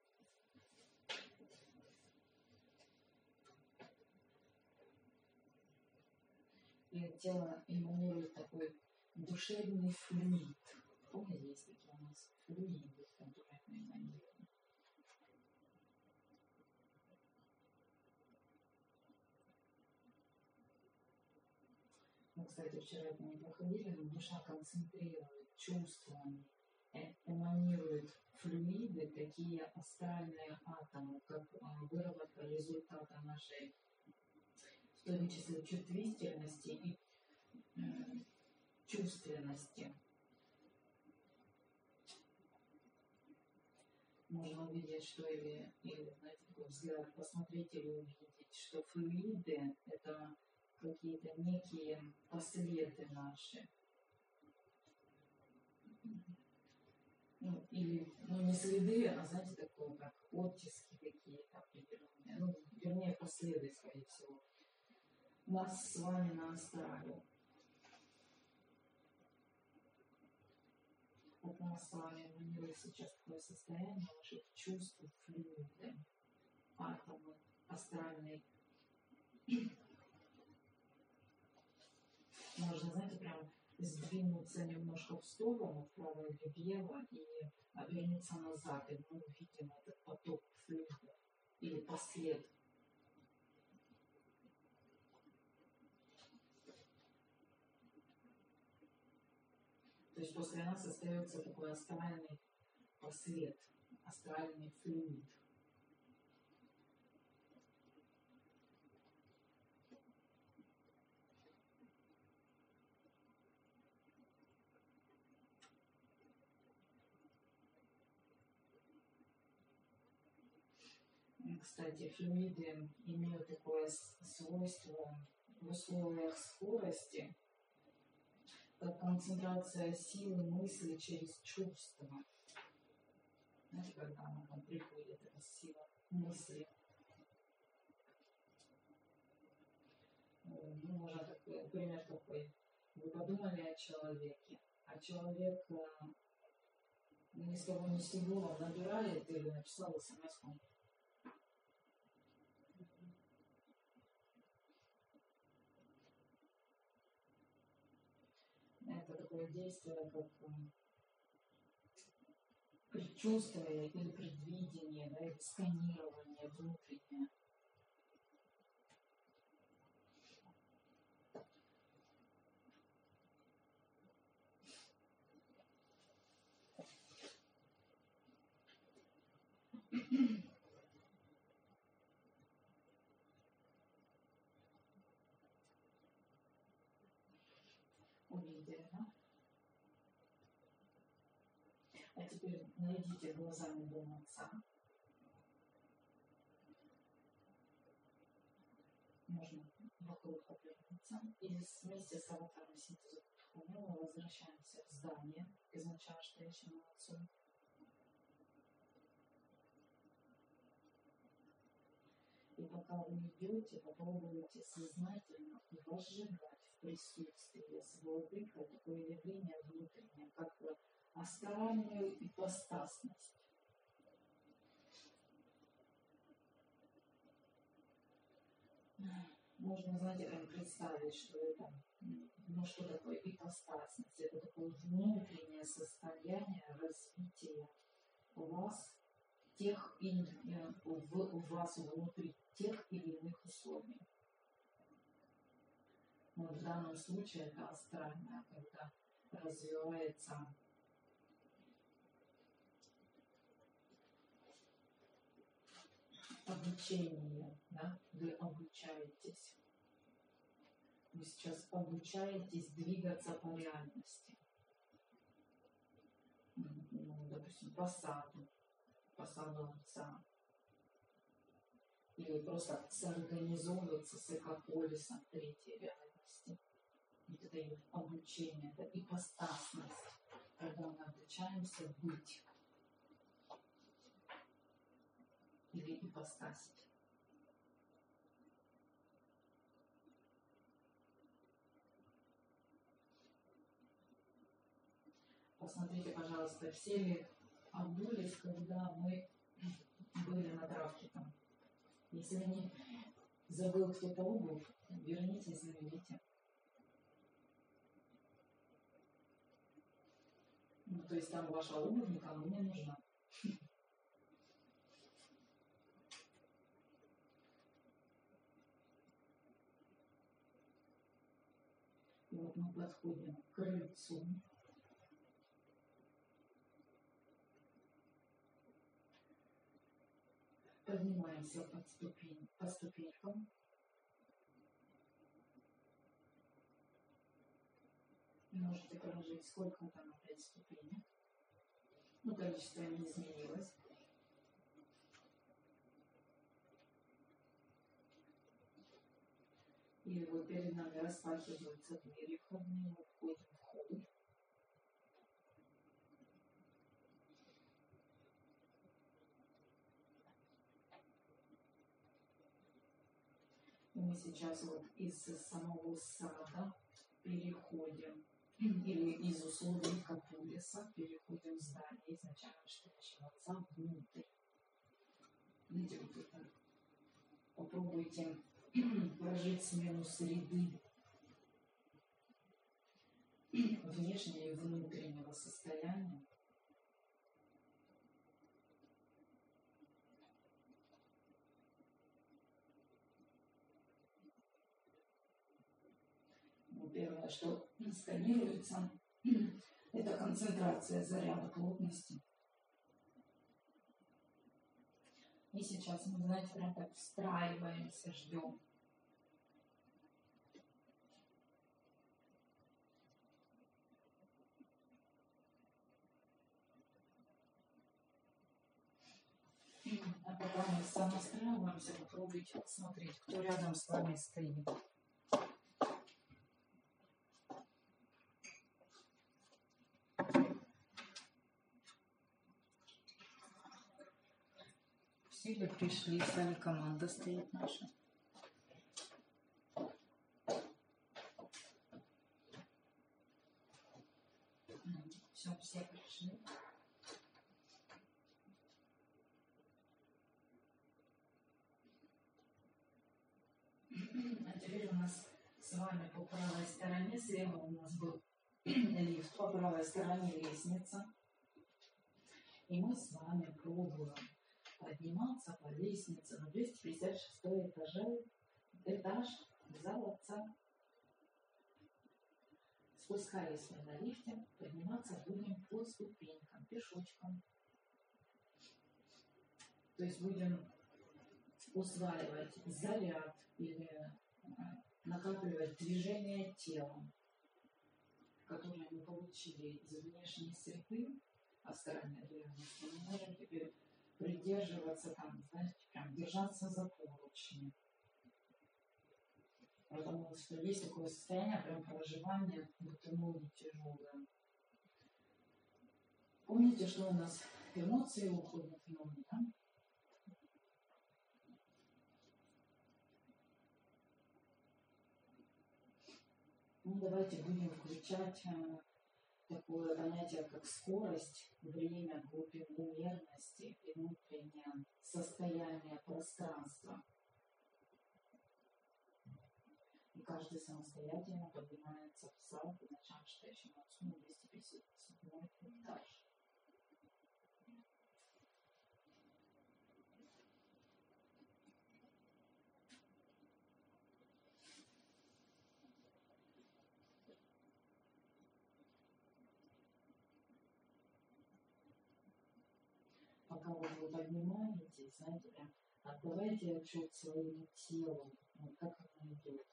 И тело эманирует такой душевный флюид. Помните, есть такие у нас флюиды, которые эманируют. Мы, кстати, вчера это не проходили, но душа концентрирует чувствами, э- эманирует флюиды, такие астральные атомы, как а, выработка результата нашей, в том числе, чувствительности и м, чувственности. Можно увидеть, что или, или знаете, такой взгляд, посмотреть или увидеть, что флюиды — это какие-то некие последы наши. Ну, или, ну, не следы, а, знаете, такое, как оттиски какие-то определенные. Ну, вернее, последы, скорее всего. Нас с вами на астрале. Вот у нас с вами эманирует сейчас такое состояние ваших чувств, флюиды, атомы, астральные. Можно, знаете, прям сдвинуться немножко в сторону, вправо или влево, и обернуться назад, и мы увидим этот поток флюидов или послед. То есть после нас остается такой астральный послед, астральный флюид. Кстати, флюиды имеют такое свойство в условиях скорости, как концентрация силы мысли через чувства. Знаете, когда она там приходит, эта сила мысли. Ну, можно такой, пример такой. Вы подумали о человеке, а человек ни с того ни с сего набирает или написал смс-ку. Это такое действие, как предчувствие или предвидение, да, или сканирование внутреннее. Увидели, да? А теперь найдите глазами дом Отца. Можно вокруг повернуться. И вместе с аватаром синтеза мы возвращаемся в здание, изначально стоящему Отцу. И пока вы идете, попробуйте сознательно возжигать в присутствии с владыкой такое явление внутреннее, как астральную ипостасность. Можно, знаете, прям представить, что это, ну, что такое ипостасность. Это такое внутреннее состояние развития у вас тех или в, у вас внутри тех или иных условий. Но в данном случае это астральное, когда развивается обучение, да? Вы обучаетесь. Вы сейчас обучаетесь двигаться по реальности. Ну, допустим, по саду, по саду Отца. или просто сорганизовываться с экополисом третьей реальности. Вот это и обучение, это ипостасность, когда мы обучаемся быть или ипостасить. Посмотрите, пожалуйста, все ли обулись, когда мы были на травке там. Если не забыл кто-то обувь, верните, замените. Ну, то есть там ваша обувь никому не нужна. И вот мы подходим к крыльцу. Поднимаемся под ступень, по ступенькам. Можете прожить сколько там опять ступенек. Ну, количество не изменилось. И вот перед нами распахиваются двери входные, мы входим в холл. И мы сейчас вот из самого сада переходим, или из условий Экополиса переходим в здание изначально стоящего отца внутрь. Видите, вот это. Попробуйте прожить смену среды внешнего и внутреннего состояния. Первое, что сканируется, это концентрация заряда плотности. И сейчас мы, знаете, прям так встраиваемся, ждем. А пока мы самостраиваемся, попробуйте посмотреть, кто рядом с вами стоит. Все ли пришли, с вами команда стоит наша. Все, все пришли. А теперь у нас с вами по правой стороне, слева у нас был лифт, по правой стороне лестница. И мы с вами пробуем подниматься по лестнице на двести пятьдесят шестой этаже, этаж зала отца. Спускаясь на лифте, подниматься будем по ступенькам, пешочком. То есть будем усваивать заряд или накапливать движение телом, которое мы получили из внешней среды, астральной реальности. Мы можем теперь придерживаться там, знаете, прям держаться за поручни. Потому что есть такое состояние прям проживания, будто ноги тяжелые. Помните, что у нас эмоции уходят в ноги, да? Ну, давайте будем включать такое понятие, как скорость, время, глубину мерности и внутреннее состояние пространства. И каждый самостоятельно поднимается в зал, изначально считающим отцу на двести пятьдесят седьмой этаж. Пока вот вы поднимаетесь, знаете, прям отдавайте отчет своему телу, вот как оно идет.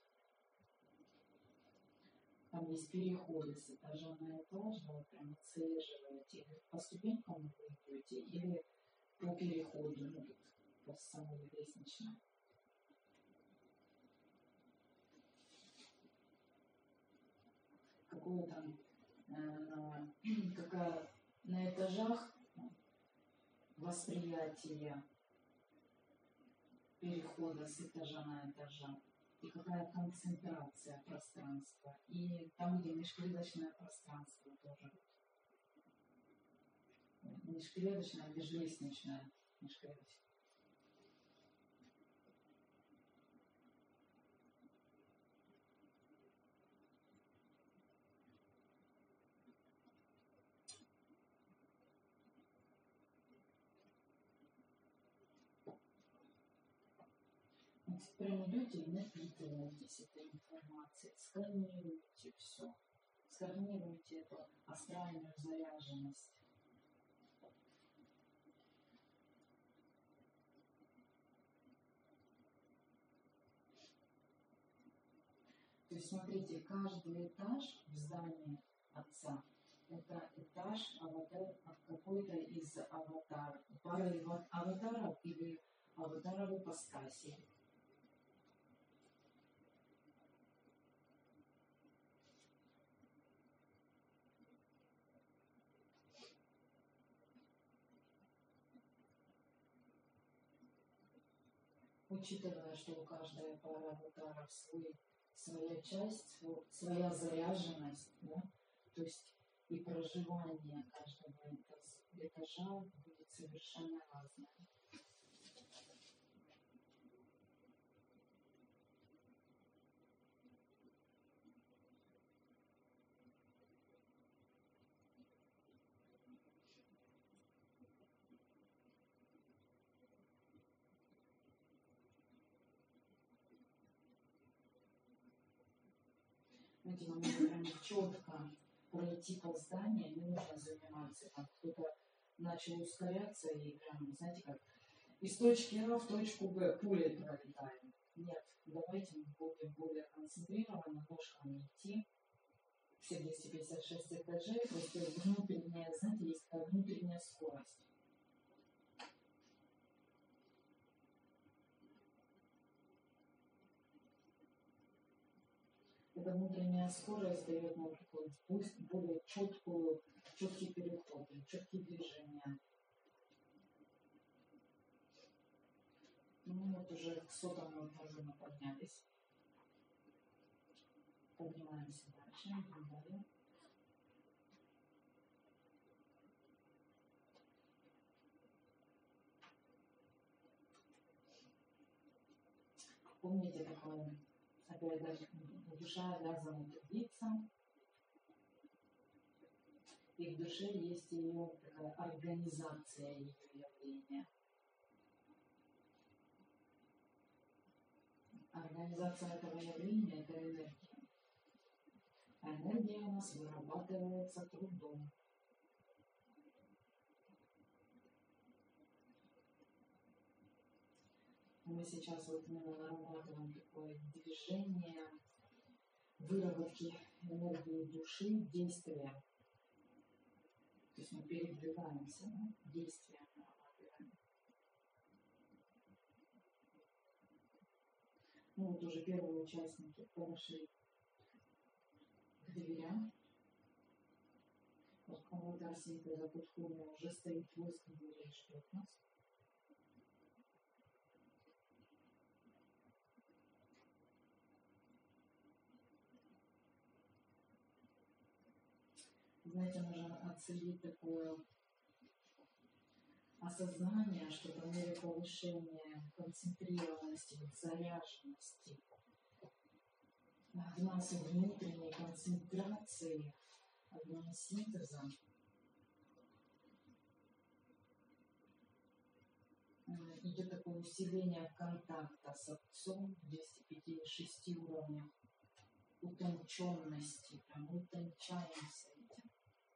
Там есть переходы с этажа на этаж, вы прям отслеживаете, по ступенькам вы идете или по переходу, ну, по самой лестничной какое-то, э, какая на этажах восприятие перехода с этажа на этажа, и какая концентрация пространства, и там, где межклеточное пространство тоже. Межклеточное, межлестничное, межклеточное. Прям идете и напитываетесь этой информацией, сканируете все, сканируете эту астральную заряженность. То есть, смотрите, каждый этаж в здании Отца – это этаж аватар, какой-то из аватар, пары аватаров или аватаров ипостаси. Учитывая, что у каждой пары аватаров свой, своя часть, свой, своя заряженность, да? То есть и проживание каждого этажа будет совершенно разное. Эти моменты прям четко пройти по зданию, не нужно заниматься. Там кто-то начал ускоряться и прям, знаете, как из точки А в точку Б пулей пролетаем. Нет, давайте мы будем более концентрированно ножками идти. Все двести пятьдесят шесть этажей, просто внутренняя, знаете, есть такая внутренняя скорость. Эта внутренняя скорость дает нам такой более четкую, четкий переход, четкие движения. Ну вот уже к сотому этажу мы поднялись. Поднимаемся дальше. Далее. Помните такое, опять даже душа обязана трудиться, и в душе есть ее такая организация ее явления. Организация этого явления – это энергия. А энергия у нас вырабатывается трудом. Мы сейчас вот именно нарабатываем такое движение выработки энергии души, действия. То есть мы передвигаемся, да? Действия нарабатываем. Ну вот уже первые участники подошли к дверям. Вот аватар синтеза Путхуми уже стоит возле двери и ждет нас. Знаете, нужно оценить такое осознание, что по мере повышения концентрированности, заряженности в нас внутренней концентрации синтеза идет такое усиление контакта с Отцом в двести пяти шести уровнях утонченности, прям утончаемся этим.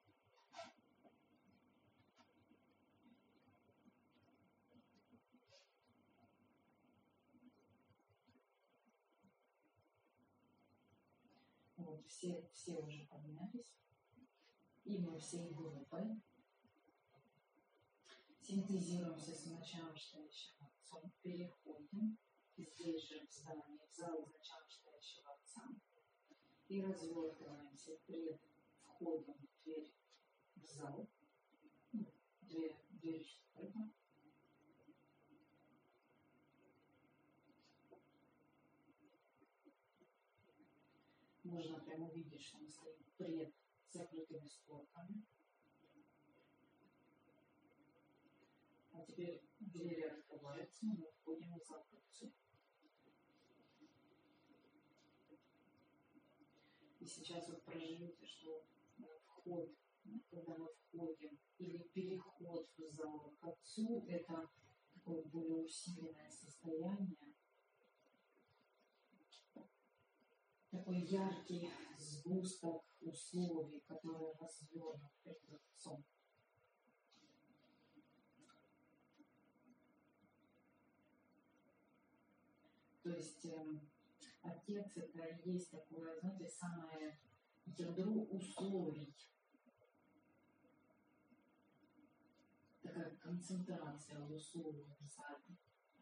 Вот все, все уже поднялись, и мы всей группой синтезируемся с начальствующим Отцом, переходим здесь же в здание, в зал начальствующего Отца, и развертываемся перед входом в дверь в зал. Ну, Дверь, дверь открыта. Можно прямо увидеть, что мы стоим пред закрытыми створками. А теперь двери открываются, и мы входим в зал кольцо. И сейчас вот проживете, что вход, когда мы входим, или переход в зал к Отцу, это такое более усиленное состояние, такой яркий сгусток условий, который развернут перед Отцом. То есть э, Отец это и есть такое, знаете, самое ядро условий. Такая концентрация в условиях сада.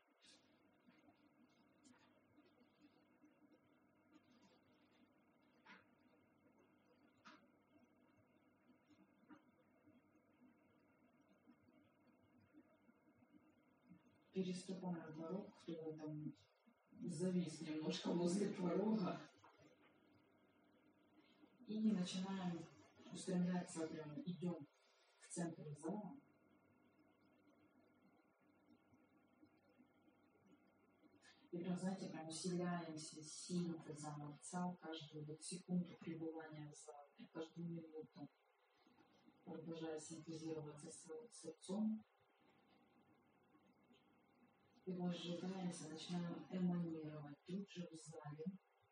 Переступаем порог, кто там завис немножко возле порога. И начинаем устремляться, прям идем в центр зала. И прям, знаете, прям усиляемся синтезом Отца каждую вот секунду пребывания в зале, каждую минуту, продолжая синтезироваться с, с Отцом. И возжигаемся, начинаем эманировать тут же в зале.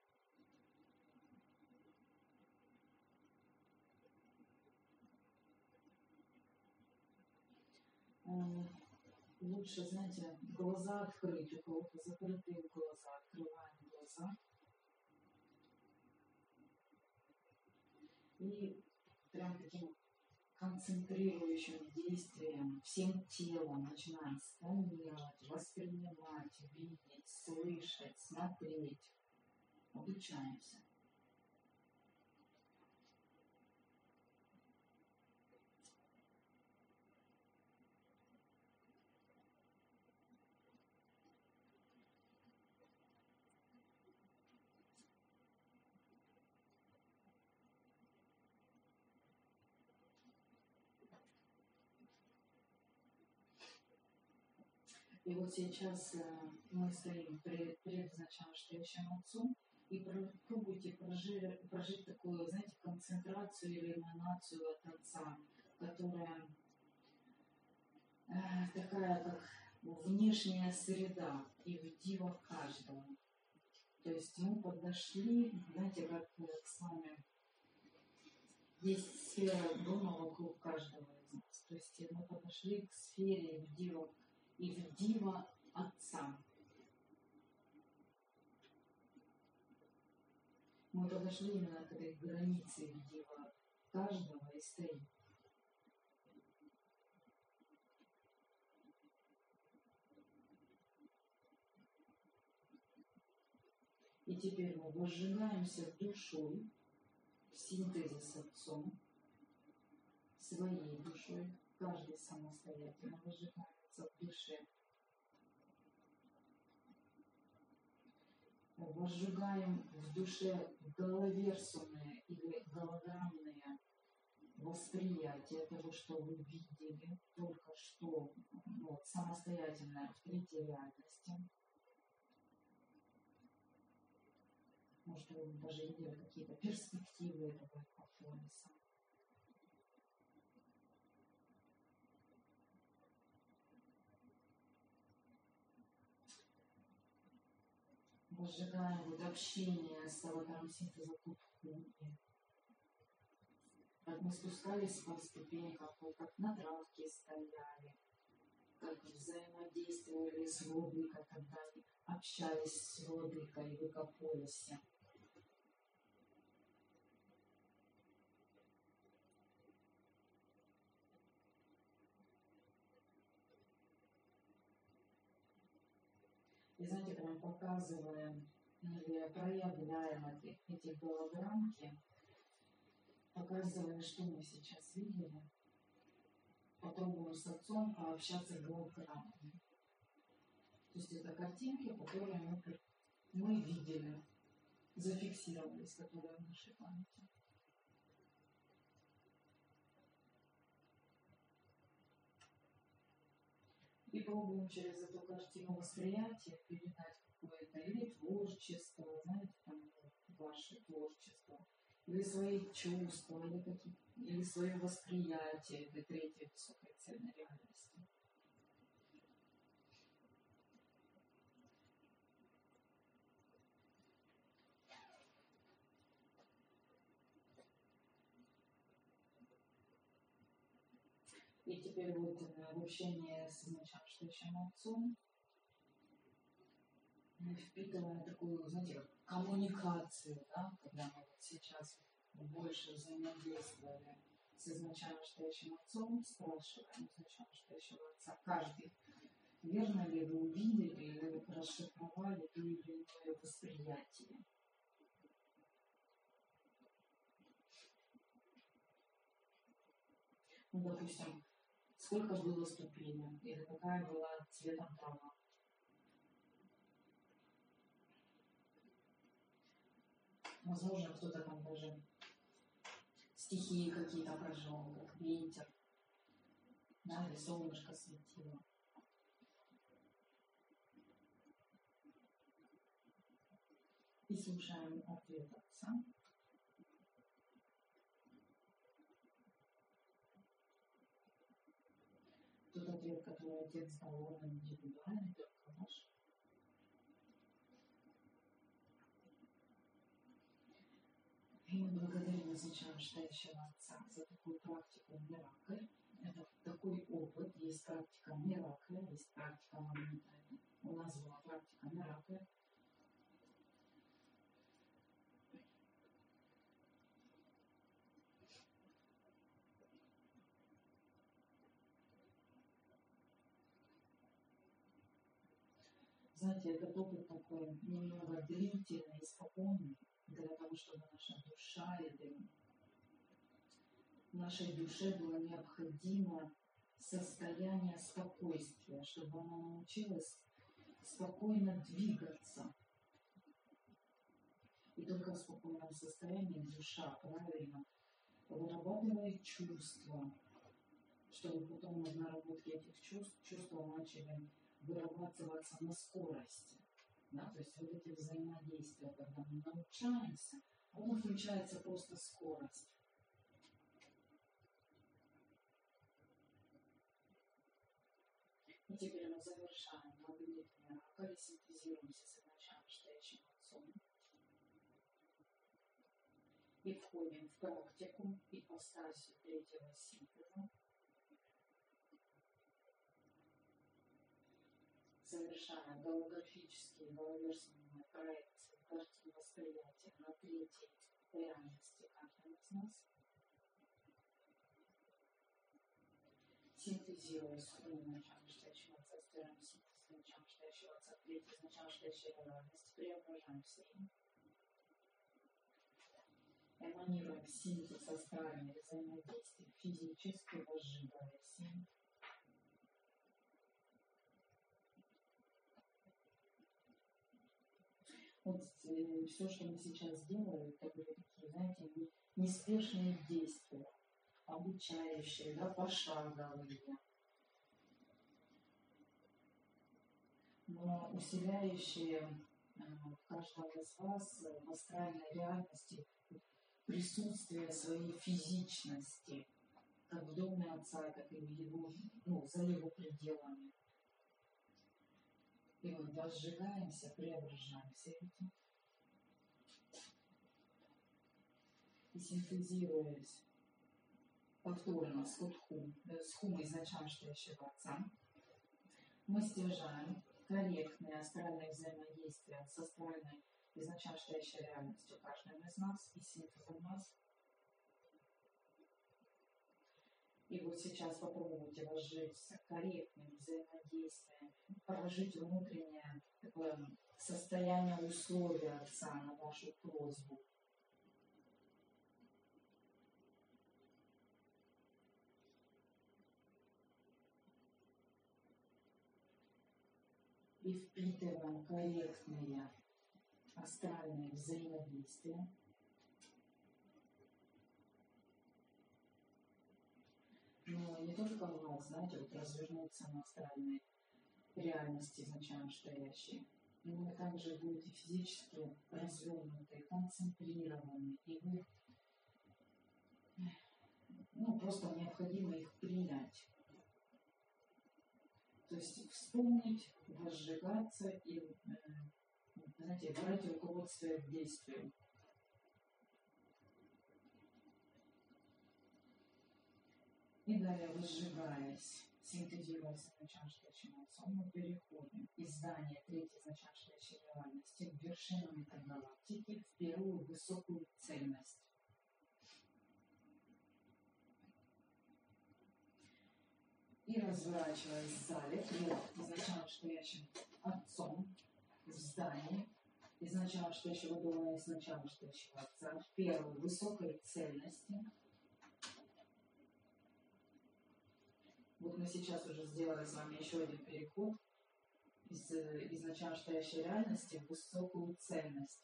Лучше, знаете, глаза открыть, у кого-то закрытые глаза, открываем глаза. И прям таким концентрирующим действием, всем телом начинаем сканировать, воспринимать, видеть, слышать, смотреть. Обучаемся. И вот сейчас э, мы стоим пред, пред начавшим Отцом и пробуйте прожить, прожить такую, знаете, концентрацию или эманацию от Отца, которая э, такая, как внешняя среда и вдива каждого. То есть мы подошли, знаете, как с вами есть сфера дома вокруг каждого из нас. То есть мы подошли к сфере вдива и вдива Отца. Мы подошли именно к этой границе вдива каждого и стоим. И теперь мы возжигаемся душой в синтезе с Отцом, своей душой, каждый самостоятельно возжигается в душе. Возжигаем в душе головерсумные или голограммные восприятия того, что вы видели только что, вот, самостоятельное открытие реальности. Может, вы даже видели какие-то перспективы этого экополиса. Возжигаем вот общение с аватаром синтеза Кутхуни. Как мы спускались по ступенькам, как на травке стояли, как взаимодействовали с владыкой, когда общались с владыкой в экополисе. И знаете, прям показываем или проявляем эти, эти голограммки, показывая, что мы сейчас видели. Попробуем с отцом пообщаться голограммами. То есть это картинки, которые мы, мы видели, зафиксировались, которые в нашей памяти. И пробуем через эту картину восприятия передать какое-то или творчество, знаете, там ваше творчество, или свои чувства, или, какие, или свое восприятие этой третьей высокой цельной реальности. И теперь вот в общении с начавшим отцом мы впитываем такую, знаете, как коммуникацию, да, когда мы вот сейчас больше взаимодействовали с изначально стоящим отцом, спрашиваем изначально стоящего отца, каждый, верно ли вы увидели или расшифровали то или иное восприятие. Ну, допустим, сколько было ступенек, или какая была цветом трава. Возможно, кто-то там даже стихии какие-то прожил, как ветер, да, или солнышко светило. И слушаем ответ отца. Тот ответ, который отец дал, он индивидуальный, только ваш. И мы благодарим изначально стоящего отца за такую практику миракль. Это такой опыт. Есть практика миракля, есть практика моментальная. У нас была практика миракля. Знаете, этот опыт такой немного длительный и спокойный, для того, чтобы наша душа или нашей душе было необходимо состояние спокойствия, чтобы она научилась спокойно двигаться. И только в спокойном состоянии душа правильно вырабатывает чувства, чтобы потом в наработке этих чувств чувства начали вырабатываться на скорости. Да? То есть вот эти взаимодействия, когда мы научаемся, потом включается просто скорость. И теперь мы завершаем магнит миракля, синтезируемся с изначально стоящим отцом. И входим в практику ипостаси третьего синтеза. Совершая голографические гологерсовые проекции картин восприятия на третьей реальности каждого из нас, синтезируя схему начала стоящего отца, стираем синтез начала стоящего отца, третьей начала стоящей реальности, преображаемся им, эманируем синтез астральных взаимодействий, физически возжигаясь им. Вот э, все, что мы сейчас делаем, это были такие, знаете, неспешные действия, обучающие, да, пошаговые, но усиляющие э, каждого из вас в астральной реальности присутствие своей физичности, как в доме отца, так и в его, ну, за его пределами. И мы возжигаемся, преображаемся этим. И синтезируясь повторно с худху, с хумой изначально стоящего отца, мы стяжаем корректные астральные взаимодействия с астральной изначально стоящей реальностью каждого из нас и синтезом нас. И вот сейчас попробуйте вложиться корректным взаимодействием, положить внутреннее такое состояние условия Отца на вашу просьбу. И впитываем корректные астральные взаимодействия. Но не только в вас, знаете, вот развернуться на астральной реальности изначально стоящей, но вы также будете физически развернуты, концентрированы, и вы, ну, просто необходимо их принять. То есть вспомнить, возжигаться и, э, знаете, брать руководство к действию. И далее, возжигаясь, синтезируясь с изначально Отцом, мы переходим из здания третьей изначально реальности в вершину метагалактики, в первую высокую цельность. И разворачиваясь в зале перед изначально стоящим Отцом в здании, изначально стоящего дома и изначально стоящего Отца, в первой высокой цельности. Вот мы сейчас уже сделали с вами еще один переход из изначально стоящей реальности в высокую цельность.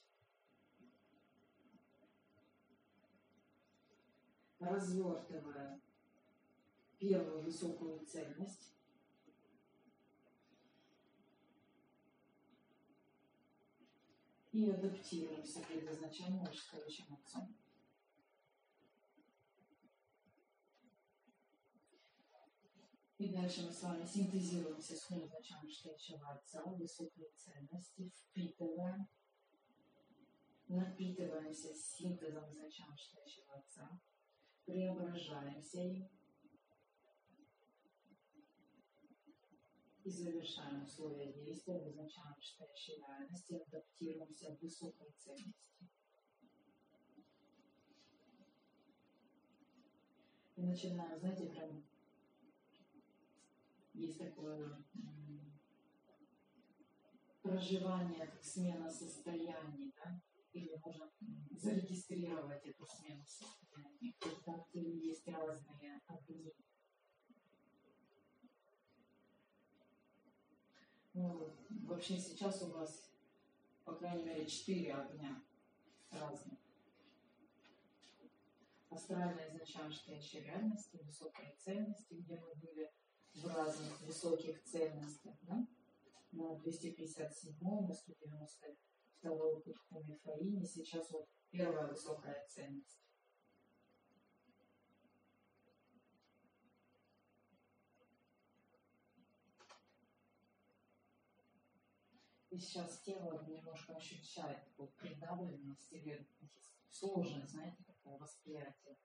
Развертывая первую высокую цельность, и адаптируемся перед изначально стоящим Отцом. И дальше мы с вами синтезируемся с изначально стоящего Отца в высокой цельности, впитываем, напитываемся синтезом изначально стоящего Отца, преображаемся им и завершаем условия действия в изначально стоящей реальности, адаптируемся в высокой цельности. И начинаем, знаете, прям есть такое м, проживание, как смена состояний, да? Или можно м, зарегистрировать эту смену состояний. Когда есть разные огни. Ну, вообще сейчас у вас, по крайней мере, четыре огня разных. Астральная изначально стоящей реальности, высокой цельности, где мы были в разных высоких цельностях, да? На двести пятьдесят седьмом, на сто девяносто второй кутку Мифаине, сейчас вот первая высокая цельность. И сейчас тело немножко ощущает такую придавленность или сложность, знаете, такое восприятие.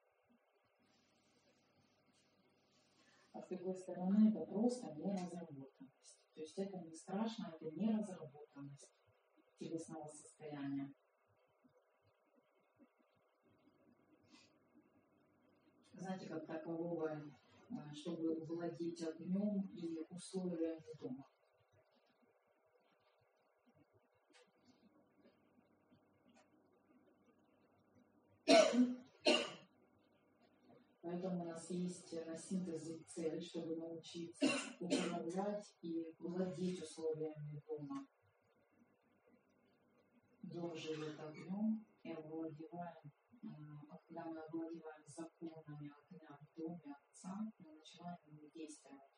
А с другой стороны, это просто неразработанность. То есть это не страшно, это неразработанность телесного состояния. Знаете, как такового, чтобы владеть огнем и условиями дома. Поэтому у нас есть на синтезе цель, чтобы научиться управлять и владеть условиями дома. Дом живет огнем, и овладеваем, когда мы овладеваем законами огня в доме Отца, мы начинаем действовать.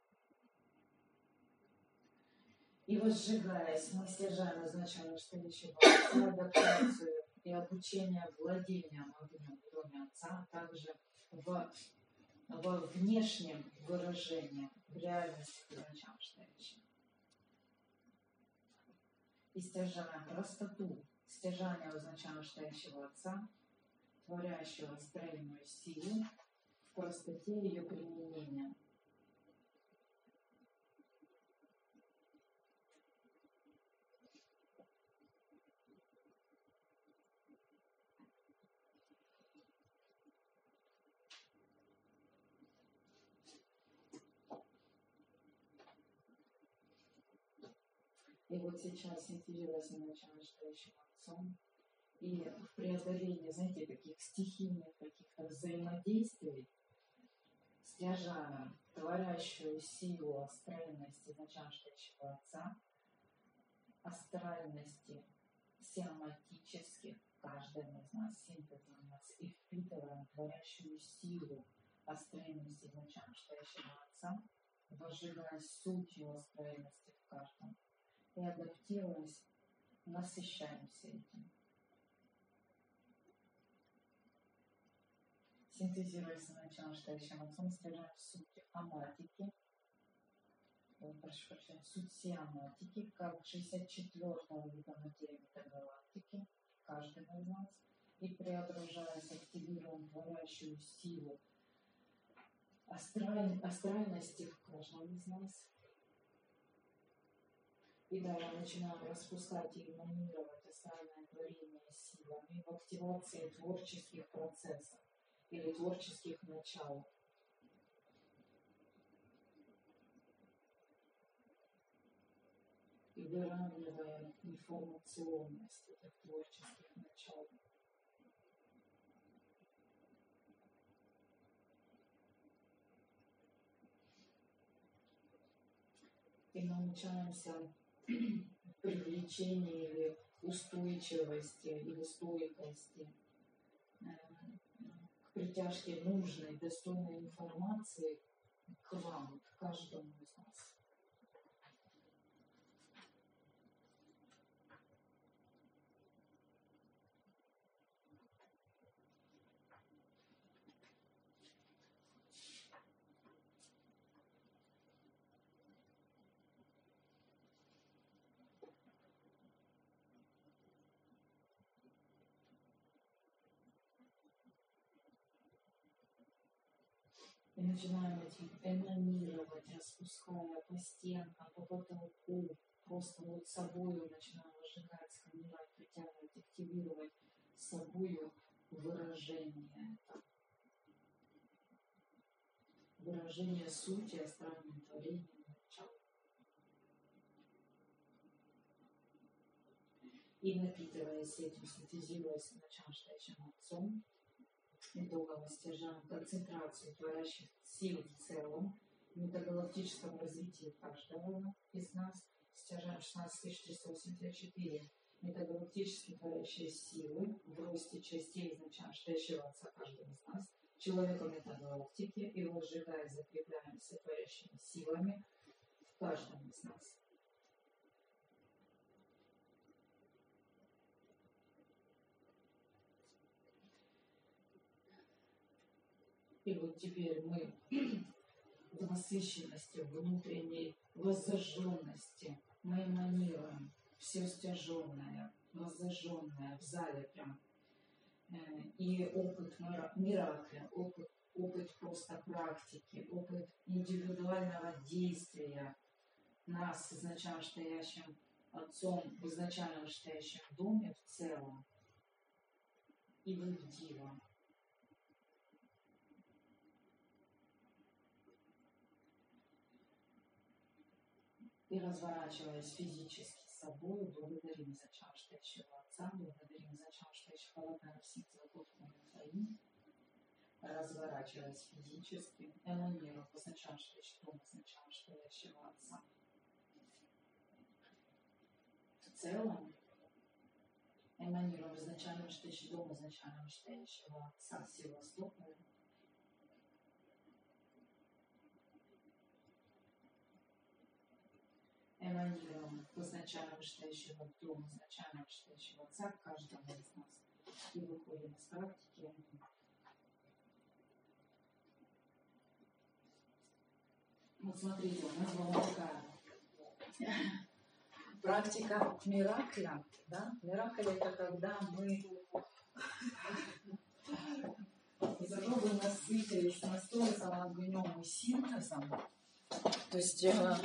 И возжигаясь, мы стяжаем изначально стоящего Отца, адаптацию и обучение владением огнем в доме Отца, а также в, во внешнем выражении, в реальности изначально стоящей. И стяжаем простоту стяжания изначально стоящего Отца, творящего строительную силу, в простоте ее применения. И вот сейчас синтезируясь настоящим отцом, и в преодолении, знаете, таких стихийных каких-то взаимодействий, стяжая творящую силу астральности начальствующего отца, астральности сиаматических, каждого из нас синтезируется и впитываем творящую силу астральности начальствующего отца, возжигая сутью астральности в каждом, и адаптируясь, насыщаемся этим. Синтезируясь начальствующим отцом, стяжаем суть аматики, прошу прощения, суть сиаматики, как шестьдесят четвёртого вида материи метагалактики, каждого из нас, и преображаясь, активируем творящую силу астраль... астральности в каждом из нас. И далее начинаем распускать и эманировать астральное творение силами в активации творческих процессов или творческих начал. И выравнивая информационность этих творческих начал. И научаемся привлечении или устойчивости или стойкости к притяжке нужной, достойной информации к вам, к каждому из нас. И начинаем этим эманировать, распуская по стенкам, по потолку, просто вот собою начинаем выжигать, сканировать, притягивать, активировать собою выражение. Выражение сути астральным творением начала. И напитываясь этим, синтезируясь начальствующим отцом, и долго стяжаем концентрацию творящих сил в целом, в метагалактическом развитии каждого из нас, стяжаем шестнадцать тысяч триста восемьдесят четыре метагалактические творящие силы в росте частей начальствующего отца каждого из нас, человека метагалактики, и возжигая, закрепляемся творящими силами в каждом из нас. И вот теперь мы в насыщенности, внутренней воззажженности мы эманируем все стяженное, воззажженное в зале прям. И опыт миракля, опыт, опыт просто практики, опыт индивидуального действия нас с изначально стоящим отцом, в изначально стоящем доме в целом и в их дивом. И разворачиваясь физически с собой, благодарим за чаштающего отца, благодарим за чаштающего Владимира всех заботных своим, разворачиваясь физически, эманируя за чаштающего отца. В целом, эманируя изначально штающего изначально штающего отца Севастополя, эманируем изначально стоящего дома, изначально стоящего отца каждого из нас. И выходим из практики. Вот смотрите, у нас была такая практика миракля. Да? Миракль — это когда мы здорово насытились настолько огнем и синтезом. То есть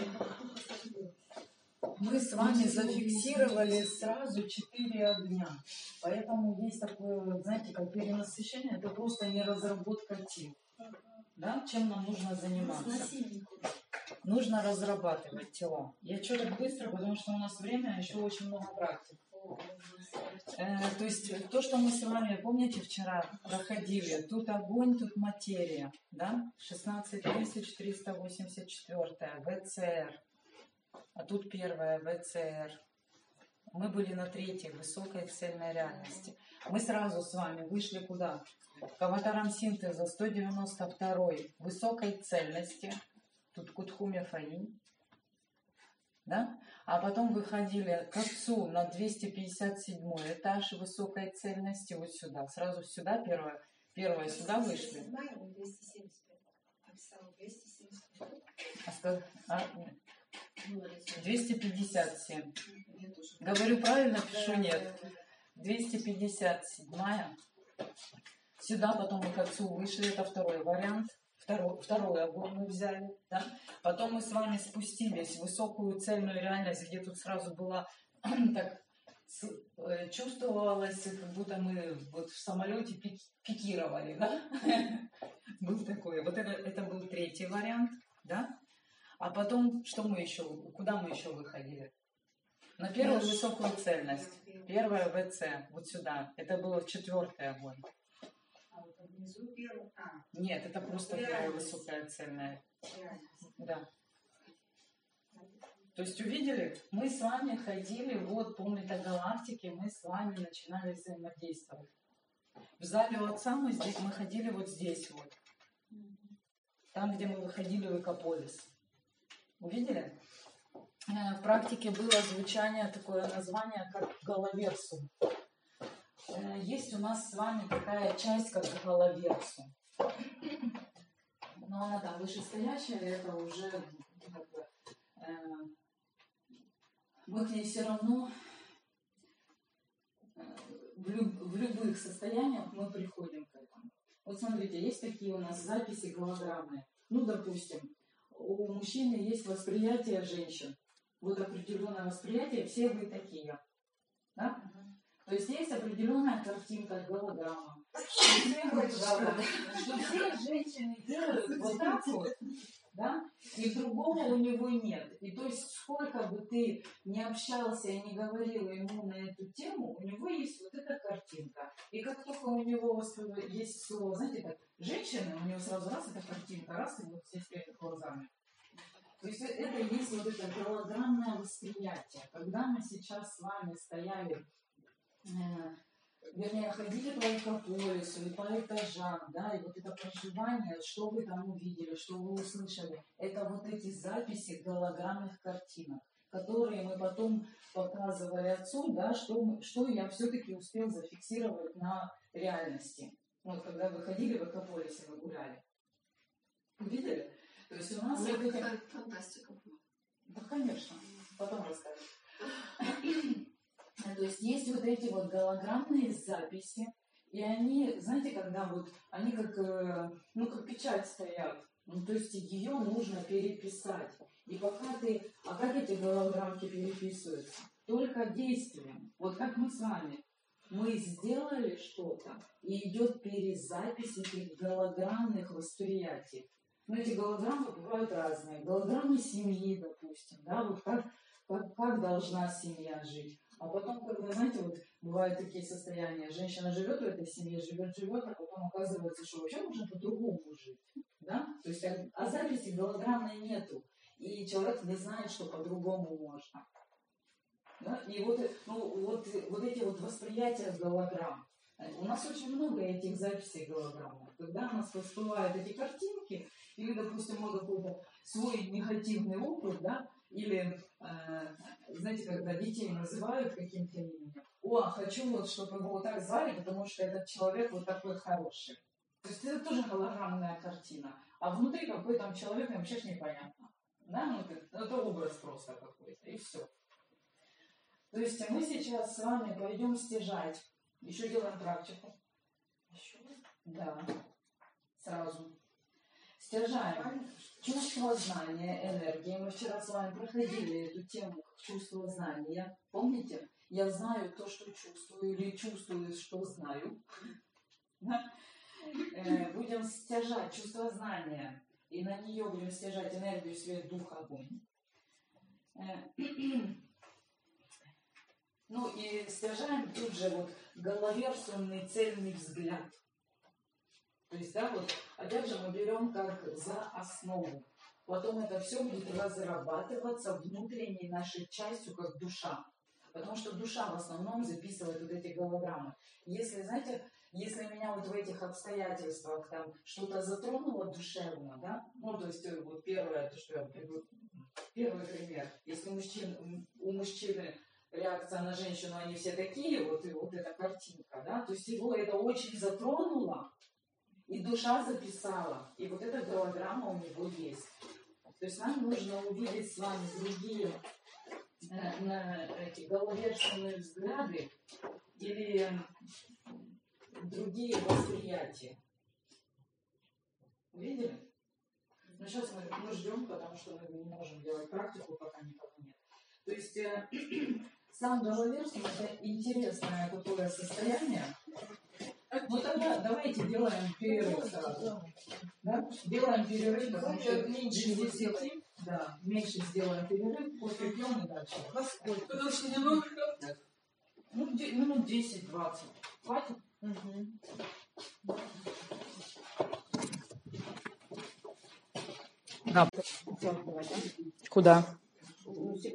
мы с вами зафиксировали сразу четыре огня. Поэтому есть такое, знаете, как перенасыщение, это просто не разработка тел. Да? Чем нам нужно заниматься? нужно разрабатывать тела. Я что так быстро, потому что у нас время, еще очень много практик. Э, то есть то, что мы с вами, помните, вчера проходили, тут огонь, тут материя, да? шестнадцать тысяч триста восемьдесят четыре, ВЦР, а тут первая ВЦР. Мы были на третьей, высокой цельной реальности. Мы сразу с вами вышли куда? К аватарам синтеза сто девяносто второй, высокой цельности. Тут Кутхуме Фаинь. Да? А потом выходили к отцу на двести пятьдесят седьмой этаж высокой цельности, вот сюда. Сразу сюда, первое, первое сюда вышли. А, сказ... а, двести пятьдесят семь. Говорю правильно, пишу нет. двести пятьдесят седьмая. Сюда потом мы к отцу вышли, это второй вариант. Второй, второй огонь мы взяли. Да? Потом мы с вами спустились в высокую цельную реальность, где тут сразу было так чувствовалось, как будто мы вот в самолете пик, пикировали. Да? Был такой. Вот это, это был третий вариант. Да? А потом, что мы еще, куда мы еще выходили? На первую высокую цельность. Первая ВЦ, вот сюда. Это было четвертый огонь. Внизу первый. А. Нет, это просто первая высокая цельная. Да. То есть увидели, мы с вами ходили вот по метагалактике, мы с вами начинали взаимодействовать. В зале у отца мы здесь, мы ходили вот здесь вот. Там, где мы выходили в Экополис. Увидели? В практике было звучание, такое название, как галаверсум. Есть у нас с вами такая часть, как галаверсум. Но она там вышестоящая, это уже как бы, э, мы к ней все равно э, в, люб, в любых состояниях мы приходим к этому. Вот смотрите, есть такие у нас записи голограммные. Ну, допустим, у мужчины есть восприятие женщин. Вот определенное восприятие, все вы такие. Да? То есть есть определенная картинка, голограмма. Что все женщины делают вот так вот, да? И другого у него нет. И то есть сколько бы ты не общался и не говорил ему на эту тему, у него есть вот эта картинка. И как только у него есть слово, знаете, как женщина, у него сразу раз эта картинка, раз, и вот здесь перед глазами. То есть это и есть вот это голограммное восприятие. Когда мы сейчас с вами стояли, э, вернее, ходили по Экополису и по этажам, да, и вот это проживание, что вы там увидели, что вы услышали, это вот эти записи голограммных картинок, которые мы потом показывали отцу, да, что, мы, что я все-таки успел зафиксировать на реальности. Вот когда вы ходили в Экополисе, вы гуляли. Увидели? То есть у нас Мне вот эти... фантастика была. Да, конечно. Потом расскажу. То есть есть вот эти вот голограммные записи, и они, знаете, когда вот, они как, ну, как печать стоят, ну, то есть ее нужно переписать. И пока ты, а как эти голограммки переписываются? Только действием. Вот как мы с вами. Мы сделали что-то, и идет перезапись этих голограммных восприятий. Но эти голограммы бывают разные. Голограммы семьи, допустим, да, вот как, как, как должна семья жить. А потом, когда, знаете, вот бывают такие состояния, женщина живет в этой семье, живет, живет, а потом оказывается, что вообще можно по-другому жить, да? То есть, а, а записи голограммной нету, и человек не знает, что по-другому можно. Да? И вот, ну, вот, вот эти вот восприятия голограмм. У нас очень много этих записей голограммных. Когда у нас всплывают эти картинки, или, допустим, мы какой-то свой негативный опыт, да, или, э, знаете, когда детей называют каким-то именем, о, хочу вот, чтобы его вот так звали, потому что этот человек вот такой хороший. То есть это тоже голограммная картина. А внутри какой там человек, вообще ж непонятно. Да, ну, это, это образ просто какой-то, и все. То есть мы сейчас с вами пойдем стяжать. Еще делаем практику. Еще? Да. Сразу. Стяжаем чувство знания, энергии. Мы вчера с вами проходили эту тему чувства знания. Помните? Я знаю то, что чувствую, или чувствую, что знаю. Будем стяжать чувство знания. И на нее будем стяжать энергию, свет, дух, огонь. Ну и стяжаем тут же вот головерственный цельный взгляд. То есть, да, вот опять же мы берем как за основу. Потом это все будет разрабатываться внутренней нашей частью, как душа. Потому что душа в основном записывает вот эти голограммы. Если, знаете, если меня вот в этих обстоятельствах там что-то затронуло душевно, да, ну, то есть вот первое, то, что я приведу, первый пример, если мужчин, у мужчины реакция на женщину, они все такие, вот, и вот эта картинка, да, то есть его это очень затронуло, и душа записала, и вот эта голограмма у него есть. То есть нам нужно увидеть с вами другие на, на эти головерственные взгляды или другие восприятия. Увидели? Ну, сейчас мы, мы ждем, потому что мы не можем делать практику, пока никого нет. То есть э, сам головерственный — это интересное такое состояние. Ну тогда давайте делаем перерыв сразу. Да? Делаем перерыв, потому что меньше десяти. Да, меньше сделаем перерыв, после пьем и дальше. Во сколько? Потому что немного. Ну, де- минут десять-двадцать. Хватит? Угу. Да. Куда?